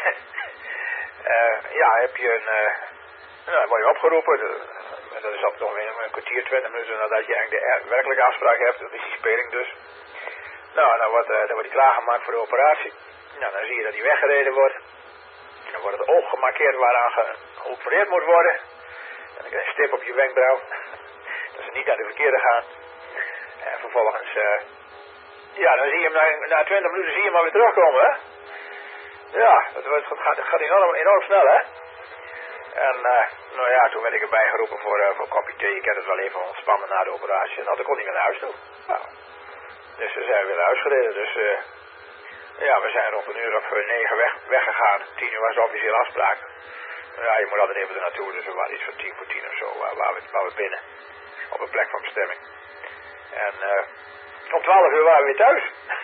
ja, heb je nou, word je opgeroepen. Dat is altijd nog weer een kwartier, 20 minuten nadat je eigenlijk de werkelijke afspraak hebt. Dat is die speling dus. Nou, dan wordt die klaargemaakt voor de operatie. Nou, dan zie je dat die weggereden wordt. Dan wordt het oog gemarkeerd waaraan geopereerd moet worden. En dan krijg je een stip op je wenkbrauw. Dat ze niet naar de verkeerde gaan. En vervolgens, ja, dan zie je hem na 20 minuten zie je hem alweer terugkomen, hè. Ja, dat gaat enorm snel, hè. En, nou ja, toen werd ik erbij geroepen voor een kopje thee. Ik heb het wel even ontspannen na de operatie. Nou, dan kon hij weer naar huis toe. Nou, dus we zijn weer naar huis gereden. Dus, ja, we zijn rond 9:00 weggegaan. 10:00 was de officiële afspraak. Ja, je moet altijd even er naartoe. Dus we waren iets van 10:45 of zo, waar we binnen. Op een plek van bestemming. En, om 12:00 waren we weer thuis.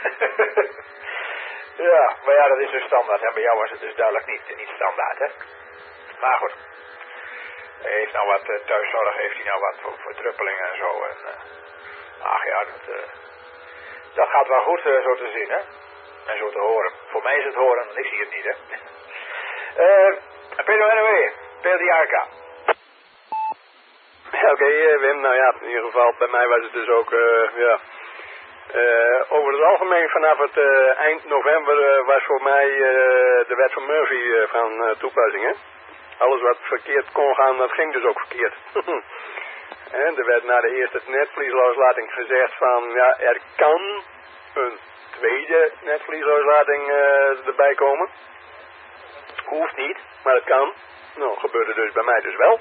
Ja, maar ja, dat is dus standaard. En bij jou was het dus duidelijk niet standaard, hè. Maar goed. Hij heeft nou wat thuiszorg, heeft hij nou wat voor druppelingen en zo. En, ach ja, dat gaat wel goed zo te zien, hè. En zo te horen. Voor mij is het horen, want ik zie het niet, hè. Pedro NOW, Pedro Jarka. Ja, oké, Wim, nou ja, in ieder geval, bij mij was het dus ook, ja... over het algemeen vanaf het eind november was voor mij de wet van Murphy van toepassing, hè. Alles wat verkeerd kon gaan, dat ging dus ook verkeerd. En er werd na de eerste netvlieslooslating gezegd van, ja, er kan een tweede netvlieslooslating erbij komen. Hoeft niet, maar het kan. Nou, gebeurde dus bij mij dus wel.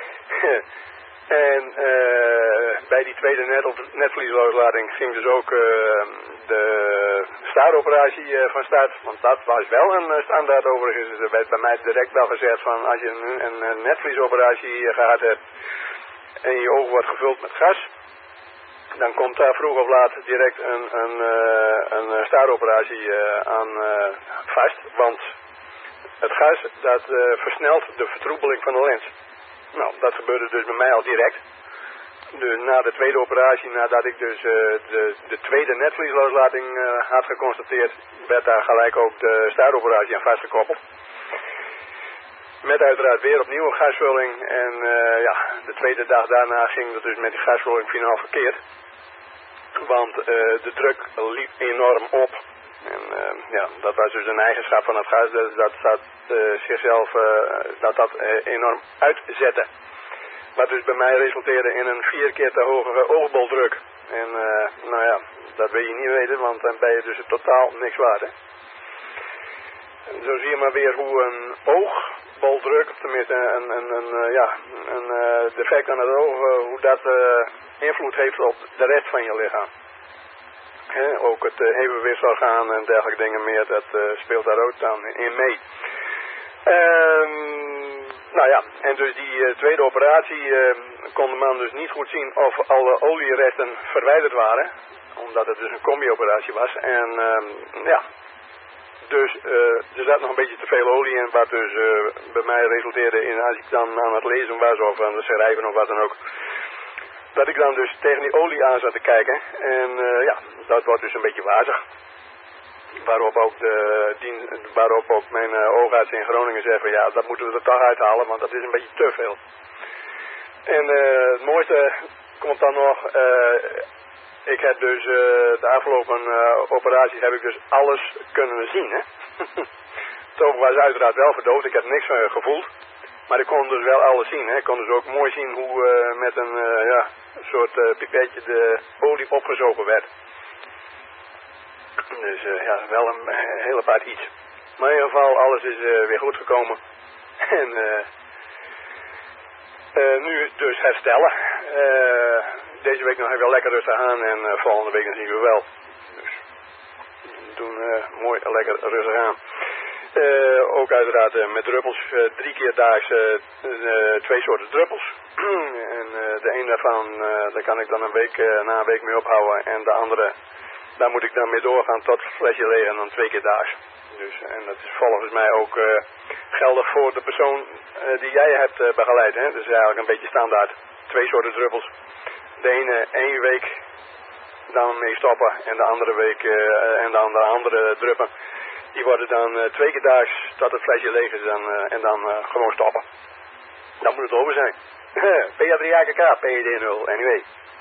En bij die tweede netvlieslooslating ging dus ook de staaroperatie van start. Want dat was wel een standaard overigens. Er werd bij mij direct wel gezegd van als je een netvliesoperatie gehad hebt en je oog wordt gevuld met gas, dan komt daar vroeg of laat direct een staaroperatie aan vast. Want het gas dat versnelt de vertroebeling van de lens. Nou, dat gebeurde dus bij mij al direct. Dus na de tweede operatie, nadat ik dus de tweede netvlieslooslating had geconstateerd, werd daar gelijk ook de staaroperatie aan vastgekoppeld. Met uiteraard weer opnieuw een gasvulling. En ja, de tweede dag daarna ging het dus met die gasvulling finaal verkeerd. Want de druk liep enorm op. En ja, dat was dus een eigenschap van het gas, dat zichzelf enorm uitzette. Wat dus bij mij resulteerde in een 4 keer te hoge oogboldruk. En nou ja, dat wil je niet weten, want dan ben je dus totaal niks waard, hè. En zo zie je maar weer hoe een oogboldruk, tenminste een defect aan het oog, hoe dat invloed heeft op de rest van je lichaam. Ook het evenwichtsorgaan en dergelijke dingen meer, dat speelt daar ook dan in mee. Nou ja, en dus die tweede operatie kon de man dus niet goed zien of alle olieresten verwijderd waren. Omdat het dus een combi-operatie was. En ja, dus er zat nog een beetje te veel olie in, wat dus bij mij resulteerde in, als ik dan aan het lezen was of aan het schrijven of wat dan ook, dat ik dan dus tegen die olie aan zat te kijken. En ja, dat wordt dus een beetje wazig. Waarop ook mijn oogarts in Groningen zegt van ja, dat moeten we er toch uithalen, want dat is een beetje te veel. En het mooiste komt dan nog, ik heb dus de afgelopen operaties heb ik dus alles kunnen zien, hè. Het oog was uiteraard wel verdoofd, ik heb niks gevoeld, maar ik kon dus wel alles zien, hè. Ik kon dus ook mooi zien hoe met een een soort pipetje de olie opgezogen werd. Dus ja, wel een heel apart iets. Maar in ieder geval, alles is weer goed gekomen. En nu dus herstellen. Deze week nog even lekker rustig aan en volgende week dan zien we wel. Dus doen mooi lekker rustig aan. Ook uiteraard met druppels. 3 keer daags 2 soorten druppels. En de een daarvan, daar kan ik dan na een week mee ophouden. En de andere, daar moet ik dan mee doorgaan tot het flesje leeg en dan 2 keer daags. Dus, en dat is volgens mij ook geldig voor de persoon die jij hebt begeleid. Hè? Dus eigenlijk een beetje standaard. 2 soorten druppels. De ene 1 week dan mee stoppen en de andere week en de andere druppen. Die worden dan 2 keer daags tot het flesje leeg is en dan gewoon stoppen. Dan moet het over zijn. PA3AKK, PED0, anyway.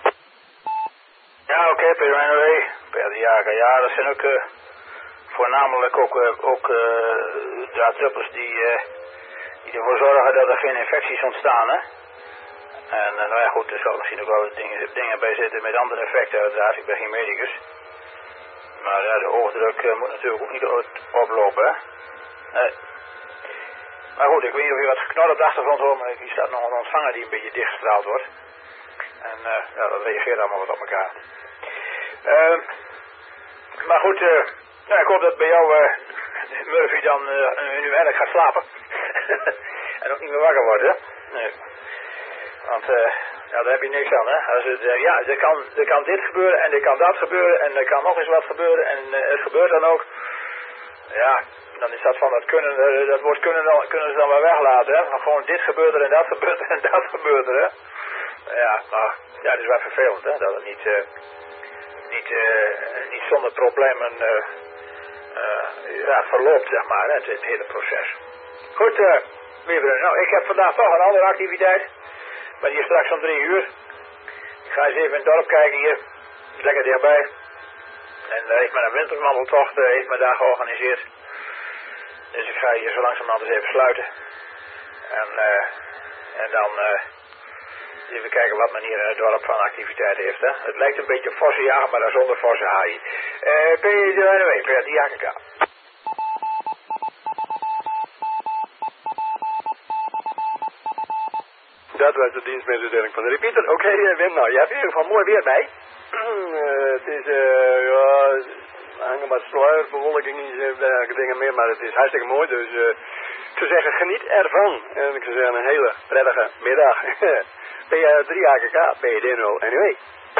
Ja, oké, PA3AKK, PA3AKK. Ja, dat zijn ook voornamelijk ook druppels die ervoor zorgen dat er geen infecties ontstaan, hè. En nou ja, goed, er zal misschien ook wel dingen bij zitten met andere effecten uiteraard. Ik ben geen medicus. Maar ja, de oogdruk moet natuurlijk ook niet oplopen, hè. Nee. Maar goed, ik weet niet of je wat geknord op de achtergrond hoort, maar hier staat nog een ontvanger die een beetje dichtgestraald wordt. En ja, dat reageert allemaal wat op elkaar. Maar goed, ja, ik hoop dat bij jou Murphy dan nu eindelijk gaat slapen. En ook niet meer wakker wordt, hè. Nee. Want ja, daar heb je niks aan, hè. Als het, ja, er kan dit gebeuren en er kan dat gebeuren en er kan nog eens wat gebeuren en het gebeurt dan ook. Ja, dan is dat van dat kunnen, dat woord kunnen ze dan wel weglaten, hè. Van gewoon dit gebeurt er en dat gebeurt er en dat gebeurt er, hè. Ja, maar ja, het is wel vervelend, hè, dat het niet zonder problemen ja, verloopt, zeg maar, hè, het hele proces. Goed, nou, ik heb vandaag toch een andere activiteit. Maar die is straks om 3 uur. Ik ga eens even in het dorp kijken hier. Lekker dichtbij. En heeft men een winterwandeltocht heeft men daar georganiseerd. Dus ik ga hier zo langzamerhand eens even sluiten. En dan even kijken wat men hier in het dorp van activiteit heeft. Hè. Het lijkt een beetje op vossenjagen, maar dan zonder vossen haai. PA3AKK. Dat was de dienstmededeling van de repeater. Oké, Wim, nou, je hebt in ieder geval mooi weer bij. Het is, ja, hangen wat sluierbewolking en dergelijke dingen meer, maar het is hartstikke mooi. Dus ik zou zeggen, geniet ervan. En ik zou zeggen, een hele prettige middag. PA3AKK, PED0, anyway.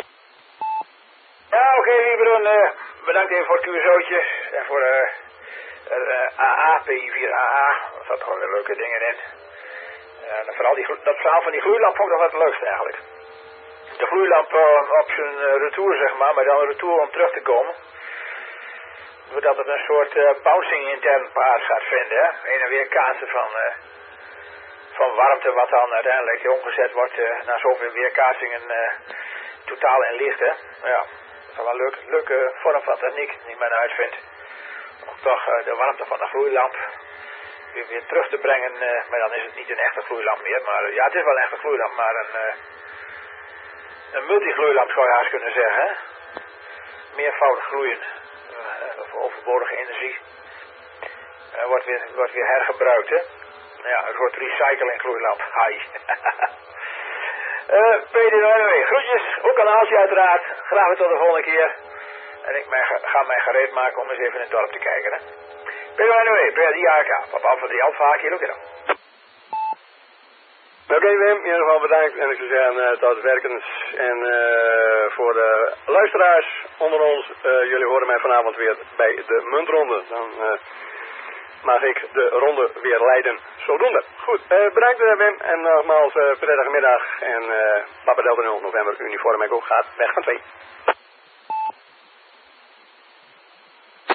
Ja, oké, lieve bedankt even voor het QSO'tje en voor AA, PI4AA. Er zat gewoon weer leuke dingen in. En vooral dat verhaal van die gloeilamp vond ik nog wat het leukste eigenlijk. De gloeilamp op zijn retour, zeg maar dan een retour om terug te komen. Doordat het een soort bouncing intern plaats gaat vinden, hè. Heen en weer kaatsen van warmte, wat dan uiteindelijk omgezet wordt naar zoveel weerkaatsingen totaal in licht, hè. Ja, dat is wel een leuke vorm van techniek die men uitvindt. Om toch de warmte van de gloeilamp weer terug te brengen, maar dan is het niet een echte gloeilamp meer. Maar ja, het is wel een echte gloeilamp, maar een multigloeilamp zou je haast kunnen zeggen, hè. Meervoudig gloeien, of overbodige energie, wordt weer hergebruikt, hè. Ja, een soort recycling gloeilamp. Hi. PDW, groetjes, ook aan Aaltje uiteraard. Graag weer tot de volgende keer. En ik ga mij gereed maken om eens even in het dorp te kijken, hè. PDW, PDAK, papa van 3 Alfa, kilo kilo. Oké, Wim, in ieder geval bedankt. En ik zou zeggen, tot werkens. En voor de luisteraars onder ons, jullie horen mij vanavond weer bij de muntronde. Dan mag ik de ronde weer leiden. Zodoende. Goed, bedankt Wim. En nogmaals, prettige middag. En Papa Delta 0 november uniform echo gaat weg van 2.